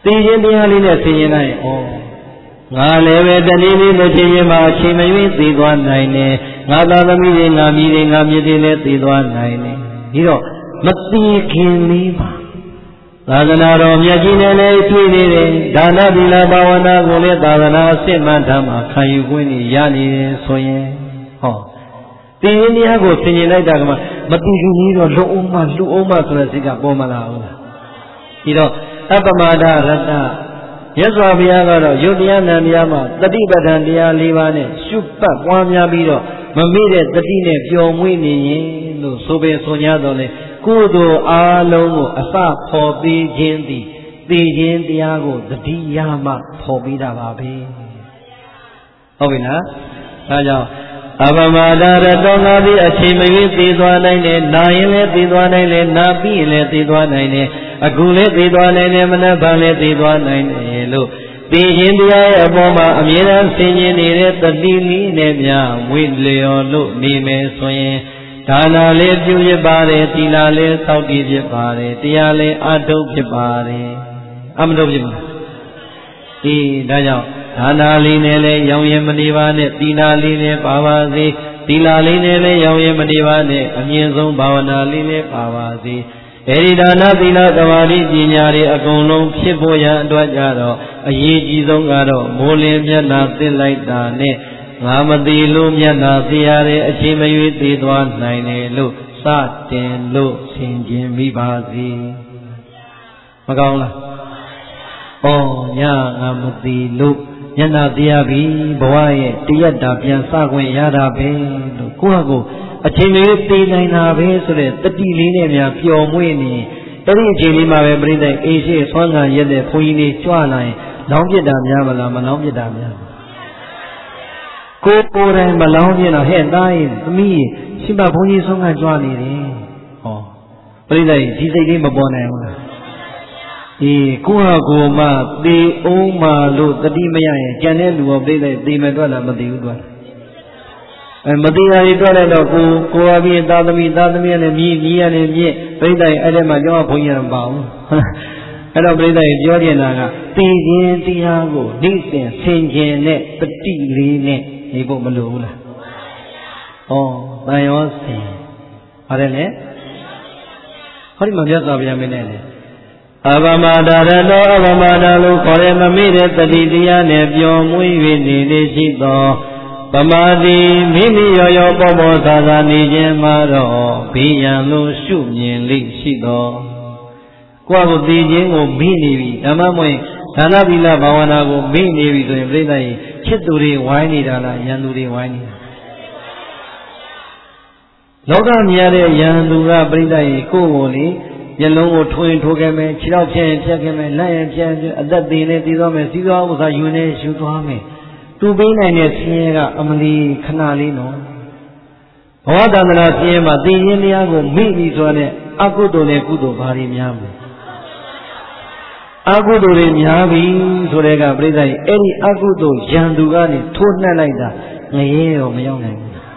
သိခြင်းတရားလေးနဲ့ဆင်ခြင်လိုက်ဩငါလည်းပဲတနည်းနည်းတစ်ချိန်ချင်းမှာအချိန်မရွေးသိသွားနိုင်တယ်ငါသာသမီတွေငါမြည်တွေငါမြည်တွေလည်းသိသွားနိုင်တယ်ဒီတော့မသိခင်လေးပါသာသနာတော်မြတ်ကြီးနဲ့လည်းတွေ့နေတယ်ဒါနသီလဘာဝနာကိုလည်းသာသနာအစစ်မှန်ဓမ္မခံယူခွင့်ရနေတယ်ဆိုရင်ဟောသိရင်တရားကိုဆင်ခြင်လိုက်တာကမှမသိခင်ကြီးတော့လုံအောင်မလူအောင်မဆိုတဲ့စိတ်ကပေါ်မလာဘူးလားဒီတော့အပ္ပမာဒရတ္တမြတ်စွာဘုရားကတော့ယုတ်တရားနာတရားမှာတတိပဋ္ဌာန်တရား၄ပါးနဲ့ရှုပတ်ပွားများပြီးတော့မမေ့တဲ့တတိနဲ့ပျော်မွေ့နေရင်လို့ဆိုပေဆို냐တော့လေကုသိုလ်အားလုံးကိုအစဖော်ပေးခြင်းသည်သိခြင်းတရားကိုတတိယမှဖော်ပေးတာပါပဲဟုတ်ပြီလားဒါကြောင့်အပမဒရတောငါသည်အချိန်မရွေးသိသွားနိုင်တယ်နာရင်လည်းသိသွားနိုင်တယ်နာပြီးရင်လည်းသိသွားနိုင်တယ်အခုလည်းသိသွားနိုင်တယ်မနက်ဖြန်လည်းသိသွားနိုင်တယ်လို့သိခြင်းတရားရဲ့အပေါ်မှာအမြဲတမ်းဆင်ခြင်နေတဲ့တတိလိနဲ့များဝိလျော်လို့နေမယ်ဆိုရင်ဒါနာလေးပြုဖြစ်ပါတယ်သီလလေးစောင့်တည်ဖြစ်ပါတယ်တရားလေးအထုတ်ဖြစ်ပါတယ်အမထုတ်ဖြစ်ပါအေးဒါကြောင့်ဒါနာလေးနဲ့လည်းရောင်ရင်မနေပါနဲ့သီလလေးနဲ့ပါပါစေသီလလေးနဲ့လည်းရောင်ရင်မနေပါနဲ့အမြင့်ဆုံးဘာဝနာလေးနဲ့ပါပါစေအဲဒီဒါနသီလသမာဓိပညာတွေအကုန်လုံးဖြစ်ဖို့ရန်အတွက်ကြတော့အရေးကြီးဆုံးကတော့မိုးလင်းမျက်နှာသိလိုက်တာနဲ့ငါမသိလို့မျက်နှာသိရတဲ့အချိန်မရွေးသိသွားနိုင်တယ်လို့စတင်လို့ဆင်ခြင်မိပါစေမကောင်းလားဩညငါမသိလို့မျက်နှာသိရပြီဘဝရဲ့တရက်တာပြန်စခွင့်ရတာပဲလို့ကိုယ့်ဟာကိုယ်အချိန်လေးသိနိုင်တာပဲဆိုတဲ့တတိလေးနဲ့များပျော်မွေ့နေအဲ့ဒီအချိန်လေးမှာပဲပြိဿအေးရှိဆွမ်းခံရက်တဲ့ဘုန်းကြီးလေးကြွလာရင်လောင်းပြစ်တာများမလားမလောင်းပြစ်တာများကိုယ်ကိုယ်တိုင်မလောင်းပြစ်တော့ဟဲ့သားရင်သမီးရှိမဘုန်းကြီးဆွမ်းခံကြွနေတယ်ဟောပြိဿဒီစိတ်လေးမပေါ်နိုင်ဘူးလားအေးကိုယ့်ဟာကိုယ်မှသေအောင်မှလို့တတိမရရင်ကြံတဲ့လူရောပြိဿသေမယ်တော့လားမသိဘူးတော့အဲမသိတာတွေတွေ့လိုက်တော့ကိုကိုအပြီးသာသမီသာသမီနဲ့မြည်မြည်ရနဲ့မြည်ပြိဿအဲ့ဒါမှကျောင်းဘုန်းကြီးရမပါဘူးအဲ့တော့ပြိဿရေပြောနေတာကသိခြင်းတရားကိုနှိမ့်စင်ဆင်ခြင်တဲ့တတိလေးနဲ့နေဖို့မလိုဘူးလားဩတန်ရောစင်ပါတယ်လေဟောဒီမှာမြတ်စွာဘုရားမင်းနဲ့လေအပမဒရတောအပမဒလို့ခေါ်တဲ့မမေ့တဲ့တတိတရားနဲ့ပျော်မွေ့၍နေလေရှိသောပမာတိမိမိရောရောပေါ်ပေါ်သာသာနေခြင်းမှာတော့ဘေးရန်လို့ရှုမြင်လိရှိသောကိုယ့်ကိုသိခြင်းကိုမိနေပြီဓမ္မမွေဒါနသီလဘာဝနာကိုမိနေပြီဆိုရင်ပြိဿရေချစ်သူတွေဝိုင်းနေတာလားရန်သူတွေဝိုင်းနေတာလောကမြင်ရတဲ့ရန်သူကပြိဿရေကိုယ့်ကိုလေမျက်လုံးကိုထိုးရင်ထိုးခဲ့မယ်ခြေထောက်ဖြတ်ရင်ဖြတ်ခဲ့မယ်လက်ရင်ဖြတ်ရင်အသက်သေးနဲ့တည်သွားမယ်စီးသွားဥစ္စာယူနေယူသွားမယ်သူပေးနိုင်တဲ့ဆင်းရဲကအမလီခဏလေးနော်ဘဝတန္တရာဆင်းရဲမှာသိရင်တရားကိုမိပြီဆိုတဲ့အကုသိုလ်နဲ့ကုသိုလ်ဘာတွေများမလဲအကုသိုလ်တွေများပြီဆိုတဲ့ကပြိဿကြီးအဲ့ဒီအကုသိုလ်ရန်သူကနေထိုးနှက်လိုက်တာငရဲရောမရောက်နိုင်ဘူးဩ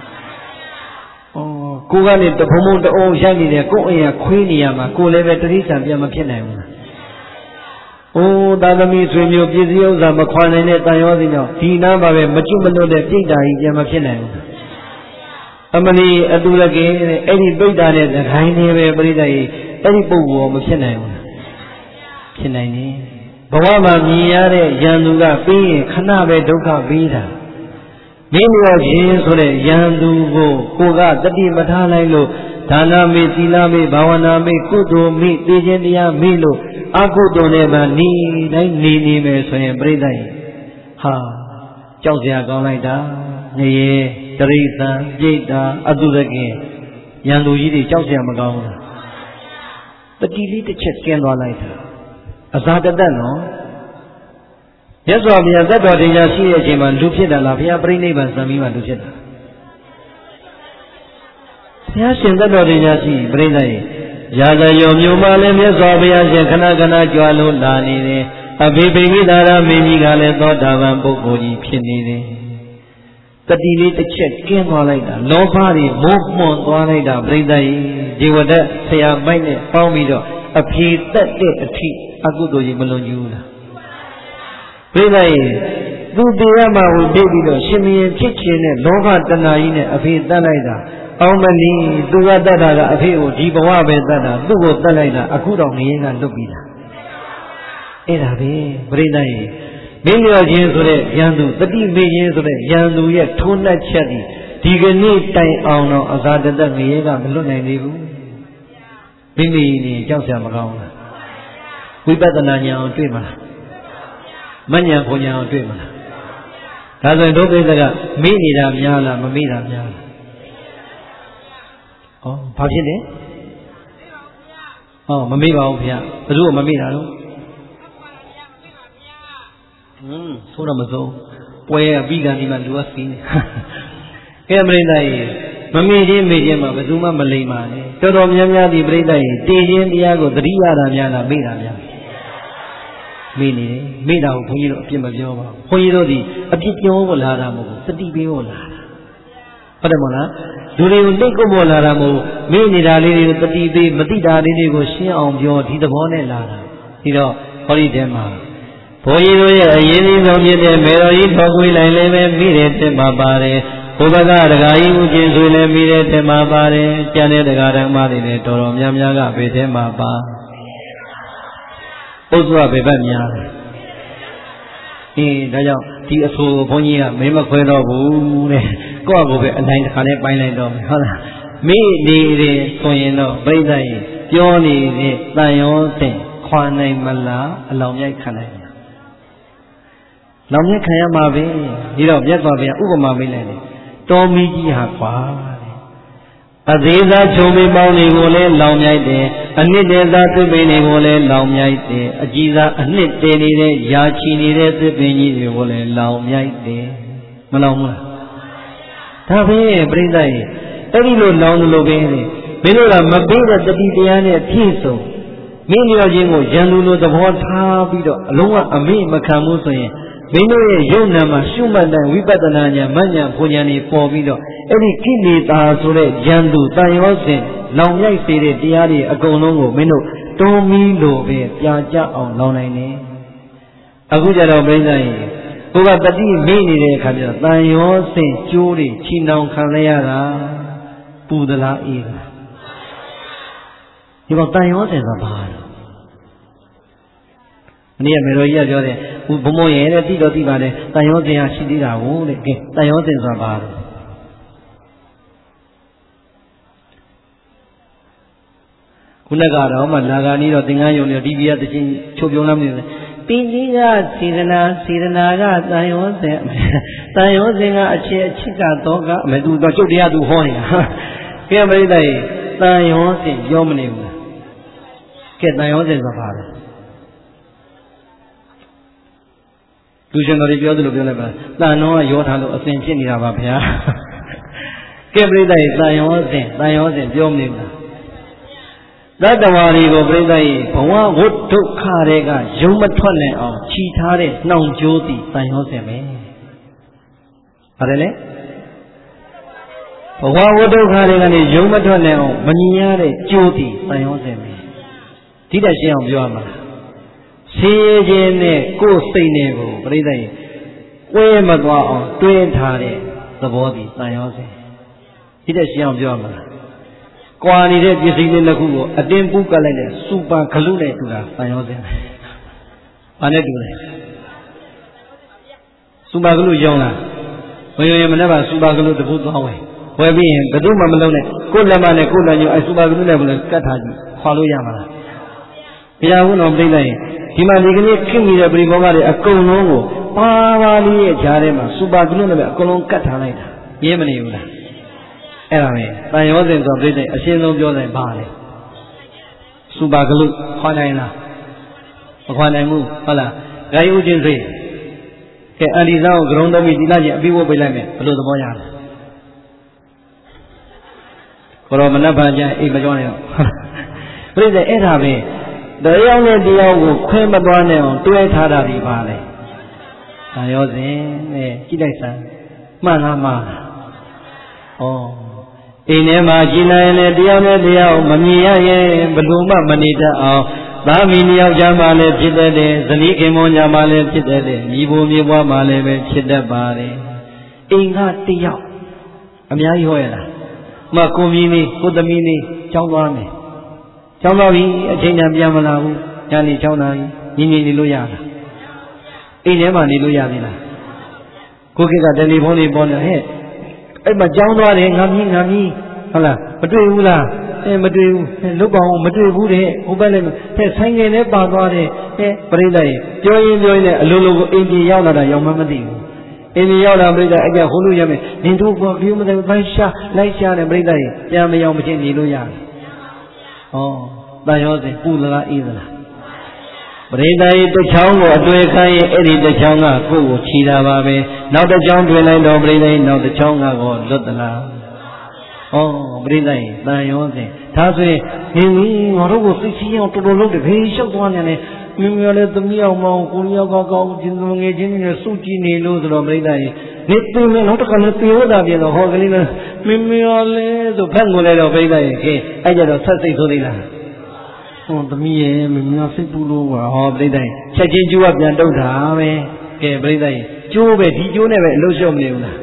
ကိုကနေတဖုံဖုံတအုံရိုက်နေတယ်ကိုယ့်အိမ်ကခွေးနေရမှာကိုလည်းပဲတတိဆံပြန်မဖြစ်နိုင်ဘူးအိုးသာသမီဆွေမျိုးပြည်စည်းဥစ္စာမခွာနိုင်တဲ့တန်ရောစီကြောင့်ဒီနားပါပဲမကျွတ်မလွတ်တဲ့ပြိတ္တာကြီးပြန်မဖြစ်နိုင်ဘူးအမလီအတူရကင်းတဲ့အဲ့ဒီပြိတ္တာနဲ့သခိုင်းနေပဲပြိတ္တာကြီးအဲ့ဒီပုံပေါ်မဖြစ်နိုင်ဘူးဖြစ်နိုင်တယ်ဘဝမှာမြင်ရတဲ့ရန်သူကပြီးရင်ခဏပဲဒုက္ခပေးတာမင်းတို့ချင်းဆိုတဲ့ရန်သူကိုကိုကတတိမထားလိုက်လို့ဒါနမေသီလမေဘာဝနာမေကုသိုလ်မေသိခြင်းတရားမေလို့အကုသိုလ်နဲ့မှနေတိုင်းနေနေမယ်ဆိုရင်ပြိဿရေဟာကြောက်စရာကောင်းလိုက်တာငရေတရိစ္ဆာန်ပြိတ္တာအတုရကင်ရန်သူကြီးတွေကြောက်စရာမကောင်းဘူးလားတတိလေးတစ်ချက်ကင်းသွားလိုက်တာအသာတသက်နော်မြတ်စွာဘုရားသက်တော်တရားရှိတဲ့အချိန်မှာလူဖြစ်တာလားဘုရားပြိဋိဘံစံပြီးမှလူဖြစ်တာဘုရားရှင်သက်တော်တရားရှိပြိဿရေရာဇယောမျိုးမှလည်းမြတ်စွာဘုရားရှင်ခဏခဏကြွလို့လာနေတယ်အဘိဗိမိသာရမင်းကြီးကလည်းသောတာပန်ပုဂ္ဂိုလ်ကြီးဖြစ်နေတယ်တတိလေးတစ်ချက်ကင်းသွားလိုက်တာလောဘတွေမိုးမွန်သွားလိုက်တာပြိဿရေဇေဝဒတ်ဆရာမိုက်နဲ့ပေါင်းပြီးတော့အဖြေသက်တဲ့အထိအကုသိုလ်ကြီးမလွန်ကျူးလားပြိဿရေသူတရားမှာကိုသိပြီးတော့ရှင်မင်းဖြစ်ခြင်းနဲ့လောဘတဏှာကြီးနဲ့အဖေတတ်လိုက်တာအောင်မလီသူကတတ်တာကအဖေကိုဒီဘဝပဲတတ်တာသူ့ကိုတတ်လိုက်တာအခုတော့ငရင်ကလွတ်ပြီးတာအဲ့ဒါပဲပြိဿရေမင်းလျော်ခြင်းဆိုတဲ့ရန်သူတတိမေခြင်းဆိုတဲ့ရန်သူရဲ့ထိုးနှက်ချက်ဒီဒီကနေ့တိုင်အောင်တော့အသာတသက်ငရင်ကမလွတ်နိုင်သေးဘူးမိမိနေကြောက်စရာမကောင်းလားဝိပဿနာဉာဏ်အောင်တွေ့မလားမဉဏ်ဘုံဉာဏ်အောင်တွေ့မလားဒါဆိုရင်ဒုပိဿကမိနေတာများလားမမိတာများလားဩဘာဖြစ်လဲဩမမိပါဘူးဗျာဘယ်သူ့ကိုမမိတာတော့ဟွန်းဆိုတော့မစိုးပွဲအပြီးကန်ဒီမှာလူကစီးနေကဲပရိသတ်ကြီးမမိချင်းမိချင်းမှာဘယ်သူမှမလိမ္မာနဲ့တော်တော်များများဒီပရိသတ်ကြီးတည်ခြင်းတရားကိုသတိရတာများလားမိတာများမိနေတယ်မိတာကိုဘုန်းကြီးတို့အပြစ်မပြောပါဘူးဘုန်းကြီးတို့ဒီအပြစ်ပြောဖို့လာတာမဟုတ်ဘူးသတိပေးဖို့လာတာဟုတ်တယ်မဟုတ်လားလူတွေကိုနှိတ်ကုတ်ဖို့လာတာမဟုတ်မိနေတာလေးတွေကိုသတိပေးမသိတာလေးတွေကိုရှင်းအောင်ပြောဒီသဘောနဲ့လာတာဒီတော့ဟောဒီတဲမှာဘုန်းကြီးတို့ရဲ့အရေးကြီးဆုံးဖြစ်တဲ့မေတော်ကြီးထောက်ကွေးလိုက်လည်းပဲမိတဲ့တက်မှာပါတယ်ဘုဘကဒကာကြီးဦးကျင်ဆွေလည်းမိတဲ့တက်မှာပါတယ်ကျန်တဲ့ဒကာဓမ္မတွေလည်းတော်တော်များများကဘေးထဲမှာပါပုစုကဘေဘက်များတယ်အေးဒါကြောင့်ဒီအဆိုဘုန်းကြီးကမင်းမခွဲတော့ဘူးတဲ့ကိုယ့်အကိုပဲအနိုင်တစ်ခါနဲ့ပိုင်းလိုက်တော့မယ်ဟုတ်လားမိနေတယ်ဆိုရင်တော့ပြိဿကြီးပြောနေတဲ့တန်ရောတဲ့ခွာနိုင်မလားအလောင်းရိုက်ခံနိုင်မလားလောင်းရိုက်ခံရမှာပဲဒီတော့မြတ်စွာဘုရားဥပမာပေးလိုက်တယ်တော်မီကြီးဟာကွာအသေးစားချုံမိပေါင်းတွေကိုလည်းလောင်မြိုက်တယ်အနှစ်တည်းသားသစ်ပင်တွေကိုလည်းလောင်မြိုက်တယ်အကြီးစားအနှစ်တည်နေတဲ့ယာချီနေတဲ့သစ်ပင်ကြီးတွေကိုလည်းလောင်မြိုက်တယ်မလောင်ဘူးလားဒါပဲပြိဿရဲ့အဲ့ဒီလိုလောင်လို့ပဲမင်းတို့ကမပေးတဲ့တတိတရားနဲ့ဖြည့်စုံမင်းလျော်ခြင်းကိုရန်သူလိုသဘောထားပြီးတော့အလုံးဝအမေ့မခံဘူးဆိုရင်မင်းတို့ရဲ့ယုံနာမှာရှုမှတ်တဲ့ဝိပဿနာဉာဏ်မဉဏ်ဘုံဉာဏ်တွေပေါ်ပြီးတော့အဲ့ဒီကိလေသာဆိုတဲ့ဉာဏ်သူတန်ရောစဉ်လောင်မြိုက်စေတဲ့တရားတွေအကုန်လုံးကိုမင်းတို့တွန်းပြီးလို့ပဲပြာကျအောင်လောင်နိုင်တယ်အခုကြတော့ဘိန်းဆိုင်ကိုကတတိမိနေတဲ့အခါကျတော့တန်ရောစဉ်ကျိုးတွေချီနှောင်ခံရတာပူသလားအေးလားဒီတော့တန်ရောစဉ်ဆိုတာဘာလဲမနေ့ကမေတော်ကြီးကပြောတယ်ဘုံဘုံရဲ့တဲ့တိတော်တိပါတယ်တန်ရောစင်ဟာရှိသေးတာကိုတဲ့ကဲတန်ရောစင်ဆိုတာဘာလဲခုနကတော့မှလာဂာနီးတော့သင်္ကန်းယုံနေဒီပြတချင်းချုပ်ပြုံးလာမလို့ပင်ကြီးကစေတနာစေတနာကတန်ရောစင်တန်ရောစင်ကအချစ်အချစ်ကတော့ကအမေသူတော့ကျုပ်တရားသူဟောနေတာကဲမလေးတဲ့တန်ရောစင်ပြောမနေဘူးလားကဲတန်ရောစင်ဆိုတာဘာလဲလူရှင်တော်တွေပြောသလိုပြောလိုက်ပါတန်တော်ကရောထားလို့အစဉ်ဖြစ်နေတာပါဗျာကဲပြိဿရဲ့တန်ရောစဉ်တန်ရောစဉ်ပြောမနေဘူးသတ္တဝါတွေကိုပြိဿရဲ့ဘဝဝဋ်ဒုက္ခတွေကယုံမထွက်နိုင်အောင်ခြိထားတဲ့နှောင်ကြိုးသည်တန်ရောစဉ်ပဲဟုတ်တယ်လေဘဝဝဋ်ဒုက္ခတွေကနေယုံမထွက်နိုင်အောင်မမြင်ရတဲ့ကြိုးသည်တန်ရောစဉ်ပဲဒီတက်ရှင်းအောင်ပြောရမှာဆေးခြင်းနဲ့ကိုယ်စိတ်နဲ့ကိုပြိဿရဲ့ကွဲမသွားအောင်တွင်းထားတဲ့သဘောတည်တန်ရောစဉ်ဒီတဲ့ရှင်းအောင်ပြောမှာကွာနေတဲ့ပစ္စည်းလေးတစ်ခုကိုအတင်းပူးကပ်လိုက်တဲ့စူပါဂလုနဲ့တူတာတန်ရောစဉ်ဘာနဲ့တူလဲစူပါဂလုရောင်းလားဘယ်ရင်မနေ့ကစူပါဂလုတခုသွားဝယ်ဝယ်ပြီးရင်ဘယ်သူမှမလုံးနဲ့ကိုယ်လက်မနဲ့ကိုယ်လက်ညိုအဲစူပါဂလုနဲ့ဘယ်လိုကတ်ထားကြည့်ခွာလို့ရမှာလားဘုရားဘုန်းတော်ပြိဿရဲ့ဒီမှာဒီကနေ့ခင်မိတဲ့ပရိဘောဂတွေအကုန်လုံးကိုပါပါလေးရဲ့ကြားထဲမှာစူပါဂလုနဲ့ပဲအကုန်လုံးကတ်ထားလိုက်တာရင်းမနေဘူးလားအဲ့ဒါပဲတန်ရောစဉ်ဆိုပြိဿအရှင်းဆုံးပြောတယ်ဘာလဲစူပါဂလုခွာနိုင်လားမခွာနိုင်ဘူးဟုတ်လားဂိုင်းဦးချင်းစိတ်ကဲအန္တိသောဂရုံးသမီးဒီလာချင်းအပြီးဝတ်ပေးလိုက်မယ်ဘယ်လိုသဘောရလဲဘရောမနက်ဖြန်ကျအိမ်မကြောနဲ့တော့ပြိဿအဲ့ဒါပဲတရားနဲ့တရားကိုခွဲမသွားနိုင်အောင်တွဲထားတာဒီပါလေ။ဒါရောစဉ်နဲ့ကြည့်လိုက်စမ်းမှန်လားမှားလား။ဩအိမ်ထဲမှာကြည်နိုင်ရင်တရားနဲ့တရားကိုမမြင်ရရင်ဘလို့မှမနေတတ်အောင်သာမီလျောက်ကြမှာလည်းဖြစ်တတ်တယ်ဇနီးခင်မွန်ကြမှာလည်းဖြစ်တတ်တယ်မိဘမြေပွားမှာလည်းပဲဖြစ်တတ်ပါတယ်အိမ်ကတယောက်အများကြီးဟောရလားမကိုမီးလေးကိုသမီးလေးကျောင်းသွားမယ်ကျောင်းသွားပြီအချိန်တန်ပြန်မလာဘူးညနေ၆နာရီညင်ညင်နေလို့ရလားအိမ်ထဲမှာနေလို့ရပြီလားကိုခေတ်ကတယ်လီဖုန်းလေးပေါ်နေဟဲ့အဲ့မှာကျောင်းသွားတယ်ငါမြည်ငါမြည်ဟုတ်လားမတွေ့ဘူးလားအဲမတွေ့ဘူးလုတ်ပါအောင်မတွေ့ဘူးတဲ့ဟိုဘက်လည်းဟဲ့ဆိုင်ငယ်နဲ့ပါသွားတယ်ဟဲ့ပြိဿရေပြောရင်းပြောရင်းနဲ့အလိုလိုကိုအိမ်ကြီးရောက်လာတာရောက်မှမသိဘူးအိမ်ကြီးရောက်လာပြိဿအဲ့ကဟိုလိုရမယ်နင်တို့ကပြောမတယ်ပိုင်းရှာလိုက်ရှာတယ်ပြိဿရေပြန်မရောက်မချင်းနေလို့ရတယ်ဩတန်ရောစဉ်ပူလားအေးသလားပရိသတ်ရေတစ်ချောင်းကိုအတွေ့ခိုင်းရင်အဲ့ဒီတစ်ချောင်းကကိုယ့်ကိုခြိတာပါပဲနောက်တစ်ချောင်းတွင်လိုက်တော့ပရိသတ်ရေနောက်တစ်ချောင်းကတော့လွတ်သလားဩပရိသတ်ရေတန်ရောစဉ်ဒါဆိုရင်ဟင်းငါတို့ကိုသိချင်းအောင်တော်တော်လုပ်တယ်ဖေးလျှောက်သွားနေတယ်မင်းမျိုးလည်းသမီးအောင်မောင်ကိုရီးယားကကောင်းချင်းငယ်ချင်းနဲ့စုကြည့်နေလို့ဆိုတော့ပရိသတ်ရေနေသိမယ်နောက်တစ်ခါလည်းပြေတာပြေတော့ဟောကလေးလည်းမင်းမျိုးလည်းဆိုဖက်ငိုလိုက်တော့ပရိသတ်ရေကဲအဲ့ကြတော့ဆက်စိတ်ဆိုသေးလားဟောသမီးရဲ့မင်းများစိတ်ပူလို့ပါဟောပရိသတ်ချက်ချင်းကျိုးကပြန်တုတ်တာပဲကဲပရိသတ်ကျိုးပဲဒီကျိုးနဲ့ပဲအလုပ်လျှော့မနေဘူးလားဩ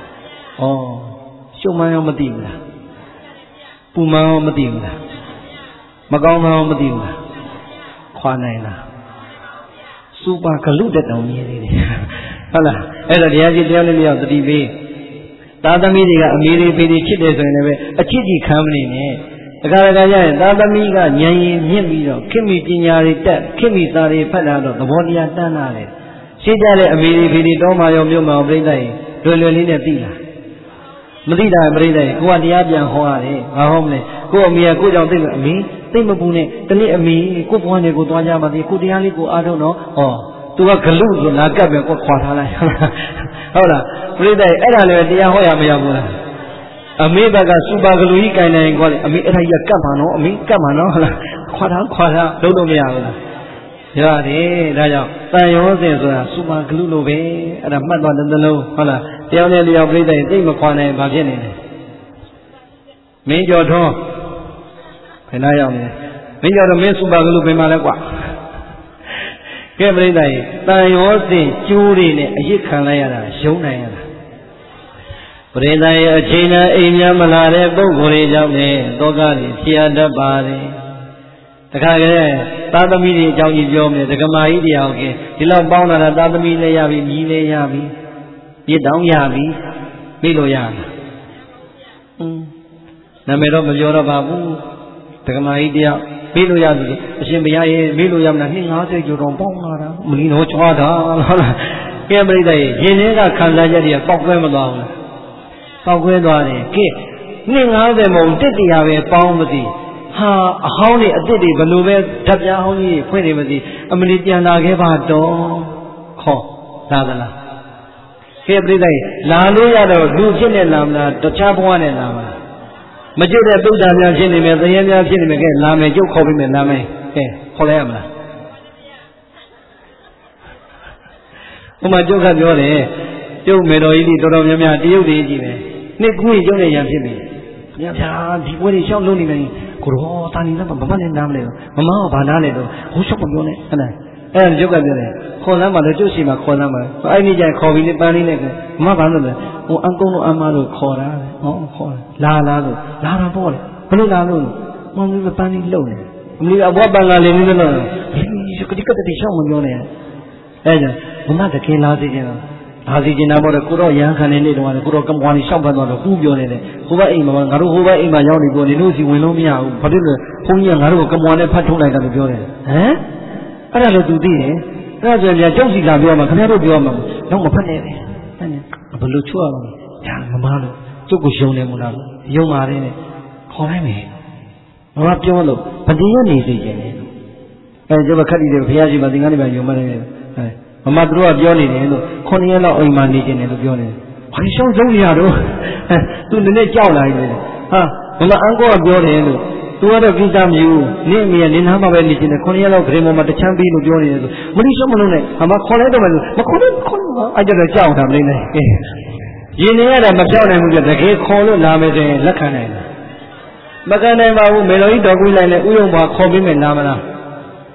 ရှုံမှန်းရောမသိဘူးလားပူမှန်းရောမသိဘူးလားမကောင်းမှန်းရောမသိဘူးလားခွာနိုင်လားစူပါဂလုတက်တောင်မြည်သေးတယ်ဟုတ်လားအဲ့တော့တရားကြီးတရားလေးမျိုးသတိပေးသာသမီတွေကအမေတွေဖေတွေချစ်တယ်ဆိုရင်လည်းအချစ်ကြီးခံမနေနဲ့တခါတခါကျရင်သာသမီကဉာဏ်ရည်မြင့်ပြီးတော့ခေတ်မီပညာတွေတက်ခေတ်မီစာတွေဖတ်လာတော့သဘောတရားတန်းလာတယ်ရှင်းကြတဲ့အမေတွေဖေတွေတောမှာရောမြို့မှာပြိဿရင်လွယ်လွယ်လေးနဲ့သိလားမသိတာပြိဿရင်ကိုကတရားပြန်ဟောရတယ်ငါဟောမလဲကိုအမေကကိုကြောင့်သိလို့အမေသိမပူနဲ့တနေ့အမေကိုဘွားနဲ့ကိုသွားကြပါသေးကိုတရားလေးကိုအားထုတ်တော့ဟောသူကဂလုဆိုလာကပ်ပဲကိုခွာထားလိုက်ဟုတ်လားပြိဿရင်အဲ့ဒါလည်းတရားဟောရမရဘူးလားအမေဘက်ကစူပါဂလူကြီးကင်နေရင်ခေါ်လေအမေအဲ့ဒါကြီးကတ်ပါနော်အမေကတ်ပါနော်ဟုတ်လားခွာထားခွာထားလုံးလို့မရဘူးလားရတယ်ဒါကြောင့်တန်ရောစဉ်ဆိုတာစူပါဂလူလိုပဲအဲ့ဒါမှတ်သွားတဲ့သလုံးဟုတ်လားတယောက်နဲ့တယောက်ပြိဿရင်သိမခွာနိုင်ဘာဖြစ်နေလဲမင်းကျော်ထွန်းဘယ်နာရောက်နေလဲမင်းကျော်တော့မင်းစူပါဂလူပြင်ပါလဲကွာကဲပြိဿရင်တန်ရောစဉ်ကျိုးတွေနဲ့အရစ်ခံလိုက်ရတာရုံနိုင်ရတာပရိသတ်ရဲ့အချိန်နဲ့အိမ်များမလာတဲ့ပုဂ္ဂိုလ်တွေကြောင့်လည်းတောကတွေဖြစ်ရတတ်ပါတယ်။တခါကလေးသာသမီတွေအကြောင်းကြီးပြောမယ်ဒကမာကြီးတရားဟုတ်ကဲဒီလောက်ပေါင်းလာတာသာသမီလည်းရပြီမြည်လည်းရပြီပြစ်တောင်းရပြီပြေးလို့ရလား။อืมနာမည်တော့မပြောတော့ပါဘူးဒကမာကြီးတရားပြေးလို့ရပြီအရှင်ဘုရားရဲ့ပြေးလို့ရမလားနှစ်၅၀ကျော်တော့ပေါင်းလာတာမလီတော့ချွားတာဟုတ်လား။ကဲပရိသတ်ရဲ့ရင်ထဲကခံစားချက်တွေကပေါက်ကွဲမသွားဘူးလား။ပေါက်ခွဲသွားတယ်ကဲနှစ်၅၀မုံတစ်တရားပဲပေါင်းမသိဟာအဟောင်းတွေအစ်စ်တွေဘလို့ပဲဓာတ်ပြားဟောင်းကြီးဖွင့်နေမသိအမလီပြန်လာခဲ့ပါတော့ခေါ်လာသလားကဲပြိဿကြီးလာလို့ရတော့လူဖြစ်နေလာမလားတခြားဘဝနဲ့လာမလားမကျွတ်တဲ့ပုဒ္ဒါများဖြစ်နေမယ်သရေများဖြစ်နေမယ်ကဲလာမယ်ကျုပ်ခေါ်ပြီးမယ်လာမယ်ကဲခေါ်လိုက်ရမလားဥမာကျုပ်ကပြောတယ်ကျုပ်မေတော်ကြီးတော်တော်များများတရုတ်တွေကြီးပဲနှစ်ကူးရင်ကျုပ်နဲ့ရံဖြစ်ပြီ။ဗျာဗျာဒီပွဲတွေရှောက်လုံးနေတယ်ကိုရောတာနေတော့ဘာမှလည်းနားမလဲမမကဘာနားလဲတော့ဟိုရှောက်မပြောနဲ့ဟဲ့လားအဲ့ဒါကျုပ်ကပြောတယ်ခေါ်လမ်းပါလို့ကျုပ်ရှိမှခေါ်လမ်းပါအဲ့ဒီကျရင်ခေါ်ပြီးပန်းလေးနဲ့မမဘာလို့လဲဟိုအန်ကုန်းတို့အမတို့ခေါ်တာဟောခေါ်လာလာလို့လာတာပေါ့လေဘလို့လာလို့မောင်ကြီးပန်းလေးလှုပ်နေအမလီအဘွားပန်းလာလေးလေးလို့ဒီကတိကတည်းကရှောက်မပြောနဲ့အဲ့ဒါမမတကယ်လာစီကြတယ်ဒါစီကျင်တာပေါ့လေကိုတော့ရဟန်းခံနေနေတော့ကိုတော့ကံပွားနေရှောက်ဖတ်သွားတော့ကူးပြောနေတယ်ဟိုဘက်အိမ်မှာငါတို့ဟိုဘက်အိမ်မှာရောက်နေပြောနေလို့စီဝင်လို့မရဘူးဘာဖြစ်လို့ဘုန်းကြီးကငါတို့ကိုကံပွားနဲ့ဖတ်ထုတ်လိုက်တာလို့ပြောတယ်ဟမ်အဲ့ဒါလည်းသူသိတယ်အဲ့ဒါဆိုရင်ကျုပ်စီလာပြောမှာခင်ဗျားတို့ပြောမှာတော့မဖတ်နဲ့ပဲအဲ့နဲ့ဘယ်လိုချွတ်ရမလဲညာမမလို့ကျုပ်ကိုယုံနေမို့လားယုံပါတယ်နဲ့ခေါ်လိုက်မယ်မမပြောလို့ဗတိရနေစေခြင်းလေအဲကျုပ်ကခက်တည်တယ်ဘုရားရှိခိုးသင်္ကန်းတွေပါယုံမှတယ်အဲမမတို့ကပြောနေတယ်လို့ခုနှစ်ရက်လောက်အိမ်မှာနေကျင်တယ်လို့ပြောနေတယ်။ဘာရှောင်းဆုံးရတော့သူနည်းနည်းကြောက်လာတယ်ဟာမမအန်ကောကပြောတယ်လို့သူကတော့ကိစ္စမျိုးနင့်အမေကနင်းနားမှာပဲနေကျင်တယ်ခုနှစ်ရက်လောက်ဂရင်ပေါ်မှာတချမ်းပြီးလို့ပြောနေတယ်ဆိုမလို့ရှောင်းမလို့နဲ့အမခေါ်လိုက်တော့မယ်လို့မခေါ်နဲ့ခေါ်လို့အဲ့ကြတော့ကြောက်တာမလေးနဲ့ရင်နေရတာမပြောင်းနိုင်ဘူးပြတကယ်ခေါ်လို့လာမယ်ဆိုရင်လက်ခံနိုင်တယ်မခံနိုင်ပါဘူးမေလိုကြီးတော်ကူးလိုက်နဲ့ဥယုံမှာခေါ်ပြီးမယ်နားမလား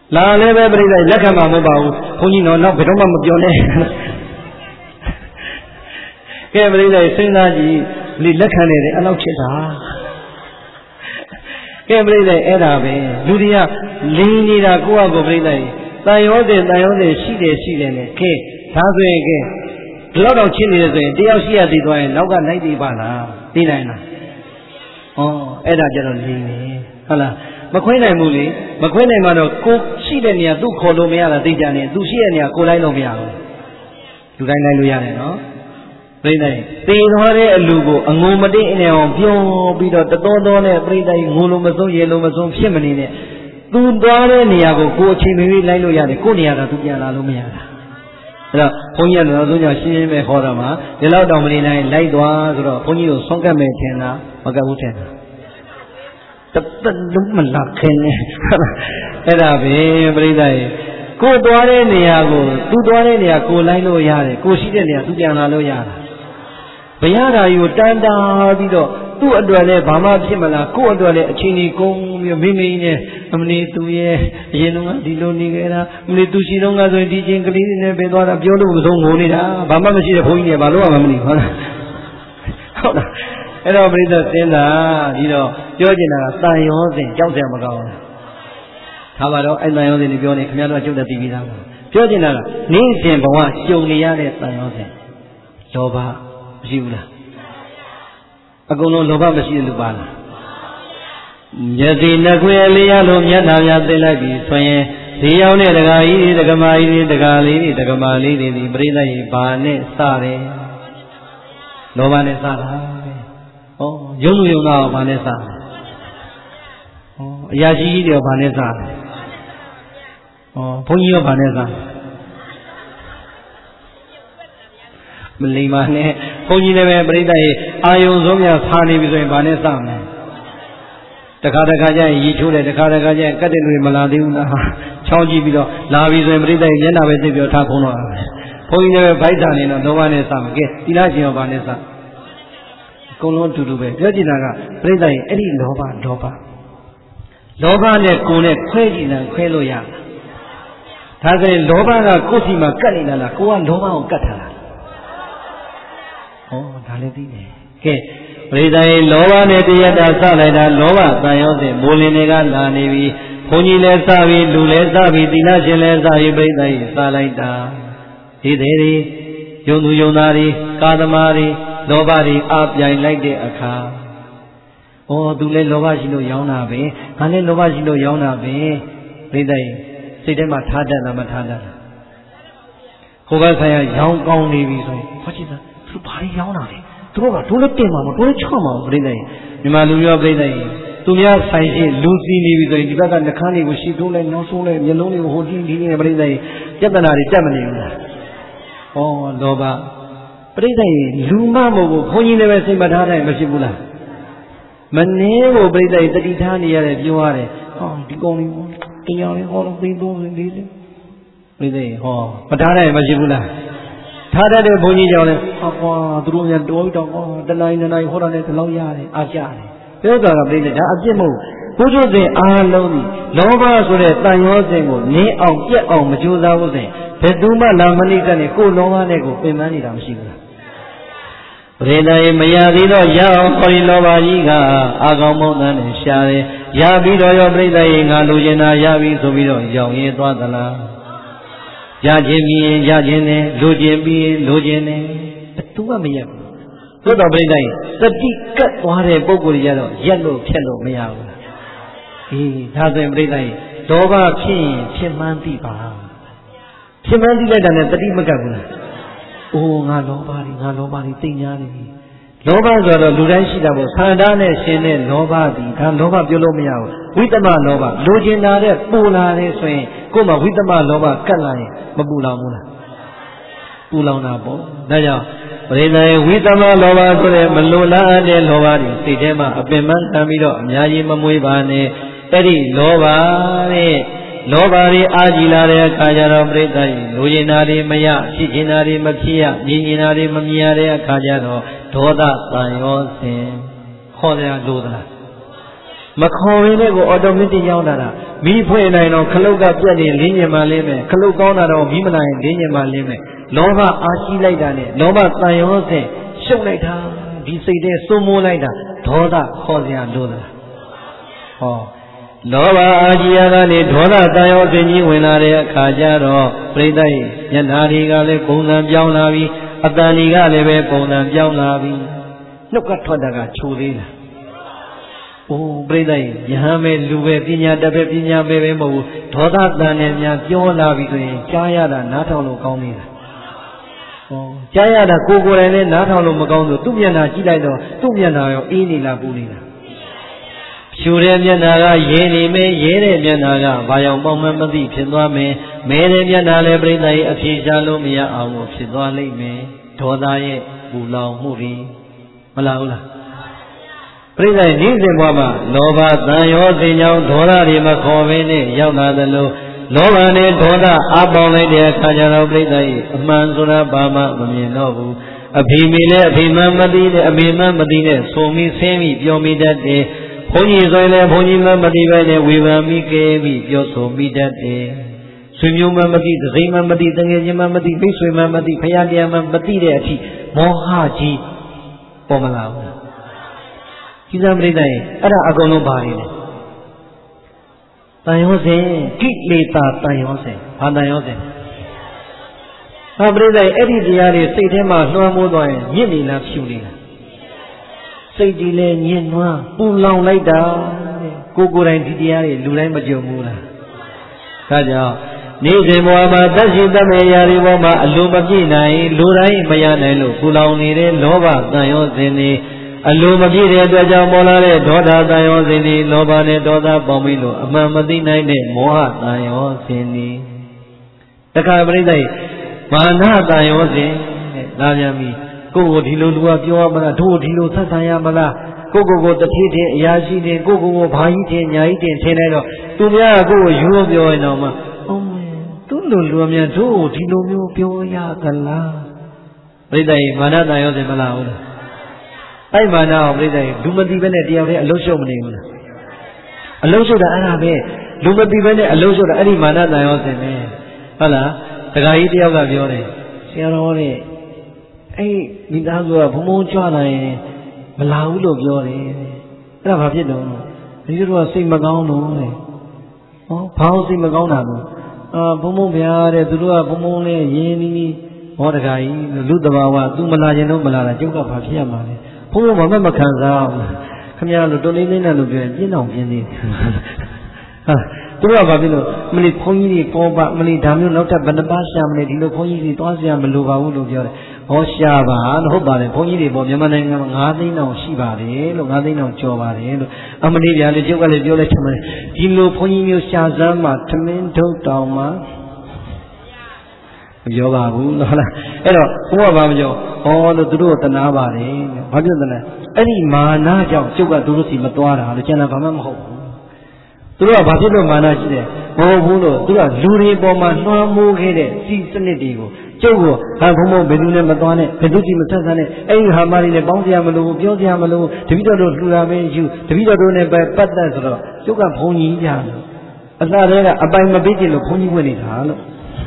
လာလည်းပဲပြိဿလက်ခံမှာမဟုတ်ပါဘူးဘုန်းကြီးတော့နောက်ဘယ်တော့မှမပြောနဲ့ကဲပြိဿစဉ်းစားကြည့်ဒီလက်ခံနေတယ်အဲ့လောက်ချစ်တာကဲပြိဿအဲ့ဒါပဲလူတွေကလင်းနေတာကိုယ့်အကိုပြိဿတန်ရောတဲ့တန်ရောတဲ့ရှိတယ်ရှိတယ်နဲ့ကဲဒါဆိုရင်ကဲဒီလောက်တော့ချစ်နေတယ်ဆိုရင်တယောက်ရှိရသေးသွားရင်နောက်ကလိုက်သေးပါလားသိနိုင်လားဩအဲ့ဒါကြတော့လင်းနေဟုတ်လားမခွင်းနိုင်ဘူးလေမခွင်းနိုင်မှတော့ကိုရှိတဲ့နေရာသူ့ခေါ်လို့မရတာသိကြနေသူရှိတဲ့နေရာကိုလိုက်လို့မရဘူးလူတိုင်းလိုက်လို့ရတယ်နော်ပြိဿတေသွားတဲ့အလူကိုအငုံမတိအနေအောင်ပြောပြီးတော့တတော်တော်နဲ့ပြိဿငိုလို့မဆုံးရေလို့မဆုံးဖြစ်မနေနဲ့သူသွားတဲ့နေရာကိုကိုအချိန်မီလိုက်လို့ရတယ်ကိုနေရာကသူပြန်လာလို့မရတာအဲ့တော့ဘုန်းကြီးကတော့သူကြောင့်ရှင်းရှင်းပဲဟောတော့မှာဒီလောက်တောင်မနေနိုင်လိုက်သွားဆိုတော့ဘုန်းကြီးတို့ဆုံးကတ်မယ်ထင်လားမကတ်ဘူးထင်လားတပတ်လုံးမလာခင်နဲ့အဲ့ဒါပဲပြိဿရေကိုသွားတဲ့နေရာကိုသူသွားတဲ့နေရာကိုလိုက်လို့ရတယ်ကိုရှိတဲ့နေရာသူပြန်လာလို့ရတာဘုရားဓာတ်ကိုတန်တာပြီးတော့သူ့အတွက်လည်းဘာမှဖြစ်မလားကို့အတွက်လည်းအချိန်ကြီးကုန်ပြီးမိမိနဲ့အမလီသူရဲ့အရင်ကဒီလိုနေခဲ့တာအမလီသူရှိတော့ကဆိုရင်ဒီချင်းကလေးနဲ့ပဲသွားတာပြောလို့မဆုံးငိုနေတာဘာမှမရှိတဲ့ဘုန်းကြီးတွေဘာလို့မှမမလီဟုတ်လားဟုတ်လားအဲ့တော့ပြိဿစဉ်းစားပြီးတော့ပြောချင်တာကတန်ရောစဉ်ကြောက်ကြမကောင်းဘူးထားပါတော့အဲ့တန်ရောစဉ်တွေပြောနေခင်ဗျားတို့ကကျုပ်တသိပြီးသားပါပြောချင်တာကနေ့စဉ်ဘဝကြုံနေရတဲ့တန်ရောစဉ်လောဘမရှိဘူးလားအကုန်လုံးလောဘမရှိတဲ့လူပါလားမျက်စိနှခွေလေးရလို့မျက်နှာများသိလိုက်ပြီဆိုရင်ဒီရောက်တဲ့ဒကာကြီးဒကမာကြီးဒကာလေးဒကမာလေးတွေဒီပြိဿကြီးဘာနဲ့စတယ်လောဘနဲ့စတာပဲဩယုံလူယုံသားဘာနဲ့စတယ်ဩအရာရှိကြီးတွေဘာနဲ့စတယ်ဩဘုန်းကြီးရောဘာနဲ့စတယ်မလိမ္မာနဲ့ဘုန်းကြီးလည်းပဲပြိဿရေအာယုံဆုံးများဖာနေပြီဆိုရင်ဘာနဲ့စမလဲတခါတခါကျရင်ရီချိုးတယ်တခါတခါကျရင်ကတ်တဲ့လူတွေမလာသေးဘူးလားချောင်းကြည့်ပြီးတော့လာပြီဆိုရင်ပြိဿရေမျက်နှာပဲသိပြီးထားဖုံးတော့ဘုန်းကြီးလည်းပဲဗိုက်တာနေတော့လောဘနဲ့စမှာကဲသီလရှင်ရောဘာနဲ့စအကုန်လုံးအတူတူပဲပြောကြည့်တာကပြိဿရေအဲ့ဒီလောဘလောဘလောဘနဲ့ကိုယ်နဲ့ခွဲကြည့်တာခွဲလို့ရဒါဆိုရင်လောဘကကိုယ်စီမှာကတ်နေတာလားကိုကလောဘကိုကတ်ထားတာဩဒါလည်းသိတယ်ကဲပရိသတ်ရေလောဘနဲ့တရားတာစလိုက်တာလောဘတန်ရောစဉ်မိုးလင်းတွေကလာနေပြီဘုန်းကြီးလည်းစပြီလူလည်းစပြီသီလရှင်လည်းစပြီပရိသတ်ရေစလိုက်တာဒီသေးတွေယုံသူယုံသားတွေကာသမာတွေလောဘတွေအပြိုင်လိုက်တဲ့အခါဩသူလည်းလောဘရှိလို့ရောင်းတာပဲငါလည်းလောဘရှိလို့ရောင်းတာပဲပရိသတ်ရေစိတ်ထဲမှာထားတတ်လားမထားတတ်လားကိုယ်ကဆိုင်ရရောင်းကောင်းနေပြီဆိုရင်ဟောကြည့်သားသူဘာတွေရောင်းတာလဲသူတို့ကတို့လည်းတင်မှာမတို့လည်းချော့မှာပြိဿရေမြန်မာလူမျိုးပြိဿရေသူများဆိုင်ရှိလူစီနေပြီဆိုရင်ဒီဘက်ကနှခမ်းတွေကိုရှိထိုးလိုက်နောက်ဆုံးလိုက်မျက်လုံးတွေကိုဟိုကြည့်ဒီနေပြိဿရေပြဿနာတွေတက်မနေဘူးလားဩလောဘပြိဿရေလူမမဟုတ်ဘူးခွန်ကြီးလည်းပဲစိတ်မထားတိုင်းမဖြစ်ဘူးလားမနှင်းကိုပြိဿရေတတိထားနေရတယ်ပြောရတယ်ဟောဒီကောင်လေးတရားလေးဟောတော့သိသုံးလေးလေးပြိဿရေဟောမထားတိုင်းမဖြစ်ဘူးလားထားတဲ့ဘုန်းကြီးကြောင့်လည်းအကွာသူတို့များတော်တော့ကွာတနိုင်တနိုင်ဟောတာနဲ့ဒီလောက်ရတယ်အားကြတယ်ပြောတာကပြိဿဒါအပြစ်မဟုတ်ဘုရားရှင်အားလုံးဒီလောဘဆိုတဲ့တန်ရောစဉ်ကိုနင်းအောင်ပြက်အောင်မကြိုးစားဘူးဆိုရင်ဘယ်သူမှလာမနိကနဲ့ကိုယ်လောဘနဲ့ကိုပင်ပန်းနေတာမရှိဘူးလားပရိသတ်ရေမရသေးတော့ရအောင်ခေါ်ဒီလောဘကြီးကအာကောင်မုန်းတဲ့နဲ့ရှာတယ်ရပြီးတော့ရောပရိသတ်ရေငါလိုချင်တာရပြီဆိုပြီးတော့ရောင်ရဲသွားသလားရခြင်းပြီးရင်ရခြင်းနဲ့လိုခြင်းပြီးရင်လိုခြင်းနဲ့ဘသူမှမရက်ဘူးသို့တော်ပြိဿရေတတိကတ်သွားတဲ့ပုံကိုယ်ကြီးကတော့ရက်လို့ဖြက်လို့မရဘူးလားအေးဒါဆိုရင်ပြိဿရေဒေါဘဖြစ်ရင်ဖြစ်မှန်းသိပါဖြစ်မှန်းသိလိုက်တာနဲ့တတိမကတ်ဘူးလားအိုးငါလောဘတွေငါလောဘတွေသိညာနေပြီလောဘဆိုတော့လူတိုင်းရှိတာပေါ့ဆန္ဒနဲ့ရှင်တဲ့လောဘသည်ဒါလောဘပြောလို့မရဘူးဝိသမလောဘလိုချင်တာတဲ့ပူလာတယ်ဆိုရင်ကိုယ်မှာဝိသမလောဘကတ်လာရင်မပူလောင်ဘူးလားပူလောင်တာပေါ့ဒါကြောင့်ပရိသေဝိသမလောဘဆိုတဲ့မလိုလားတဲ့လောဘတွေစိတ်ထဲမှာအပင်ပန်းခံပြီးတော့အများကြီးမမွေးပါနဲ့အဲ့ဒီလောဘတဲ့လောဘတွေအာကြည်လာတဲ့အခါကျတော့ပြိဿကြီးလိုချင်တာတွေမရဖြစ်ချင်တာတွေမဖြစ်ရမြင်ချင်တာတွေမမြင်ရတဲ့အခါကျတော့ဒေါသတန်ရောစဉ်ခေါ်ရလို့သလားမခေါ်ရင်းနဲ့ကိုအော်တိုမက်တစ်ရောက်လာတာမီးဖွင့်နိုင်တော့ခလုတ်ကပြက်နေလင်းညင်မှလင်းမယ်ခလုတ်ကောင်းတာတော့မီးမနိုင်လင်းညင်မှလင်းမယ်လောဘအားကြီးလိုက်တာနဲ့လောဘတန်ရောစင်ရှုပ်လိုက်တာဒီစိတ်ထဲစိုးမိုးလိုက်တာဒေါသခေါ်စရာလိုတာဟောလောဘအာကြီးရကနေဒေါသတန်ရောစင်ကြီးဝင်လာတဲ့အခါကျတော့ပြိဿရဲ့မျက်နှာတွေကလည်းပုံစံပြောင်းလာပြီးအတန်တွေကလည်းပဲပုံစံပြောင်းလာပြီးနှုတ်ကထွက်တာကချိုသေးလားအိုးပြိဿရဲ့ယဟန်ပဲလူပဲပညာတတ်ပဲပညာပဲပဲမဟုတ်ဘူးဒေါသတန်နဲ့များပြောလာပြီဆိုရင်ကြားရတာနားထောင်လို့ကောင်းနေတာဟောကြားရတာကိုယ်ကိုယ်တိုင်လည်းနားထောင်လို့မကောင်းဆိုသူ့မျက်နှာကြည့်လိုက်တော့သူ့မျက်နှာရောအေးနေလားပူနေလားဖြူတဲ့မျက်နှာကရဲနေမယ်ရဲတဲ့မျက်နှာကဘာကြောင့်ပေါမှမသိဖြစ်သွားမယ်မဲတဲ့မျက်နှာလည်းပြိဿရဲ့အဖြေရှာလို့မရအောင်လို့ဖြစ်သွားလိမ့်မယ်ဒေါသရဲ့ပူလောင်မှုတွေမလားဟုတ်လားပြိဿရဲ့နေ့စဉ်ဘဝမှာလောဘတန်ရောစင်ကြောင့်ဒေါသတွေမခေါ်ဘဲနဲ့ရောက်လာသလိုလောဘနဲ့ဒေါသအပေါင်းလိုက်တဲ့အခါကျတော့ပြိဿရဲ့အမှန်ဆိုတာဘာမှမမြင်တော့ဘူးအဖေမေလည်းအဖေမှမသိတဲ့အမေမှမသိတဲ့ဆိုမိဆင်းမိပြောမိတတ်တယ်ဘုန်းကြီးဆိုရင်လည်းဘုန်းကြီးမှမသိပဲနဲ့ဝေဖန်မိကဲမိပြောဆိုမိတတ်တယ်ဆွေမျိုးမှမသိသစိမှမသိတငယ်ချင်းမှမသိမိတ်ဆွေမှမသိဖယားတရားမှမသိတဲ့အထိမောဟကြီးပေါ်မလာဘူးကြီးစားပြိဿရဲ့အဲ့ဒါအကုန်လုံးပါနေတယ်တန်ရောစဉ်ကိလေသာတန်ရောစဉ်ဘာတန်ရောစဉ်ဟာပြိဿရဲ့အဲ့ဒီတရားတွေစိတ်ထဲမှာလွှမ်းမိုးသွားရင်ညစ်နေလားဖြူနေလားစိတ်ကြီးလဲညင်နွားပူလောင်လိုက်တာကိုကိုယ်တိုင်ဒီတရားတွေလူတိုင်းမကြုံဘူးလားဒါကြောင့်နေ့စဉ်ဘဝမှာသက်ရှိတတ်မဲ့ရာတွေပေါ်မှာအလိုမပြည့်နိုင်လူတိုင်းမရနိုင်လို့ပူလောင်နေတဲ့လောဘတန်ရောစဉ်တွေအလိုမပြည့်တဲ့အတွက်ကြောင့်ပေါ်လာတဲ့ဒေါသတန်ရောစဉ်တွေလောဘနဲ့ဒေါသပေါင်းပြီးလို့အမှန်မသိနိုင်တဲ့မောဟတန်ရောစဉ်တွေတခါပြိဿမာနတန်ရောစဉ်တဲ့လာပြန်ပြီကိုယ်ကိုဒီလိုလူကပြောရမလားတို့ဒီလိုဆက်ဆံရမလားကိုကိုကိုတဖြည်းဖြည်းအရာရှိတယ်ကိုကိုကိုဘာကြီးတင်ညာကြီးတင်ထင်းလိုက်တော့သူများကကိုကိုယူပြောရင်တော့မှအော်သူ့လိုလူအများတို့ဒီလိုမျိုးပြောရသလားပြိဿကြီးမာနတန်ရောစင်မလားဟုတ်လားအဲ့မာနအောင်ပြိဿကြီးလူမသိဘဲနဲ့တယောက်တည်းအလုံးရှုပ်မနေဘူးလားအလုံးရှုပ်တာအဲ့ဒါပဲလူမသိဘဲနဲ့အလုံးရှုပ်တာအဲ့ဒီမာနတန်ရောစင်ပဲဟုတ်လားတခါကြီးတယောက်ကပြောတယ်ဆရာတော်တဲ့အဲ့မိသားစုကဘုံဘုံကြွလာရင်မလာဘူးလို့ပြောတယ်အဲ့ဒါဘာဖြစ်တော့ဒီလိုကစိတ်မကောင်းလို့တဲ့ဟောဘာလို့စိတ်မကောင်းတာလဲအာဘုံဘုံဗျာတဲ့သူတို့ကဘုံဘုံလေးရင်းနီးနီးဟောတခါကြီးလူတဘာဝသူမလာရင်တော့မလာတာကျုပ်ကဘာဖြစ်ရမှာလဲဘုံဘုံဘာမှမခံစားဘူးခင်ဗျားတို့တော်လေးလေးနဲ့လို့ပြောရင်ပြင်းအောင်ပြင်းသေးတယ်ဟာသူတို့ကဘာဖြစ်လို့မလီဘုန်းကြီးတွေပေါ်ပါမလီဒါမျိုးနောက်ထပ်ဘယ်နှပါရှာမလဲဒီလိုဘုန်းကြီးတွေသွားစရာမလိုပါဘူးလို့ပြောတယ်ဟောရှာပါလို့ဟုတ်ပါတယ်ဘုန်းကြီးတွေပေါ်မြန်မာနိုင်ငံမှာ၅သိန်းတောင်ရှိပါတယ်လို့၅သိန်းတောင်ကျော်ပါတယ်လို့အမလီဗျာလေကျုပ်ကလည်းပြောလိုက်ချင်တယ်ဒီလိုဘုန်းကြီးမျိုးရှာစမ်းမှာသမင်းထုတ်တောင်မှာမပြောပါဘူးလို့ဟုတ်လားအဲ့တော့ဘုရားဘာမပြောဟောလို့သူတို့ကတနာပါတယ်ဘာဖြစ်တယ်လဲအဲ့ဒီမာနကြောင့်ကျုပ်ကသူတို့စီမသွားတာလို့ကျန်တာဘာမှမဟုတ်ဘူးသူတို့ကဘာဖြစ်လို့မာနရှိတယ်မဟုတ်ဘူးလို့သူကလူတွေပေါ်မှာလွှမ်းမိုးခဲ့တဲ့စီစနစ်တွေကိုကျုပ်ကဟာဘုံဘုံဘယ်သူနဲ့မသွားနဲ့ဘယ်သူကြည့်မဆက်ဆံနဲ့အဲ့ဒီဟာမလေးနဲ့ပေါင်းစရာမလိုဘူးပြောစရာမလိုဘူးတပည့်တော်တို့လှူတာပဲယူတပည့်တော်တို့နဲ့ပဲပတ်သက်ဆိုတော့ကျုပ်ကဘုံကြီးကြတယ်အစားတွေကအပိုင်မပေးချင်လို့ဘုံကြီးဝင်နေတာလို့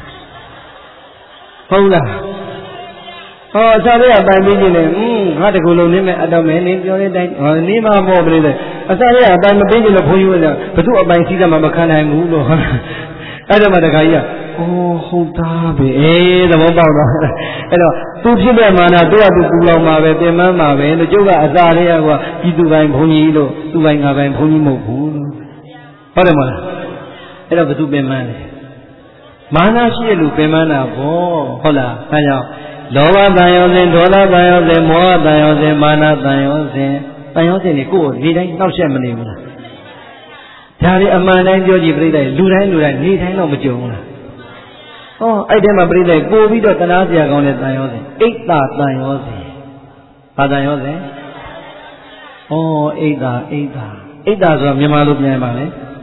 ဟုတ်လားဟောအစားတွေကအပိုင်ပေးချင်တယ်อืมငါတကူလုံးနေမဲ့အတော့မယ်နင်းပြောတဲ့အတိုင်းဟောနေမှာပေါ့ပြိလေအစားတွေကအပိုင်မပေးချင်လို့ဘုံကြီးဝင်တာဘသူအပိုင်စီးတာမှမခံနိုင်ဘူးလို့ဟုတ်အဲ့တော့မှတခါကြီးကအိုးဟုတ်သားပဲအေးသဘောပေါက်တော့အဲ့တော့သူဖြစ်တဲ့မာနသူကသူပူလောင်မှာပဲပြင်မမှာပဲလို့ကျုပ်ကအစာတွေကကပြည်သူပိုင်ဘုန်းကြီးလို့သူပိုင်ငါပိုင်ဘုန်းကြီးမဟုတ်ဘူးလို့ဟုတ်တယ်မလားအဲ့တော့ဘသူပင်မလဲမာနရှိတဲ့လူပင်မနာပေါ့ဟုတ်လားအဲကြောင့်လောဘတန်ရောစဉ်ဒေါသတန်ရောစဉ်မောဟတန်ရောစဉ်မာနတန်ရောစဉ်တန်ရောစဉ်တွေကိုယ်နေတိုင်းနှောက်ယှက်မနေဘူးလားဒါတွေအမှန်တိုင်းပြောကြည့်ပြိတ္တိုင်လူတိုင်းလူတိုင်းနေတိုင်းတော့မကြုံဘူးလားဩအဲ့ဒီမှာပြိတ္တိုင်ပို့ပြီးတော့တနာစရာကောင်းတဲ့တန်ရောစဉ်အိတ်တာတန်ရောစဉ်ဘာတန်ရောစဉ်ဩအိတ်တာအိတ်တာအိတ်တာဆိုတာမြန်မာလိုပြန်ပါလေ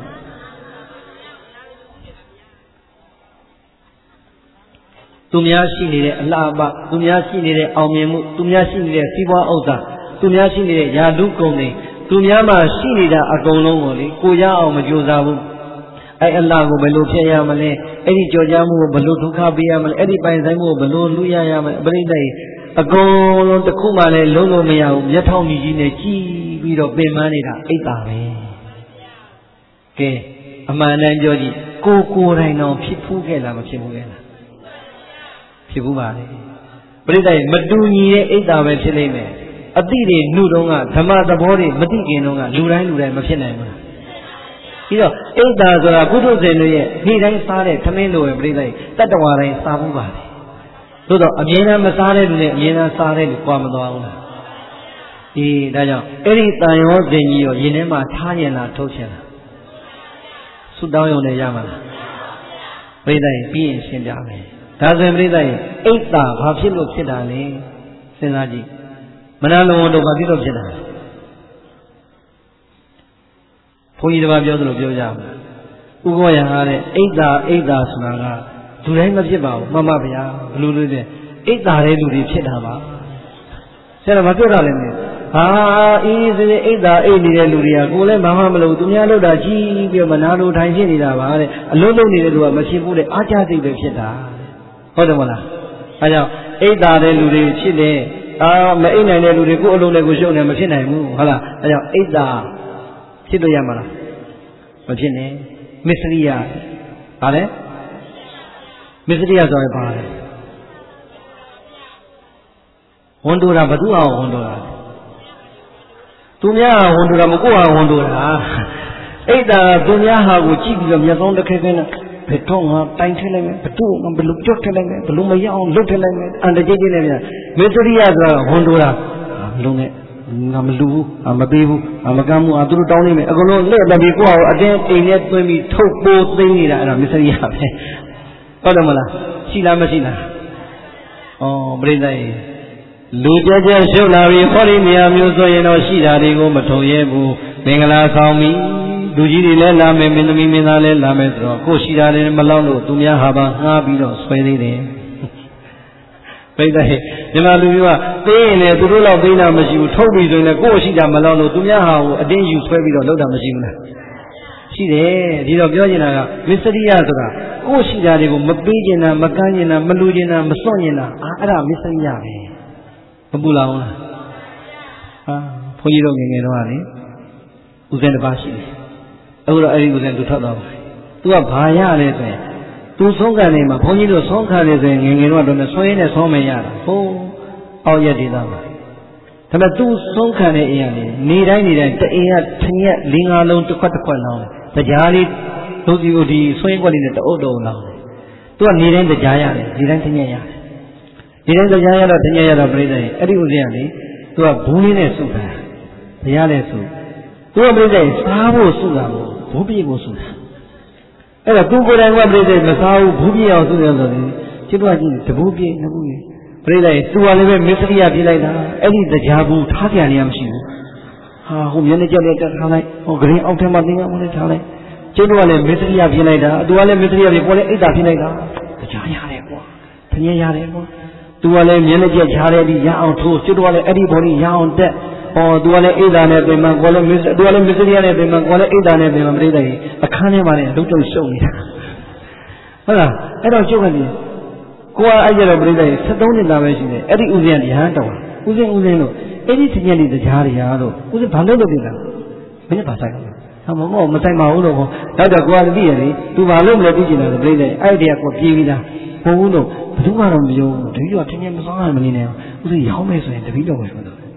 သူများရှိနေတဲ့အလားအပသူများရှိနေတဲ့အောင်မြင်မှုသူများရှိနေတဲ့စီးပွားဥစ္စာသူများရှိနေတဲ့ယာတုကုန်တွေသူများမှာရှိနေတာအကုန်လုံးကိုလေကိုရအောင်မကြိုးစားဘူးအဲ့အလ္လာဟ်ကိုဘယ်လိုဖြစ်ရမလဲအဲ့ဒီကြော်ကြားမှုကိုဘယ်လိုဒုက္ခပေးရမလဲအဲ့ဒီပိုင်ဆိုင်မှုကိုဘယ်လိုလူရရမလဲပရိသတ်အကုန်လုံးတစ်ခုမှလည်းလုံးလို့မရဘူးမျက်ထောင်ကြီးကြီးနဲ့ကြည်ပြီးတော့ပင်ပန်းနေတာအိတ်တာပဲကဲအမှန်တမ်းပြောကြည့်ကိုကိုယ်တိုင်တော့ဖြစ်ဖူးခဲ့လားမဖြစ်ဘူးခဲ့လားဖြစ်ဘူးပါလေပရိသတ်မတူညီတဲ့အိတ်တာပဲဖြစ်လိမ့်မယ်အတိတွေနှုတ်တုံးကဓမ္မသဘောတွေမသိခင်တုန်းကလူတိုင်းလူတိုင်းမဖြစ်နိုင်ဘူးပြီးတော့အိတ်တာဆိုတာပုထုဇဉ်တို့ရဲ့နေ့တိုင်းစားတဲ့သမင်းတို့ရဲ့ပြိဿတတ္တဝါတိုင်းစားမှုပါလေသို့တော့အမြဲတမ်းမစားတဲ့လူနဲ့အမြဲတမ်းစားတဲ့လူကြွားမသွားဘူးလားအေးဒါကြောင့်အဲ့ဒီတန်ရောစင်ကြီးရောရင်ထဲမှာထားရင်လားထုတ်ချင်လားဆုတောင်းရုံနဲ့ရမှာလားပြိဿရင်ပြီးရင်ရှင်းပြမယ်ဒါဆိုရင်ပြိဿရင်အိတ်တာဘာဖြစ်လို့ဖြစ်တာလဲစဉ်းစားကြည့်မနာလုံးတို့ဘာဖြစ်လို့ဖြစ်တာလဲဘုန်းကြီးတစ်ပါးပြောသလိုပြောကြမှာဥက္ကောရဟာတဲ့အိတ်တာအိတ်တာဆိုတာကလူတိုင်းမဖြစ်ပါဘူးမှန်ပါဗျာဘယ်လိုလဲတဲ့အိတ်တာတဲ့လူတွေဖြစ်တာပါဆရာကမပြောတာလည်းမင်းဟာအေးစေးအိတ်တာအိတ်နေတဲ့လူတွေကကိုယ်လည်းဘာမှမလုပ်သူများလုပ်တာကြီးပြီးမနာလိုထိုင်ဖြစ်နေတာပါတဲ့အလုံးလုံးနေတဲ့လူကမဖြစ်ဘူးတဲ့အားကြစိတ်ပဲဖြစ်တာဟုတ်တယ်မလားအဲကြောင့်အိတ်တာတဲ့လူတွေဖြစ်တယ်အာမအိတ်နိုင်တဲ့လူတွေကိုယ်အလုံးနဲ့ကိုရှုံနေမဖြစ်နိုင်ဘူးဟုတ်လားအဲကြောင့်အိတ်တာဖြစ်လို့ရမှာလားမဖြစ်နဲ့မစ္စရိယဘာလဲမစ္စရိယဆိုရင်ဘာလဲဝန်တိုတာဘသူအောင်ဝန်တိုတာသူများဝန်တိုတာမကိုယ့်ဟာဝန်တိုတာအိတ်တာသူများဟာကိုကြည့်ပြီးတော့မျက်စောင်းတစ်ခဲခဲနဲ့ဘယ်တော့ငါတိုင်ထည့်လိုက်မယ်ဘသူငါဘယ်လိုကြော့ထည့်လိုက်မယ်ဘယ်လိုမရအောင်လှုပ်ထည့်လိုက်မယ်အန်တကြီးကြီးနဲ့ပြန်မစ္စရိယဆိုတာဝန်တိုတာလုံးနဲ့ငါမလူဘူးမပေးဘူးမကမ်းဘူးသူတို့တောင်းနေမယ်အကုန်လုံးလက်တပြီးကိုယ့်ဟာအတင်းအိမ်နဲ့သွင်းပြီးထုတ်ပိုးသိမ်းနေတာအဲ့ဒါမစ္စရိယပဲဟုတ်တယ်မလားရှိလားမရှိလားဩပြိဿရေလူကြကြရှုပ်လာပြီးဟောဒီနေရာမျိုးဆိုရင်တော့ရှိတာတွေကိုမထုံရဲဘူးမင်္ဂလာဆောင်ပြီးလူကြီးတွေလည်းလာမယ်မင်းသမီးမင်းသားလည်းလာမယ်ဆိုတော့ကိုရှိတာလည်းမလောက်လို့သူများဟာပါငှားပြီးတော့ဆွဲသေးတယ်ပြိဿရေဒီမှာလူမျိုးကပေးရင်လည်းသူတို့လောက်ပေးတာမရှိဘူးထုတ်ပြီးဆိုရင်လည်းကိုရှိတာမလောက်လို့သူများဟာကိုအတင်းယူဆွဲပြီးတော့လုပ်တာမရှိဘူးလားရှိတယ်ဒီတော့ပြောချင်တာကမစ္စရိယဆိုတာကိုရှိတာတွေကိုမပေးချင်တာမကမ်းချင်တာမလူချင်တာမစွန့်ချင်တာအာအဲ့ဒါမစ္စရိယပဲမပူလောင်လားဟာဘုန်းကြီးတို့ငယ်ငယ်တော့ကလေဦးဇင်းတစ်ပါးရှိတယ်အခုတော့အဲ့ဒီဦးဇင်းသူထွက်သွားပါသူကဘာရလဲဆိုရင်သူဆုံးခံနေမှာဘုန်းကြီးတို့ဆုံးခံနေဆိုရင်ငယ်ငယ်တော့တော့ဆွဲနဲ့ဆုံးမရတာဟိုးအောက်ရက်ဒေသမှာဒါပေမဲ့သူဆုံးခံတဲ့အိမ်ကနေနေတိုင်းနေတိုင်းတအိမ်ကထင်ရက်၄၅လုံးတစ်ခွက်တစ်ခွက်လောင်းတယ်တရားလေးတို့ဒီဒီဆွဲခွက်လေးနဲ့တအုပ်တော်လောင်းတယ်သူကနေတိုင်းတရားရတယ်ဒီတိုင်းထင်ရက်ရတယ်ဒီတိုင်းတရားရတော့ထင်ရက်ရတော့ပြိဿရေအဲ့ဒီဦးဇင်းကလေသူကဘူးလေးနဲ့စုတာတရားနဲ့စုသူကပြိဿရေစားဖို့စုတာဘူးဘူးပြေကိုစုတာအဲ့တော့သူကိုယ်တိုင်ကပြိဿရေမစားဘူးဘူးပြေအောင်စုတယ်ဆိုရင်ကျတော့ကြည့်တဘူးပြေနှစ်ဘူးပြေပြိဿရေသူကလည်းပဲမစ္စရိယပြေးလိုက်တာအဲ့ဒီတရားဘူးထားပြန်နေရမရှိဘူးဟာဟိုမျက်နှာကြက်လေးတက်ထားလိုက်ဟိုဂရင်းအောက်ထဲမှာသင်္ကန်းမလေးထားလိုက်ကျတော့လည်းမစ္စရိယပြေးလိုက်တာသူကလည်းမစ္စရိယပြေးပေါ်လည်းအိတ်တာပြေးလိုက်တာတရားရတယ်ကွာထင်ရရတယ်ကွာသူကလည်းမျက်နှာကြက်ချားတဲ့ဒီရအောင်ထိုးကျတော့လည်းအဲ့ဒီဘော်လေးရအောင်တက်ဟောသူကလည်းအိတ်တာနဲ့ပြင်မှကိုလည်းမစ္စသူကလည်းမစ္စရိယနဲ့ပြင်မှကိုလည်းအိတ်တာနဲ့ပြင်မှပြိဿရေအခန်းထဲမှာလည်းလုံးတုံရှုံနေတာဟုတ်လားအဲ့တော့ကျုပ်ကနေကိုကအဲ့ကြတော့ပြိဿရေဆက်သုံးနှစ်သားပဲရှိတယ်အဲ့ဒီဥစဉ်ကရဟန်းတော်ဥစဉ်ဥစဉ်လို့အဲ့ဒီတညက်လေးတရားတွေဟာတော့ဥစဉ်ဘာလို့လုပ်ပြတာမင်းဘာဆိုင်လဲဟာမမောမဆိုင်ပါဘူးလို့ဟောနောက်တော့ကိုကလည်းသိရလေသူဘာလို့မလဲသိချင်တယ်ပြိဿရေအဲ့ဒီကကိုပြေးပြီးသားဘုံဘူးလို့ဘယ်သူမှတော့မယုံဘူးတပည့်တော်ထင်မြင်မဆောင်ရမနေနဲ့ဥစဉ်ရောင်းမယ်ဆိုရင်တပည့်တော်ပဲဆိုတော့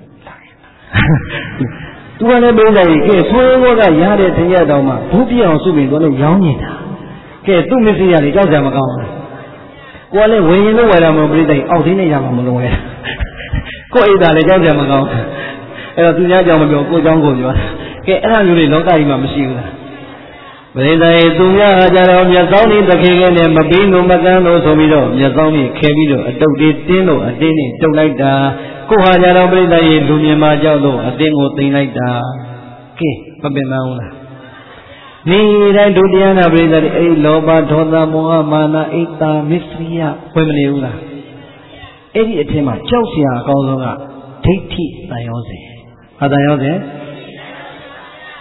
သူကလည်းပြိဿရေကဲဆိုးဘောကရတဲ့တညက်တော်မှာဘူးပြအောင်စုပြီးတော့လည်းရောင်းနေတာကဲသူ့မစ္စရိယတွေကြောက်ကြမကောင်းဘူးကိုယ်လည်းဝင်ရင်လို့ဝယ်လာမလို့ပြိဿရေအောက်သေးနေရမှာမလို့ဝယ်ကိုယ်အိတ်သာလည်းကြောက်ကြမကောင်းအဲ့တော့သူများကြောင့်မပြောကိုယ်ကြောင့်ကိုပြောကဲအဲ့ဒါမျိုးတွေလောကကြီးမှာမရှိဘူးလားပရိသတ်သူများကြတော့မျက်စောင်းလေးတခေခဲနဲ့မပြီးလို့မကန်းလို့ဆိုပြီးတော့မျက်စောင်းလေးခဲပြီးတော့အတုတ်လေးတင်းလို့အတင်းနဲ့တုတ်လိုက်တာကိုဟာကြတော့ပရိသတ်လူမြင်မှကြောက်လို့အတင်းကိုသိမ့်လိုက်တာကဲမပင်မအောင်လားနေတိုင်းဒုတိယနာပရိသတ်အဲ့လောဘဒေါသမောဟမာနအိတ်တာမစ္စရိယဝင်မနေဘူးလားအဲ့ဒီအထင်မှာကြောက်စရာအကောင်းဆုံးကဒိဋ္ဌိတန်ရောစဉ်ဟာတန်ရောစဉ်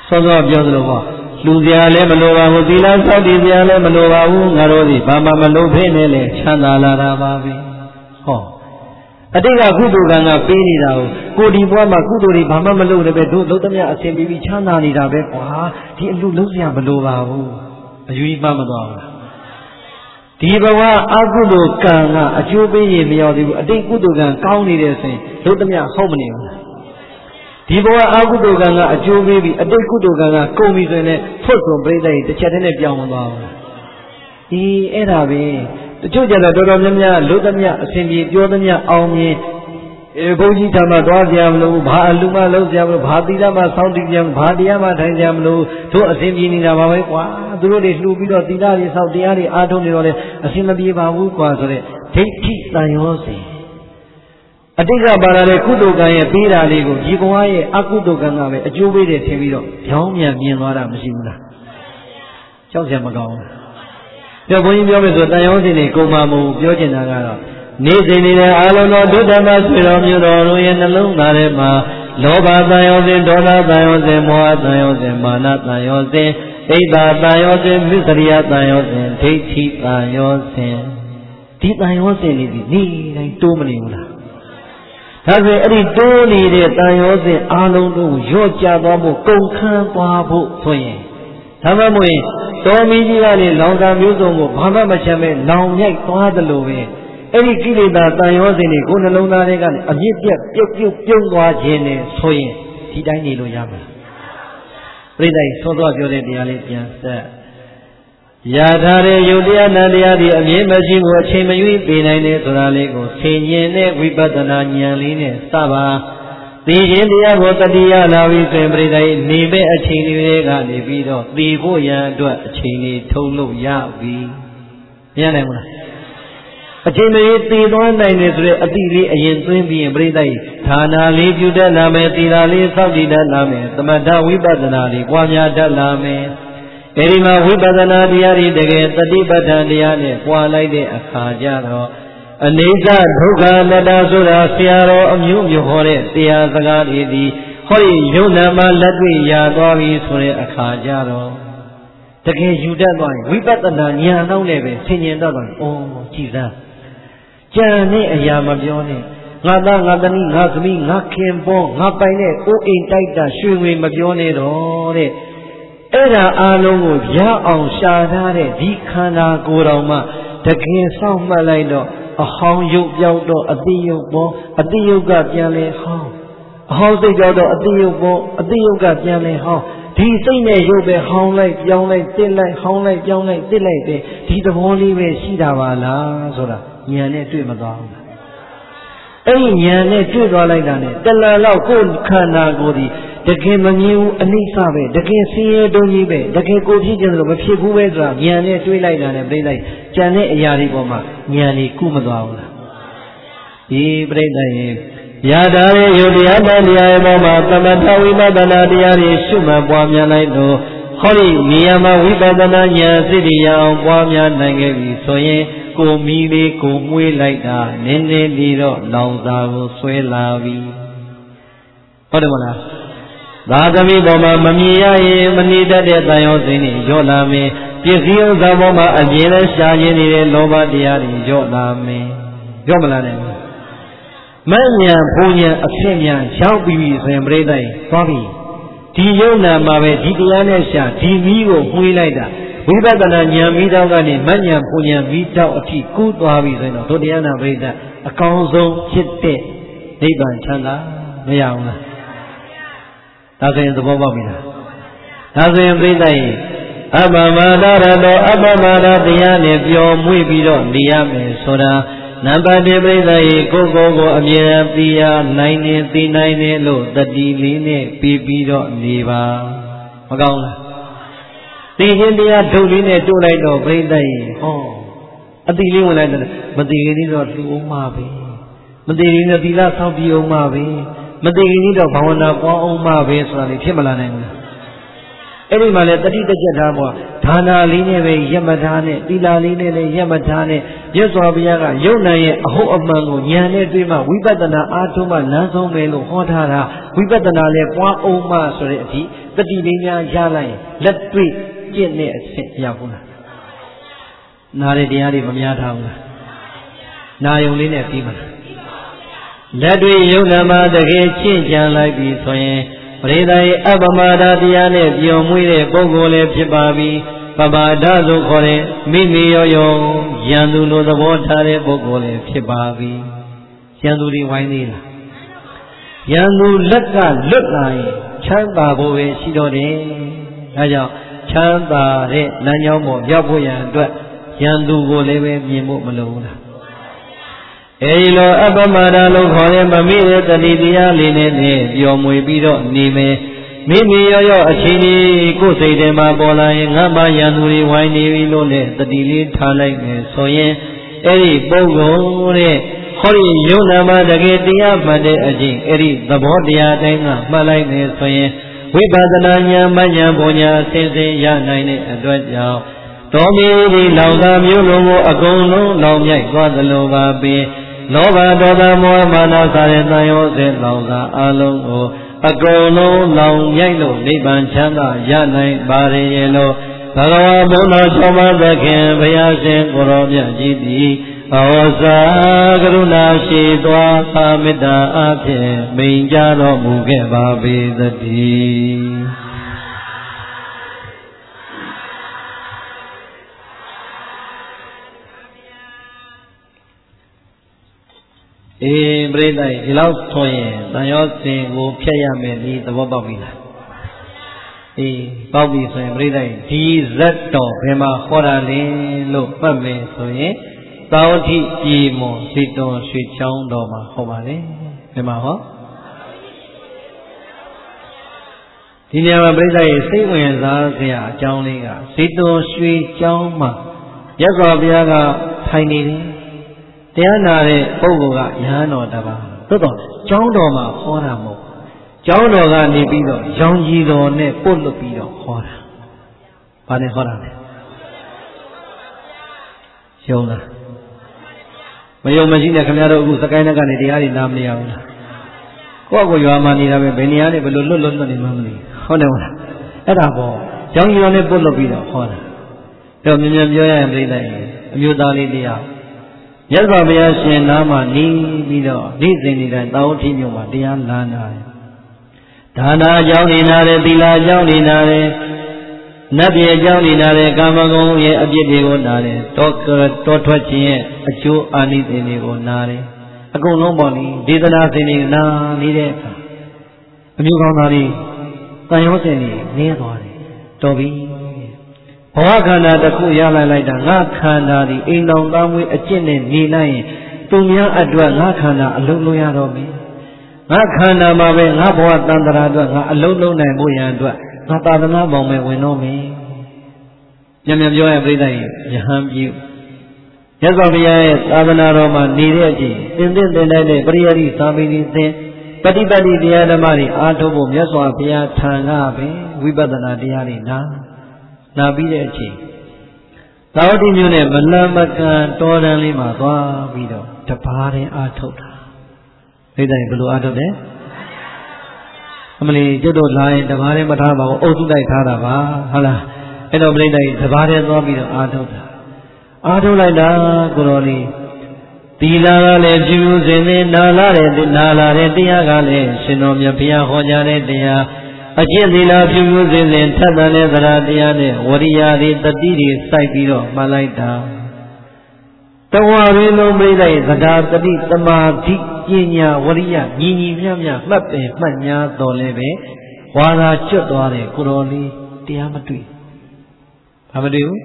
စောစောပြောသလိုပေါ့လူစရာလည်းမလိုပါဘူးသီလစောင့်တည်စရာလည်းမလိုပါဘူးငါတို့ဒီဘာမှမလိုဖေးနဲ့လေချမ်းသာလာတာပါပဲဟောအတိတ်ကကုသိုလ်ကံကပေးနေတာကိုကိုဒီဘဝမှာကုသိုလ်တွေဘာမှမလုပ်လည်းပဲတို့လုံးသမျှအစဉ်ပြီးပြီးချမ်းသာနေတာပဲကွာဒီအလူလုံးစရာမလိုပါဘူးအယူကြီးမှမသွားဘူးဒီဘဝအကုသိုလ်ကံကအကျိုးပေးရင်မရောက်သေးဘူးအတိတ်ကုသိုလ်ကံကောင်းနေတဲ့ဆိုရင်လုံးသမျှဟုတ်မနေဘူးဒီဘဝအကုသိုလ်ကံကအကျိုးပေးပြီးအတိတ်ကုသိုလ်ကံကကုန်ပြီဆိုရင်ဖွတ်ဆုံးပြိတ္တိတစ်ချက်တည်းနဲ့ပြောင်းမသွားဘူးအေးအဲ့ဒါပဲတချို့ကြတော့တော်တော်များများလုံးသမျှအစဉ်ပြေပြောသမျှအောင်မြင်အဲဘုန်းကြီးဓမ္မသွားကြမလို့ဘာအလူမလုံးကြမလို့ဘာသီလမစောင့်တည်ကြမလို့ဘာတရားမထိုင်ကြမလို့တို့အစဉ်ပြေနေတာပါပဲကွာသူတို့တွေလှူပြီးတော့သီလတွေစောင့်တရားတွေအားထုတ်နေတော့လေအစဉ်မပြေပါဘူးကွာဆိုတဲ့ဒိဋ္ဌိတန်ရောစေအတိတ်ကပါလာတဲ့ကုသိုလ်ကံရဲ့ပေးတာလေးကိုဒီဘဝရဲ့အကုသိုလ်ကံကပဲအကျိုးပေးတယ်ထင်ပြီးတော့ပြောင်းပြန်မြင်သွားတာမရှိဘူးလားကြောက်စရာမကောင်းဘူးပြောဘုန်းကြီးပြောမယ်ဆိုတန်ရောစေနေကုံမမုံပြောချင်တာကတော့နေစဉ်နေတဲ့အာလုံးတော်ဒုဓမ္မဆွေတော်မျိုးတော်တို့ရဲ့နှလုံးသားထဲမှာလောဘတန်ရောစဉ်ဒေါသတန်ရောစဉ်မောဟတန်ရောစဉ်မာနတန်ရောစဉ်ဣဒ္ဓတန်ရောစဉ်မစ္စရိယတန်ရောစဉ်ဒိဋ္ဌိတန်ရောစဉ်ဒီတန်ရောစဉ်လေးဒီနေ့တိုင်းတိုးမနေဘူးလားဒါဆိုရင်အဲ့ဒီတိုးနေတဲ့တန်ရောစဉ်အာလုံးတို့ရော့ကျသွားဖို့ကုန်ခန်းသွားဖို့ဆိုရင်ဒါမှမဟုတ်ရင်တော်မီကြီးကလည်းလောင်စာမျိုးစုံကိုဘာမှမချမ်းပဲလောင်မြိုက်သွားသလိုပဲအဲ့ဒီကိလေသာတန်ရောစဉ်တွေကိုနှလုံးသားထဲကနေအမြင့်ပြတ်ပြုတ်ပြုတ်ပြုံးသွားခြင်းနဲ့ဆိုရင်ဒီတိုင်းနေလို့ရမှာပြိတ္တိသောသောပြောတဲ့တရားလေးပြန်ဆက်ရာထားတဲ့ယုတ်တရားနံတရားဒီအမြင်မရှိဘူးအချိန်မရွေးပေးနိုင်တယ်ဆိုတာလေးကိုဆင်ញင်တဲ့ဝိပဿနာဉာဏ်လေးနဲ့စပါသိခြင်းတရားကိုတတိယလာပြီးဆိုရင်ပြိတ္တိနေမဲ့အချိန်လေးကနေပြီးတော့သိဖို့ရန်အတွက်အချိန်လေးထုတ်လို့ရပြီမရနိုင်ဘူးလားအချိန်လေးသိသွားနိုင်တယ်ဆိုတဲ့အတိလေးအရင်သွင်းပြီးရင်ပြိတ္တိဌာနာလေးပြုတတ်လာမယ်သီလလေးစောင့်တည်တတ်လာမယ်သမထဝိပဿနာလေးပွားများတတ်လာမယ်အဲဒီမှာဝိပဿနာတရားတွေတကယ်တတိပဋ္ဌာန်တရားနဲ့ပွားလိုက်တဲ့အခါကျတော့အနိစ္စဒုက္ခအနတ္တဆိုတာဆရာတော်အမျိုးမျိုးဟောတဲ့တရားစကားတွေဒီဟောဒီယုံနာမှာလက်တွေ့ရသွားပြီဆိုတဲ့အခါကျတော့တကယ်ယူတတ်သွားရင်ဝိပဿနာဉာဏ်နောက်နဲ့ပဲဆင်ញင်တတ်သွားရင်အော်ကြည်စမ်းကြံတဲ့အရာမပြောနဲ့ငါသားငါသမီးငါသမီးငါခင်ပေါ်ငါပိုင်တဲ့အိုးအိမ်တိုက်တာရွှေငွေမပြောနဲ့တော့တဲ့အဲ့ဒါအားလုံးကိုရအောင်ရှာထားတဲ့ဒီခန္ဓာကိုယ်တော်မှတကယ်စောင့်မှတ်လိုက်တော့အဟောင်းရုပ်ပြောက်တော့အတိယုတ်ပေါ်အတိယုတ်ကပြန်လဲဟောင်းအဟောင်းစိတ်ကြောက်တော့အတိယုတ်ပေါ်အတိယုတ်ကပြန်လဲဟောင်းဒီစိတ်နဲ့ရုပ်ပဲဟောင်းလိုက်ပြောင်းလိုက်တစ်လိုက်ဟောင်းလိုက်ပြောင်းလိုက်တစ်လိုက်တဲ့ဒီသဘောလေးပဲရှိတာပါလားဆိုတာဉာဏ်နဲ့တွေ့မသွားဘူးလားအဲ့ဒီဉာဏ်နဲ့တွေ့သွားလိုက်တာနဲ့တလန်လောက်ကိုယ်ခန္ဓာကိုယ်ဒီတကယ်မမြင်ဘူးအနိစ္စပဲတကယ်ဆင်းရဲတုံးကြီးပဲတကယ်ကိုဖြစ်ခြင်းလို့မဖြစ်ဘူးပဲဆိုတာဉာဏ်နဲ့တွေးလိုက်တာနဲ့ပြိလိုက်ကြံတဲ့အရာတွေပေါ်မှာဉာဏ်လေးကုမသွားဘူးလားဒီပြိလိုက်ရင်ရတာရဲ့ယုတ်တရားတရားရဲ့ပေါ်မှာသမထဝိပဿနာတရားတွေရှုမှတ်ပွားများလိုက်တော့ဟောဒီနေရာမှာဝိပဿနာဉာဏ်စိတ္တိရအောင်ပွားများနိုင်ခဲ့ပြီဆိုရင်ကိုမီလေးကိုမွေးလိုက်တာနင်းနေပြီးတော့လောင်စာကိုဆွဲလာပြီဟုတ်တယ်မလားသာသမီပေါ်မှာမမြင်ရရင်မနေတတ်တဲ့တန်ရောစိတ်တွေရော့လာမယ်ပစ္စည်းဥစ္စာပေါ်မှာအမြင်နဲ့ရှားရင်းနေတဲ့လောဘတရားတွေရော့လာမယ်ရော့မလာနိုင်ဘူးမဉ္ဇဉ်ဘုံဉ္ဇဉ်အဖြစ်ဉ္ဇဉ်ရောက်ပြီဆိုရင်ပြိတ္တိသွားပြီဒီယုံနာမှာပဲဒီတရားနဲ့ရှာဒီမီးကိုမှွေးလိုက်တာဝိပဿနာဉာဏ်မိတောက်ကနေမဉ္ဇဉ်ဘုံဉ္ဇဉ်မိတောက်အထိကူးသွားပြီဆိုရင်တော့ဒုတိယနာပြိတ္တိအကောင်းဆုံးဖြစ်တဲ့နိဗ္ဗာန်ချမ်းသာမရဘူးလားဒါဆိုရင်သဘောပေါက်ပြီလားဒါဆိုရင်ပြိတ္တိအပ္ပမဒရတောအပ္ပမဒတရားနဲ့ပျော်မွေ့ပြီးတော့နေရမယ်ဆိုတာနံပါတ်တစ်ပြိတ္တိကိုယ်ကိုယ်ကိုအမြဲတမ်းသိရနိုင်နေသိနိုင်နေလို့တတိလေးနဲ့ပြီးပြီးတော့နေပါမကောင်းလားသိခြင်းတရားဒုလေးနဲ့တို့လိုက်တော့ပြိတ္တိဟောအတိလေးဝင်လိုက်တယ်မသိခင်ကြီးတော့လှူအောင်ပါပဲမသိခင်ကသီလဆောက်ပြီးအောင်ပါပဲမသိခင်ကြီးတော့ဘာဝနာပွားအောင်ပါပဲဆိုတာလေဖြစ်မလာနိုင်ဘူးလားအဲ့ဒီမှာလေတတိတကြထားပေါ့ဒါနာလေးနဲ့ပဲရက်မထားနဲ့သီလလေးနဲ့လည်းရက်မထားနဲ့မြတ်စွာဘုရားကယုံနိုင်ရဲ့အဟုတ်အမှန်ကိုဉာဏ်နဲ့တွေ့မှဝိပဿနာအားထုတ်မှလမ်းဆုံးပဲလို့ဟောထားတာဝိပဿနာလည်းပွားအောင်မှဆိုတဲ့အထိတတိလေးများရလိုက်လက်တွေ့ကျင့်တဲ့အဆင့်ရောက်ဘူးလားနာတဲ့တရားတွေမများထားဘူးလားနာယုံလေးနဲ့ပြီးမလားလက်တွေ့ယုံနာမှာတကယ်ကျင့်ကြံလိုက်ပြီဆိုရင်ပရိသတ်ရဲ့အပ္ပမဒတရားနဲ့ပျော်မွေ့တဲ့ပုဂ္ဂိုလ်လည်းဖြစ်ပါပြီပပဒဆိုခေါ်တဲ့မိမိရောရောယံသူလိုသဘောထားတဲ့ပုဂ္ဂိုလ်လည်းဖြစ်ပါပြီယံသူတွေဝိုင်းသေးလားယံသူလက်ကလွတ်လာရင်ချမ်းသာဖို့ပဲရှိတော့တယ်ဒါကြောင့်ချမ်းသာတဲ့လမ်းကြောင်းပေါ်ရောက်ဖို့ရန်အတွက်ယံသူကိုလည်းပဲမြင်ဖို့မလိုဘူးလားအဲဒီလိုအပ္ပမဒလို့ခေါ်တဲ့မမိတဲ့တတိတရားလေးနဲ့ပျော်မွေပြီးတော့နေမယ်မိမိရောရောအချိန်ကြီးကိုယ်စိတ်ထဲမှာပေါ်လာရင်ငါမှယံသူတွေဝိုင်းနေပြီလို့နဲ့တတိလေးထားလိုက်မယ်ဆိုရင်အဲ့ဒီပုဂ္ဂိုလ်တဲ့ဟောဒီယုံနာမှာတကယ်တရားမှတ်တဲ့အချိန်အဲ့ဒီသဘောတရားတိုင်းကမှတ်လိုက်မယ်ဆိုရင်ဝိပဿနာဉာဏ်မဉာဏ်ပညာဆင်းဆင်းရနိုင်တဲ့အတွက်ကြောင့်တော်မီဒီလောင်သာမျိုးလုံးကိုအကုန်လုံးလောင်မြိုက်သွားသလိုပါပဲလောဘဒေါသမောဟမာနစတဲ့တန်ရောစေလောင်သာအလုံးကိုအကုန်လုံးလောင်မြိုက်လို့နိဗ္ဗာန်ချမ်းသာရနိုင်ပါရဲ့လို့ဘဂဝါဘုန်းတော်ဆောင်မသခင်ဘုရားရှင်ကိုရောမြတ်ကြီးသည်ဩဇာကရုဏာရှိသွားသာမေတ္တာအဖြင့်မိန်ကြတော်မူခဲ့ပါပေသတည်းအေးပြိဿဒီလောက်ဆိုရင်တန်ရောစင်ကိုဖျက်ရမယ်ဒီသဘောပေါက်ပြီလားအေးပေါက်ပြီဆိုရင်ပြိဿဒီဇတ်တော်ဘယ်မှာဟောတာလဲလို့မှတ်မယ်ဆိုရင်သောတိပြေမွန်စေတော်ရွှေချောင်းတော်မှာဟောပါလေဘယ်မှာဟောဒီနေရာမှာပြိဿရဲ့စိတ်ဝင်စားစရာအကြောင်းလေးကစေတော်ရွှေချောင်းမှာမြတ်စွာဘုရားကထိုင်နေတယ်တရားနာတဲ့ပုဂ္ဂိုလ်ကယဟန်တော်တပါးသို့တော့ကျောင်းတော်မှာဟောတာမဟုတ်ကျောင်းတော်ကနေပြီးတော့ရောင်ကြီးတော်နဲ့ပုတ်လွတ်ပြီးတော့ဟောတာဘာနဲ့ဟောတာလဲယုံလားမယုံမရှိနဲ့ခင်ဗျားတို့အခုစကိုင်းနဲ့ကနေတရားတွေနားမရဘူးလားကိုယ့်အကိုရွာမှာနေတာပဲဘယ်နေရာနဲ့ဘယ်လိုလွတ်လွတ်လွတ်နေမှမသိဟုတ်တယ်မလားအဲ့ဒါပေါ့ရောင်ကြီးတော်နဲ့ပုတ်လွတ်ပြီးတော့ဟောတာတော့မြင်မြန်ပြောရရင်ပြိဿအမျိုးသားလေးတရားမြတ်စွာဘုရားရှင်နာမှာနေပြီးတော့နေ့စဉ်နေ့တိုင်းသာဝတိမြို့မှာတရားနာနာတယ်။ဒါနာအကြောင်းနေနာတယ်သီလအကြောင်းနေနာတယ်နတ်ပြည်အကြောင်းနေနာတယ်ကာမဂုဏ်ရဲ့အပြစ်တွေကိုနာတယ်တောတောထွက်ခြင်းရဲ့အကျိုးအာနိသင်တွေကိုနာတယ်အကုန်လုံးပေါ့လေဒေသနာစဉ်တွေနာနေတဲ့အခါအမျိုးကောင်းသားတွေတန်ရောစင်တွေနည်းသွားတယ်တော်ပြီဘဝခန္ဓာတစ်ခုရလိုက်လိုက်တာငါခန္ဓာဒီအိမ်တော်သားမွေးအကျင့်နဲ့နေလိုက်ရင်သူများအတွက်ငါခန္ဓာအလုံးလုံးရတော့မယ်ငါခန္ဓာမှာပဲငါဘဝတန်တရာအတွက်ငါအလုံးလုံးနိုင်ဖို့ရန်အတွက်ငါသာသနာပေါင်းမဲ့ဝင်တော့မယ်ညံ့ညံ့ပြောရင်ပြိဿကြီးယဟန်ပြုမြတ်စွာဘုရားရဲ့သာသနာတော်မှာနေတဲ့အချိန်သင်သင်သင်တဲ့ပရိယတိသာမဏေသင်ပฏิပတ်တိတရားဓမ္မတွေအားထုတ်ဖို့မြတ်စွာဘုရားထံကပဲဝိပဿနာတရားတွေနာနာပြီးတဲ့အချိန်သာဝတိမြို့နဲ့မလမကန်တော်တန်လေးမှာသွားပြီးတော့တပါးရင်အားထုတ်တာသိတဲ့ဘယ်လိုအားထုတ်လဲအမလီကျွတ်တို့လာရင်တပါးရင်မထားပါဘူးအုပ်စုတိုက်ထားတာပါဟုတ်လားအဲ့တော့ပြိတ္တိတပါးရင်သွားပြီးတော့အားထုတ်တာအားထုတ်လိုက်တာကိုတော်လေးသီလကလည်းဖြူဖြူစင်စင်နာလာတဲ့နာလာတဲ့တရားကလည်းရှင်တော်မြတ်ဘုရားဟောကြားတဲ့တရားအကျင့်သီလဖြူဖြူစင်စင်ထပ်တဲ့သရတရားနဲ့ဝရိယတွေတတိတွေစိုက်ပြီးတော့မှတ်လိုက်တာတဝါရင်းလုံးပြိတ္တိသဒ္ဓတတိသမာဓိပညာဝရိယညီညီမြတ်မြတ်မှတ်ပင်မှတ်ညာတော်လည်းပဲဝါသာကျွတ်သွားတယ်ကိုတော်လေးတရားမတွေ့ဘာမတွေ့ဘူး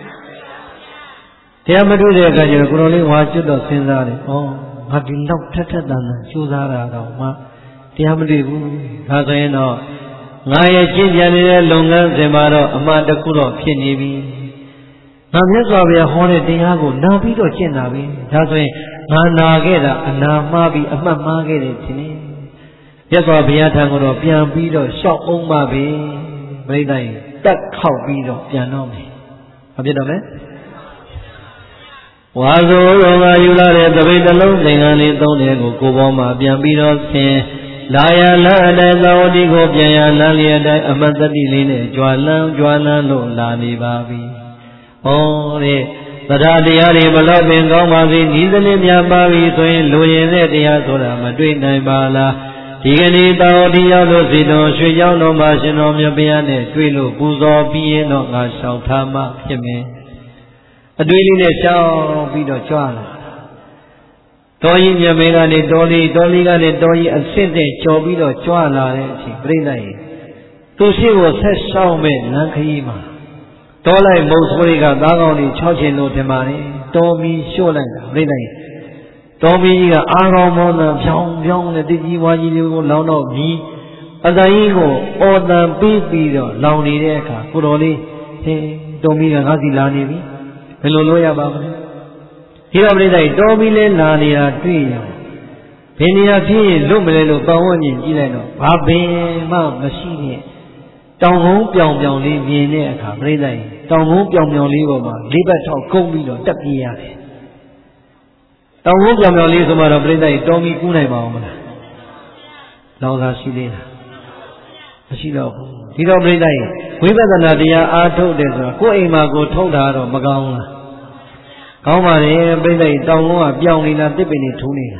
တရားမတွေ့တဲ့အခါကျတော့ကိုတော်လေးဝါကျွတ်တော့စဉ်းစားတယ်ဩငါဒီလောက်ထက်ထက်တန်တန်ကြိုးစားတာတော့မှတရားမတွေ့ဘူးဒါဆိုရင်တော့ငါရဲ့ကျင့်ကြံနေတဲ့လုပ်ငန်းစဉ်မှာတော့အမှန်တခုတော့ဖြစ်နေပြီငါမြတ်စွာဘုရားဟောတဲ့တရားကိုနာပြီးတော့ကျင့်တာပဲဒါဆိုရင်ငါနာခဲ့တာအနာမှားပြီးအမှတ်မှားခဲ့တယ်ရှင်လေမြတ်စွာဘုရားထံကိုတော့ပြန်ပြီးတော့ရှောက်အောင်ပါပဲပြိတ္တိတက်ခောက်ပြီးတော့ပြန်တော့မယ်ဘာဖြစ်တော့လဲဝါဆိုရောငါယူလာတဲ့တပိတ်တစ်လုံးသင်္ကန်းလေးသုံးတယ်ကိုကိုယ်ပေါ်မှာပြန်ပြီးတော့ဆင်းလာရလန်းအတိုင်းသာဝတိကိုပြန်ရလန်းလျက်တိုင်းအမတတိလေးနဲ့ကြွလန်းကြွလန်းလို့လာနေပါပြီ။ဟောတဲ့သဒ္ဓတရားတွေဘလို့ပင်ကောင်းပါစေဤစနစ်များပါပြီဆိုရင်လူရင်တဲ့တရားဆိုတာမတွေ့နိုင်ပါလား။ဒီကနေ့သာဝတိရောက်လို့စီတော်ရွှေကြောင်းတော်မှာရှင်တော်မြတ်ဘုရားနဲ့တွေ့လို့ပူဇော်ပြီးရင်တော့ငါရှောင်ထားမှဖြစ်မယ်။အတွေ့လေးနဲ့ရှောင်ပြီးတော့ကြွလာတော်ကြီးမြတ်မင်းကနေတော်လေးတော်လေးကနေတော်ကြီးအစ်စ်တဲ့ကြော်ပြီးတော့ကြွလာတဲ့အချိန်ပြိဿရဲ့သူရှိကိုဆက်ရှောင်းမဲ့လမ်းခရီးမှာတော်လိုက်မုံဆိုးတွေကသားကောင်းတွေ၆ချင်လို့ထင်ပါတယ်တော်မီရှို့လိုက်တာပြိဿရဲ့တော်မီကြီးကအာကောင်းမောနာဖြောင်းဖြောင်းနဲ့တကြီးဝါကြီးတွေကိုလောင်းတော့မြည်အတန်ကြီးကိုအော်တန်ပြီးပြီးတော့လောင်နေတဲ့အခါကိုတော်လေးဟင်းတော်မီကငါးစီလာနေပြီဘယ်လိုလုပ်ရပါမလဲဒီတော့ပြိဿကြီးတော်ပြီးလဲလာနေတာတွေ့ရဘယ်နေရာဖြစ်ရင်လွတ်မလဲလို့ပတ်ဝန်းကျင်ကြည့်လိုက်တော့ဘာပင်မှမရှိတဲ့တောင်ကုန်းပြောင်ပြောင်လေးမြင်တဲ့အခါပြိဿကြီးတောင်ကုန်းပြောင်ပြောင်လေးပေါ်မှာလေးဘက်ထောက်ကုန်းပြီးတော့တက်ပြေးရတယ်တောင်ကုန်းပြောင်ပြောင်လေးဆိုမှတော့ပြိဿကြီးတော်မီကူးနိုင်ပါအောင်မလားလောင်သာရှိသေးလားမရှိတော့ဘူးဒီတော့ပြိဿကြီးဝိပဿနာတရားအားထုတ်တယ်ဆိုတာကိုယ်အိမ်မှာကိုထုတ်တာတော့မကောင်းလားကောင်းပါလေပြိဿကြီးတောင်ကုန်းကပြောင်နေတာတစ်ပင်တွေထူးနေတာ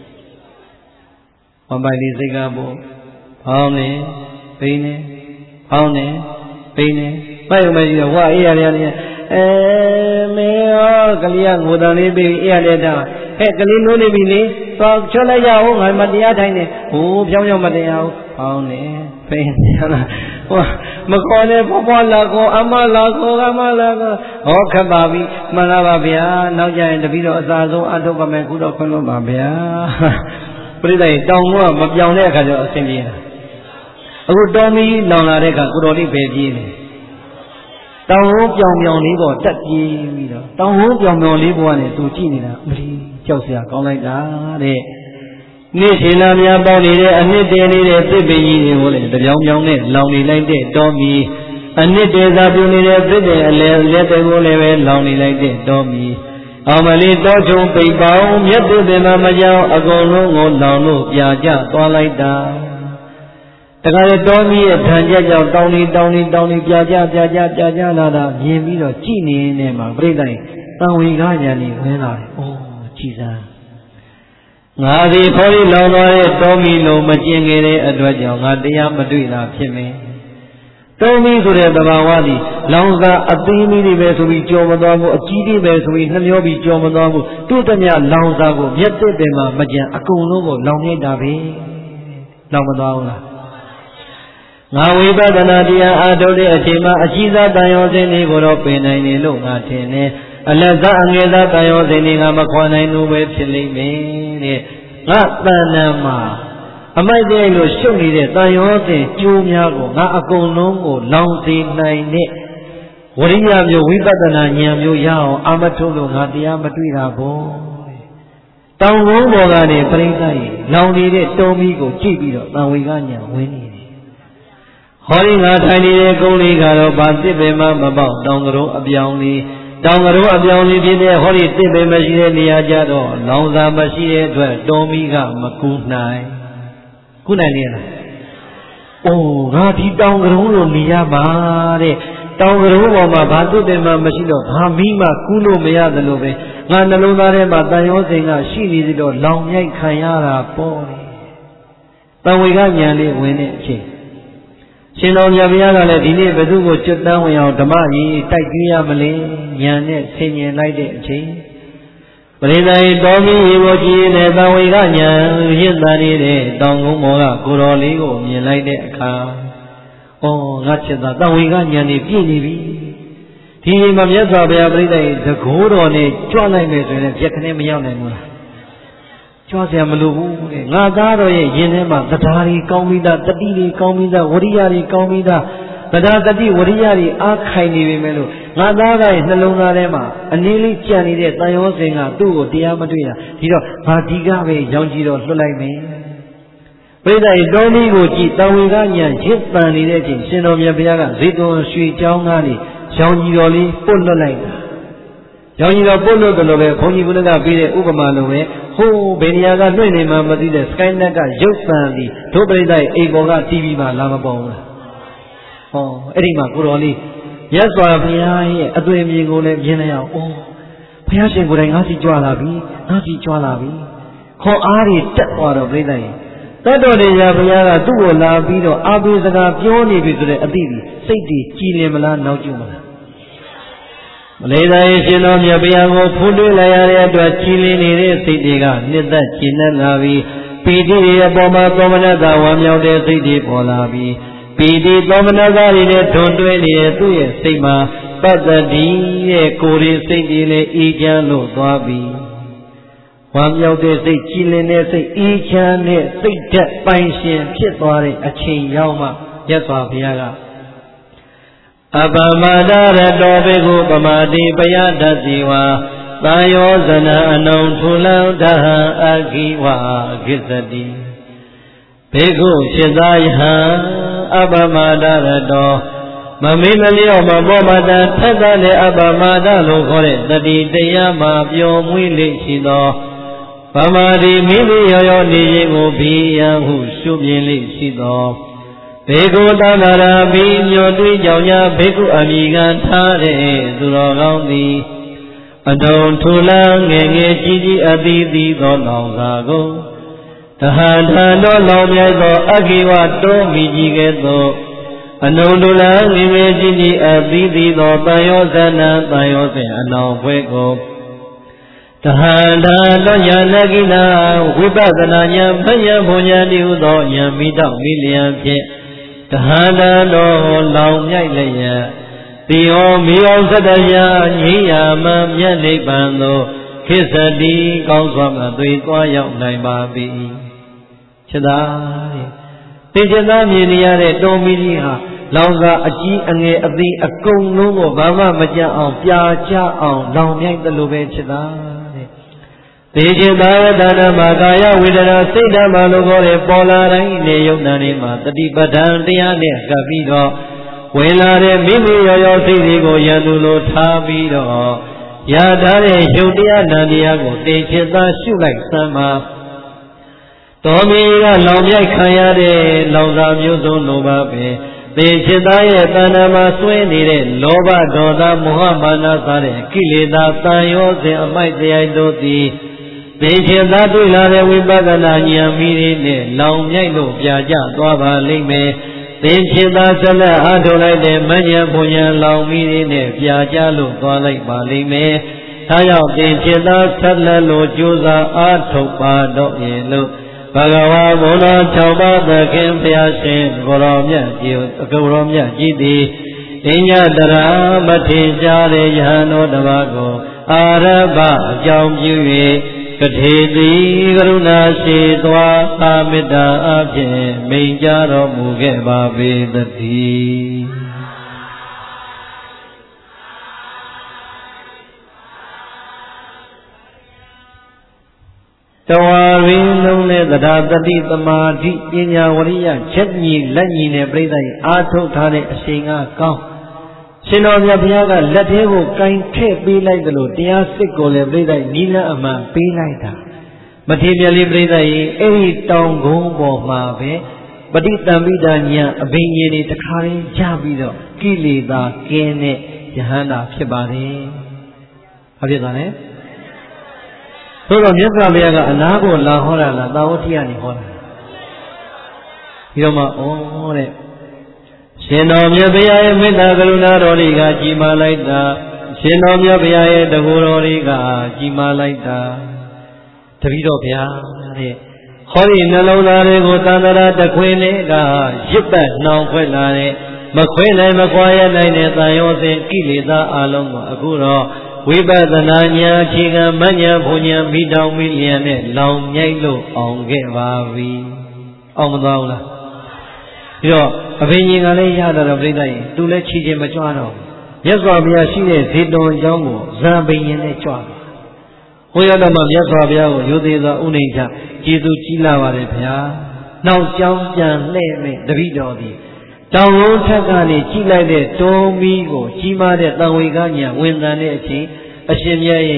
ဝမ်ပိုင်လေးစိတ်ကပို့ဖောင်းနေပိနေဖောင်းနေပိနေမိုက်ုံမရှိတော့ဝါအေးရရတယ်အဲမေရောကလေးကငိုတန်လေးပြီးအေးရတဲ့တာဟဲ့ကလေးနိုးနေပြီလေသွားချွတ်လိုက်ရအောင်ငါမတရားထိုင်နေဟိုးဖြောင်းဖြောင်းမတရားဘူးဖောင်းနေပိနေဟလားဟောမခေါ်နဲ့ဖွားဖွားလာကောအမလာကောအမလာကောဟောခက်ပါပြီမှန်လားပါဗျာနောက်ကြရင်တပည့်တော်အသာဆုံးအထုတ်ပါမယ်ခုတော့ခွင့်လို့ပါဗျာပြိဿကြီးတောင်ကမပြောင်းတဲ့အခါကျတော့အဆင်ပြေတာအခုတော်မီလောင်လာတဲ့အခါကိုတော်လေးပဲပြေးတယ်တောင်ဝန်းပြောင်ပြောင်လေးပေါ်တက်ပြေးပြီးတော့တောင်ဝန်းပြောင်ပြောင်လေးပေါ်ကနေသူကြည့်နေတာအမလီကြောက်စရာကောင်းလိုက်တာတဲ့နေ့ရှင်လာများပေါက်နေတဲ့အနှစ်တည်းနေတဲ့သစ်ပင်ကြီးတွေကိုလည်းတပြောင်ပြောင်နဲ့လောင်နေလိုက်တဲ့တော်မီအနှစ်တည်းသာပြုနေတဲ့သစ်ပင်အလဲလက်တွေကိုလည်းပဲလောင်နေလိုက်တဲ့တော်မီအမလီတောချုံပိတ်ပေါင်းမြတ်သစ်ပင်မှာမကြောက်အကုန်လုံးကိုလောင်လို့ပြာကျသွားလိုက်တာတခါလေတော်မီရဲ့ဓာန်ကြကြောင့်တောင်းနေတောင်းနေတောင်းနေပြာကျပြာကျပြာကျလာတာမြင်ပြီးတော့ကြည်နေနေမှာပြိဿရင်တန်ဝေကညာနေဝင်လာတယ်။အိုးကြည်စမ်းငါဒီဖော်ရီလောင်သွားတဲ့တော်မီလုံးမကျင်ခဲ့တဲ့အတွက်ကြောင့်ငါတရားမတွေ့တာဖြစ်မယ်။တော်မီဆိုတဲ့သဘာဝသည်လောင်စာအသေးမီတွေပဲဆိုပြီးကြော်မသွားဘူးအကြီးတွေပဲဆိုပြီးနှမျောပြီးကြော်မသွားဘူးတို့တမျှလောင်စာကိုမျက်သက်ပင်မှာမကြံအကုန်လုံးကိုလောင်မြိုက်တာပဲ။လောင်မသွားဘူးလားငါဝိပဿနာတရားအားထုတ်တဲ့အချိန်မှာအရှိသာတန်ရောစဉ်တွေကိုတော့ပင်နိုင်တယ်လို့ငါထင်တယ်အလတ်သားအငယ်သားတန်ရောစဉ်တွေကမခွာနိုင်လို့ပဲဖြစ်လိမ့်မယ်တဲ့ငါတဏ္ဍာမှာအမိုက်တဲ့လို့ရှုပ်နေတဲ့တန်ရောစဉ်ကျိုးများကိုငါအကုန်လုံးကိုလောင်စေနိုင်တဲ့ဝရိယမျိုးဝိပဿနာဉာဏ်မျိုးရအောင်အာမထုတ်လို့ငါတရားမတွေ့တာဘောတောင်ကုန်းပေါ်ကနေပြိဿကြီးလောင်နေတဲ့တုံးမီကိုကြည့်ပြီးတော့တန်ဝေကဉာဏ်ဝင်နေဟောဒီငါထိုင်နေတဲ့ကုန်းလေးကတော့ဗာတစ်ပင်မှမပေါက်တောင်ကရုံးအပြောင်းလေးတောင်ကရုံးအပြောင်းလေးဖြစ်တဲ့ဟောဒီတစ်ပင်မရှိတဲ့နေရာကြတော့လောင်စာမရှိတဲ့အတွက်တော်မီကမကူနိုင်ကူနိုင်လေလားအိုးငါဒီတောင်ကရုံးလိုနေရမှာတဲ့တောင်ကရုံးပေါ်မှာဗာတစ်ပင်မှမရှိတော့ဘာမီးမှကူးလို့မရသလိုပဲငါနှလုံးသားထဲမှာတန်ရောစိန်ကရှိနေသေးတော့လောင်မြိုက်ခံရတာပေါ့တယ်တန်ဝေကညာလေးဝင်တဲ့အချိန်ရှင်တော်မြတ်ဘုရားကလည်းဒီနေ့ဘယ်သူကိုကျွတ်တန်းဝင်အောင်ဓမ္မကြီးတိုက်ကြရမလဲညာနဲ့ဆင်ញင်လိုက်တဲ့အချိန်ပရိသတ်တော်မီရေကိုကြည်နေတဲ့သံဝေကညာရင့်သာနေတဲ့တောင်ကုန်းပေါ်ကကိုတော်လေးကိုမြင်လိုက်တဲ့အခါဩငါချစ်တာသံဝေကညာနေပြည့်နေပြီဒီမှာမြတ်စွာဘုရားပရိသတ်တကိုးတော်နဲ့ကြွလိုက်မယ်ဆိုရင်ပြက်ခနဲ့မရောက်နိုင်ဘူးလားကြွားစရာမလိုဘူးတဲ့ငါသားတော်ရဲ့ယင်ထဲမှာတရားတွေကောင်းပြီးသားတတိတွေကောင်းပြီးသားဝရိယတွေကောင်းပြီးသားတရားတတိဝရိယတွေအားခိုင်နေပေမဲ့လို့ငါသားကရဲ့နှလုံးသားထဲမှာအနေလေးကြံနေတဲ့တန်ရောစင်ကသူ့ကိုတရားမတွေ့တာဒီတော့ဘာဒီကပဲရောင်းကြည့်တော့လွတ်လိုက်မယ်ပြိဿရဲ့တော်မီကိုကြည့်တန်ဝေကညာရစ်တန်နေတဲ့အချိန်ရှင်တော်မြတ်ဘုရားကဇေတဝန်ရွှေချောင်းကားနေရောင်းကြည့်တော်လေးပုတ်လွတ်လိုက်တာရောင်ကြီးတော်ပုတ်လို့တယ်လို့ပဲဘုန်းကြီးဘုရားကပေးတဲ့ဥပမာလိုပဲဟဟိုးဘယ်နေရာကလွှင့်နေမှမသိတဲ့ Skynet ကရုပ်သံဒီတို့ပြိတ္တရဲ့အိမ်ပေါ်က တီဗီ မှာလာမပေါ်ဘူးလားဟောအဲ့ဒီမှာကိုတော်လေးမြတ်စွာဘုရားရဲ့အသွင်မြင်ကိုလည်းမြင်လိုက်အောင်အိုးဘုရားရှင်ကိုယ်တိုင်ငါစီကြွလာပြီငါစီကြွလာပြီခေါ်အားတွေတက်သွားတော့ပြိတ္တရဲ့တတ်တော်နေရဘုရားကသူ့ကိုလာပြီးတော့အာဘေစကားပြောနေပြီဆိုတဲ့အသည့်ဒီစိတ်တွေကြည်လင်မလားနောက်ကျမလားမလေးသာရင်ရှင်တော်မြတ်ဘုရားကိုဖူးတွေ့လိုက်ရတဲ့အတွက်ကြည်လင်နေတဲ့စိတ်တွေကနှစ်သက်ကျဉ်းနဲ့လာပြီးပီတိရဲ့အပေါ်မှာသောမနတာဝမ်းမြောက်တဲ့စိတ်တွေပေါ်လာပြီးပီတိသောမနတာတွေနဲ့ထွန်းတွဲနေတဲ့သူ့ရဲ့စိတ်မှာပတ္တတိရဲ့ကိုယ်ရင်းစိတ်တွေလည်းအေးချမ်းလို့သွားပြီးဝမ်းမြောက်တဲ့စိတ်ကြည်လင်တဲ့စိတ်အေးချမ်းတဲ့စိတ်ဓာတ်ပိုင်ရှင်ဖြစ်သွားတဲ့အချိန်ရောက်မှမြတ်စွာဘုရားကအပမဒရတောဘေကုပမာတိပယတတိဝါသာယောဇနအနုံထူလံဒဟံအခိဝါခိသတိဘေကုစိတ္တယဟံအပမဒရတောမမေမလျော့မဘောမတထက်တဲ့အပမဒလို့ခေါ်တဲ့တတိတရားမှာပျော်မွေ့လေရှိသောပမာတိမိမိရောရောနေခြင်းကိုဘိယံဟုရှုမြင်လေရှိသောဘေကုတန္တရာဘိညောတွေးကြောင့်ညာဘေကုအမိခံထားတဲ့သူတော်ကောင်းသည်အတုံထူလန်းငယ်ငယ်ကြီးကြီးအသီးသီးသောလောင်စာကိုတဟံထံတော်လောင်မြိုက်သောအခိဝတောမိကြီးကဲ့သို့အနုံထူလန်းငယ်ငယ်ကြီးကြီးအသီးသီးသောတန်ရောဇနံတန်ရောစဉ်အနောင်ဖွဲကိုတဟန္တာတော်ညာနကိနာဝိပဿနာဉာဏ်ဖယံဘုံဉာဏ်တည်ဟုသောဉာဏ်မိတော့မိလျံဖြင့်တဟန္တာတော်လောင်မြိုက်လျက်တိဟောမိအောင်သတ္တရာငြိယာမမြတ်နိဗ္ဗာန်သို့ခိစ္စတိကောင်းစွာမှသွေသွားရောက်နိုင်ပါပြီခြေသားတဲ့တေချသားမြင်နေရတဲ့တော်မီကြီးဟာလောင်စာအကြီးအငယ်အသေးအကုန်လုံးကိုဘာမှမကြအောင်ပြာကျအောင်လောင်မြိုက်တယ်လို့ပဲခြေသားသေခြင်းသာယတနာမှာကာယဝေဒနာစိတ်ဓာတ်မှာလို့ခေါ်တဲ့ပေါ်လာတိုင်းနေယုံနာနေမှာတတိပဋ္ဌာန်တရားနဲ့ကပ်ပြီးတော့ဝင်လာတဲ့မိမိရောရောစိတ်တွေကိုယံသူလိုထားပြီးတော့ရထားတဲ့ယုတ်တရားနာတရားကိုသေခြင်းသာရှုလိုက်စမ်းပါတော်မီကလောင်မြိုက်ခံရတဲ့လောင်စာမျိုးစုံလိုပါပဲသေခြင်းသားရဲ့တဏ္ဍာမှာဆွဲနေတဲ့လောဘဒေါသမောဟမာနစတဲ့ကိလေသာတန်ရောစဉ်အမိုက်တရားတို့သည်သေခြင်းသားတွေ့လာတဲ့ဝိပဿနာဉာဏ်မီးတွေနဲ့လောင်မြိုက်လို့ပြာကျသွားပါလိမ့်မယ်သေခြင်းသားဆက်လက်အားထုတ်လိုက်တဲ့မဉ္ဇဉ်ဘုံဉာဏ်လောင်မီးတွေနဲ့ပြာကျလို့သွားလိုက်ပါလိမ့်မယ်ဒါကြောင့်သေခြင်းသားဆက်လက်လို့ကြိုးစားအားထုတ်ပါတော့ရင်လို့ဘဂဝါဘုရား၆ပါးသခင်ဘုရားရှင်ကိုရောမြတ်ကြီးအကိုရောမြတ်ကြီးသည်အညတရာမထေကြတဲ့ယဟန်တော်တစ်ပါးကိုအာရဘအကြောင်းပြု၍ကထေတိကရုဏာရှိသွားအာမေတ္တာအဖြင့်မိန်ကြတော်မူခဲ့ပါပေသတည်းတဝါရင်းလုံးနဲ့တရားတတိသမာဓိပညာဝရိယချက်ညီလက်ညီနဲ့ပြိဿရဲ့အာထုတ်ထားတဲ့အချိန်ကကောင်းရှင်တော်မြတ်ဘုရားကလက်သေးကိုကင်ထည့်ပေးလိုက်တယ်လို့တရားစစ်ကိုလည်းပြိဿနီးလန်းအမှန်ပေးလိုက်တာမထေရလေးပြိဿရဲ့အဲ့ဒီတောင်ကုန်းပေါ်မှာပဲပဋိသင်္ပိဒဉာဏ်အဘိညာဉ်တွေတခါရင်းကြပြီးတော့ကိလေသာကင်းတဲ့ယဟန္တာဖြစ်ပါတယ်။ဘာဖြစ်သွားလဲ။ဆိုတော့မြတ်စွာဘုရားကအနာကိုလာဟောတာလားသာဝတိကနေဟောတာပြီးတော့မှဩတဲ့ရှင်တော်မြတ်ဘုရားရဲ့မေတ္တာကရုဏာတော်တွေကကြီးမားလိုက်တာရှင်တော်မြတ်ဘုရားရဲ့တကူတော်တွေကကြီးမားလိုက်တာတပည့်တော်ဗျာတဲ့ဟောဒီနှလုံးသားတွေကိုသန္တရာတခွင်လေးကရစ်ပတ်နှောင်ခွဲလာတဲ့မခွဲနိုင်မခွာရနိုင်တဲ့တန်ရောစဉ်ကိလေသာအလုံးကိုအခုတော့ဝိပဿနာဉာဏ်အခြေခံမဉဏ်ဘုံဉာဏ်မိတောင်မိလျံနဲ့လောင်မြိုက်လို့အောင်ခဲ့ပါပြီ။အောင်မသွားဘူးလား။ပြီးတော့အဘိညာဉ်ကလည်းရတာတော့ပြိဿရင်သူလည်းချီချင်းမကြွတော့ဘူး။မြတ်စွာဘုရားရှိတဲ့ဇေတဝန်ကျောင်းကိုဇံဘိညာဉ်နဲ့ကြွတယ်။ဟိုရတော့မှမြတ်စွာဘုရားကိုရိုသေစွာဥနေချကျေးဇူးကြီးလာပါတယ်ဗျာ။နောက်ကျောင်းပြန်လှည့်မဲ့တပည့်တော်ဒီတောင်လုံးထက်ကနေကြီးလိုက်တဲ့တောမီးကိုကြီးမားတဲ့တန်ဝေကညာဝင်တန်တဲ့အချိန်အရှင်မြတ်ရဲ့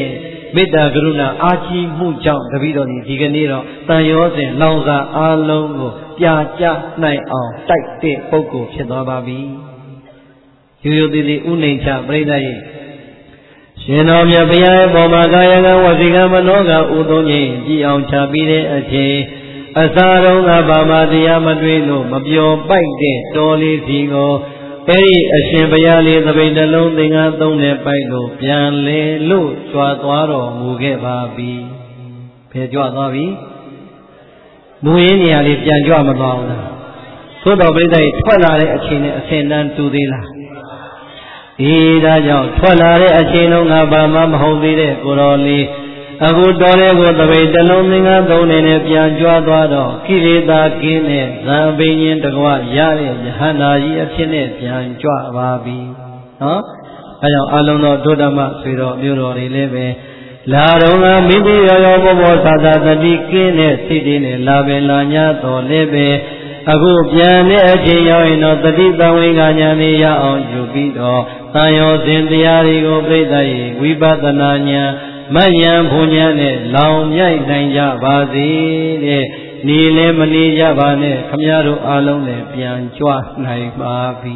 မေတ္တာကရုဏာအာကြီးမှုကြောင့်တပည့်တော်ဒီကနေ့တော့တန်ရောစဉ်လောင်စာအားလုံးကိုပြကြနိုင်အောင်တိုက်တဲ့ပုဂ္ဂိုလ်ဖြစ်သွားပါပြီရိုးရိုးသေးသေးဥနှိမ်ချပြိဋ္ဌာရဲ့ရှင်တော်မြတ်ဘုရားရဲ့ပေါ်မှာကာယကဝစီကမနောကဥသုံးခြင်းကြည်အောင်ချပြီးတဲ့အချိန်အစာတုံးကဘာမှတရားမတွေ့လို့မပြောပိုက်တဲ့တော်လေးစီကိုအဲ့ဒီအရှင်ဘုရားလေးသပိတ်နှလုံးသင်္ကန်းသုံးနဲ့ပိုက်လို့ပြန်လေလို့ကြွားသွားတော်မူခဲ့ပါပြီ။ဘယ်ကြွားသွားပြီ။မူရင်းနေရာလေးပြန်ကြွမသွားဘူးလား။သို့တော်ပြိဿကြီးထွက်လာတဲ့အချိန်နဲ့အစဉ်တန်းတူသေးလား။ဒီဒါကြောင့်ထွက်လာတဲ့အချိန်လုံးကဘာမှမဟုတ်သေးတဲ့ကိုတော်လေးအခုတော်တဲ့ကိုသပိတ်နှလုံးသင်္ကန်းသုံးနဲ့ပြန်ကြွားသွားတော့ကိလေသာကင်းတဲ့ဇံပင်ရင်တကွရတဲ့ယဟန္တာကြီးအဖြစ်နဲ့ပြန်ကြွပါပြီနော်အဲကြောင့်အလုံးသောဒုဓမ္မဆွေတော်မျိုးတော်တွေလည်းပဲလာတော့ကမိမိရောရောဘောဘောသာသာတတိကင်းတဲ့စိတ်တွေနဲ့လာပဲလာ냐တော်လည်းပဲအခုပြန်တဲ့အချိန်ရောက်ရင်တော့တတိတဝိကညာနေရအောင်ယူပြီးတော့သံယောစဉ်တရားတွေကိုပြိဿရေဝိပဿနာဉာဏ်မယံဘုံညာနဲ့လောင်မြိုက်နိုင်ကြပါစေတဲ့နေလည်းမနေကြပါနဲ့ခမည်းတော်အားလုံးနဲ့ပြန်ကြွနိုင်ပါပြီ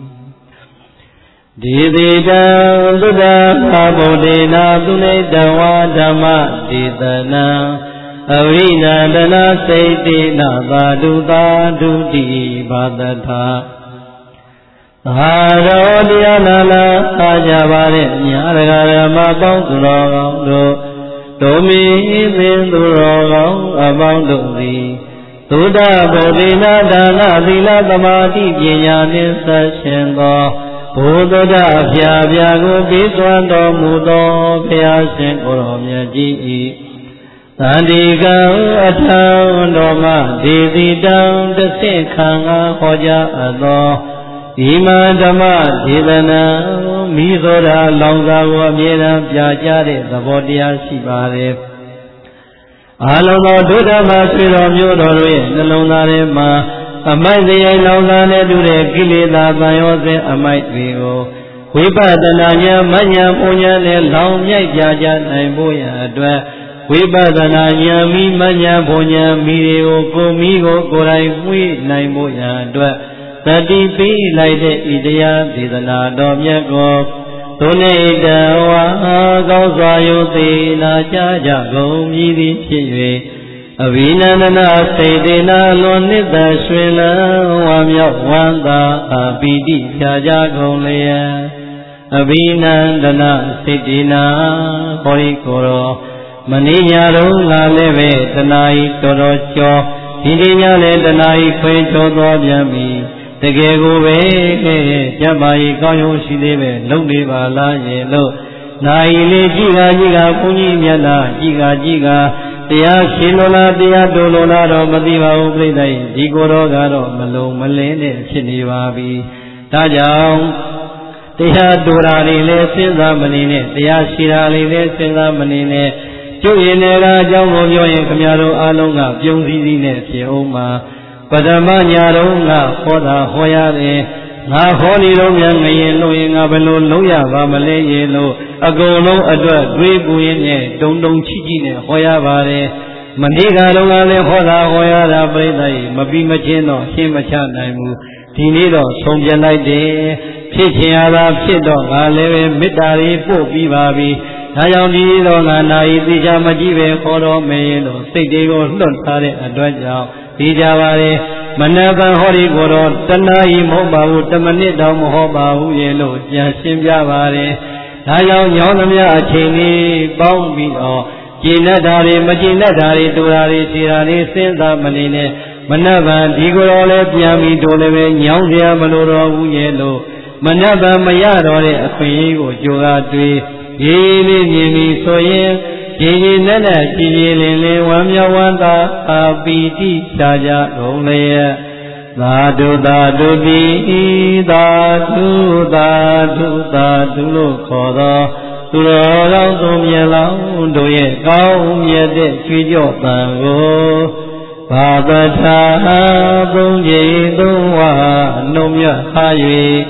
ဒီတိတံသုဒ္ဓဘာဗုဒ္ဓေနာသုနိတဝါဓမ္မဒေသနာအဝိနာဒနာစိတ်တိနာသာဓုသာဓုတိဘာတထာဟာရောတရားနာလာအားကြပါတဲ့ညာရဂရမပေါင်းသူတော်ကောင်းတို့ဒုမီသင်သူတော်ကောင်းအပေါင်းတို့သည်သုဒ္ဓဗုဒ္ဓေနာဒါနသီလသမာဓိပညာနှင့်ဆက်ရှင်သောဘုဒ္ဓအဖျာဖျာကိုပေးစွမ်းတော်မူသောဘုရားရှင်ကိုယ်တော်မြတ်ကြီး၏သန္တိကံအထံတော်မှဒေတိတံတဆင့်ခံအားဟောကြားအပ်သောဒီမှာဓမ္မဒေသနာမိသောတာလောင်စာကိုအမြဲတမ်းပြကြတဲ့သဘောတရားရှိပါတယ်အာလုံးသောဒုဓမ္မဆွေတော်မျိုးတော်တို့ရဲ့နှလုံးသားထဲမှာအမိုက်တရားလောင်စာနဲ့တူတဲ့ကိလေသာတန်ရောစဉ်အမိုက်တွေကိုဝိပဿနာဉာဏ်မဉဏ်ပူဉာဏ်နဲ့လောင်မြိုက်ပြကြနိုင်ဖို့ရအတွက်ဝိပဿနာဉာဏ်မိမဉဏ်ပူဉာဏ်မိတွေကိုကိုမိကိုကိုယ်တိုင်ဝိနိုင်ဖို့ရအတွက်တတိပိလိုက်တဲ့ဤတရားဒေသနာတော်မြတ်ကိုသုနေတဝါကောင်းစွာယုသိနာကြကြကုန်မြည်သည်ဖြစ်၍အဘိနန္ဒနာစေတေနာလွန်နှစ်သက်ရွှင်လန်းဝါမြောက်ဝမ်းသာအပိတိဖြာကြကုန်လျက်အဘိနန္ဒနာစေတေနာဟောဒီကိုယ်တော်မနေ့ညတော့လာလည်းပဲတနာဤတော်တော်ကျော်ဒီနေ့ညလည်းတနာဤခွေကျော်တော်ပြန်ပြီတကယ်ကိုပဲကျမ်းပါရီကောင်းရုံရှိသေးပဲလုံနေပါလားရဲ့လို့နိုင်လေးကြည်ကကြည်ကဘုန်းကြီးမျက်နှာကြည်ကကြည်ကတရားရှင်လို့လားတရားတော်လို့လားတော့မသိပါဘူးပြိဿကြီးဒီကိုယ်တော်ကတော့မလုံမလင်းနဲ့ဖြစ်နေပါပြီဒါကြောင့်တရားတော်တာတွေလည်းစဉ်းစားမနေနဲ့တရားရှိတာတွေလည်းစဉ်းစားမနေနဲ့ကျုပ်ရင်လည်းအကြောင်းကိုပြောရင်ခမည်းတော်အားလုံးကပြုံးစည်းစည်းနဲ့ဖြစ်အောင်ပါပထမညာတော့ငါဟောတာဟောရတယ်ငါဟောနေတော့မြန်ငရင်လို့ရင်ငါဘယ်လိုလုပ်ရပါမလဲရေလို့အကုန်လုံးအတွက်တွေးပူရင်းနဲ့တုံတုံချီချီနဲ့ဟောရပါတယ်မနေ့ကတော့လည်းဟောတာဟောရတာပြိဿကြီးမပြီးမချင်းတော့ရှင်းမချနိုင်ဘူးဒီနေ့တော့ဆုံးပြလိုက်တယ်ဖြစ်ချင်ရတာဖြစ်တော့ငါလည်းပဲမေတ္တာလေးပို့ပြီးပါပြီဒါကြောင့်ဒီတော့ငါနာယီသိချာမကြည့်ပဲခေါ်တော်မယ်လို့စိတ်တွေကိုလွတ်ထားတဲ့အတွက်ကြောင့်ဒီကြပါလေမနက်ပိုင်းဟောဒီကိုတော့တနာယီမဟုတ်ပါဘူးတမိနစ်တောင်မဟောပါဘူးရေလို့ပြန်ရှင်းပြပါတယ်ဒါကြောင့်ညောင်းသမျှအချိန်လေးပေါင်းပြီးတော့ကျင့်တတ်တာတွေမကျင့်တတ်တာတွေတူတာတွေခြေတာတွေစဉ်းစားမနေနဲ့မနက်ပိုင်းဒီကိုတော့လည်းပြန်ပြီးတို့လည်းပဲညောင်းစရာမလိုတော့ဘူးရေလို့မနက်ပိုင်းမရတော့တဲ့အခွင့်အရေးကိုကြိုးအားတွေးရေးလေးမြင်ပြီးဆိုရင်ကြည်ကြည်နဲ့နဲ့ကြည်ကြည်လင်လင်ဝမ်းမြောက်ဝမ်းသာအပိတိရှားကြကုန်လျက်သာဓုသာဓုတိသာဓုသာဓုသာဓုလို့ခေါ်သောသူတော်ကောင်းသူမြတ်လောင်းတို့ရဲ့ကောင်းမြတ်တဲ့ကြွေးကြော့တန်ကိုဘာပထာသုံးကြိမ်သုံးဝနှုံမြတ်ဟာ၍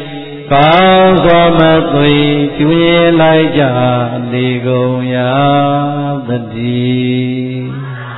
ကောင်းစွာမသွေကျွေးလိုက်ကြလေကုန်ရာတည်း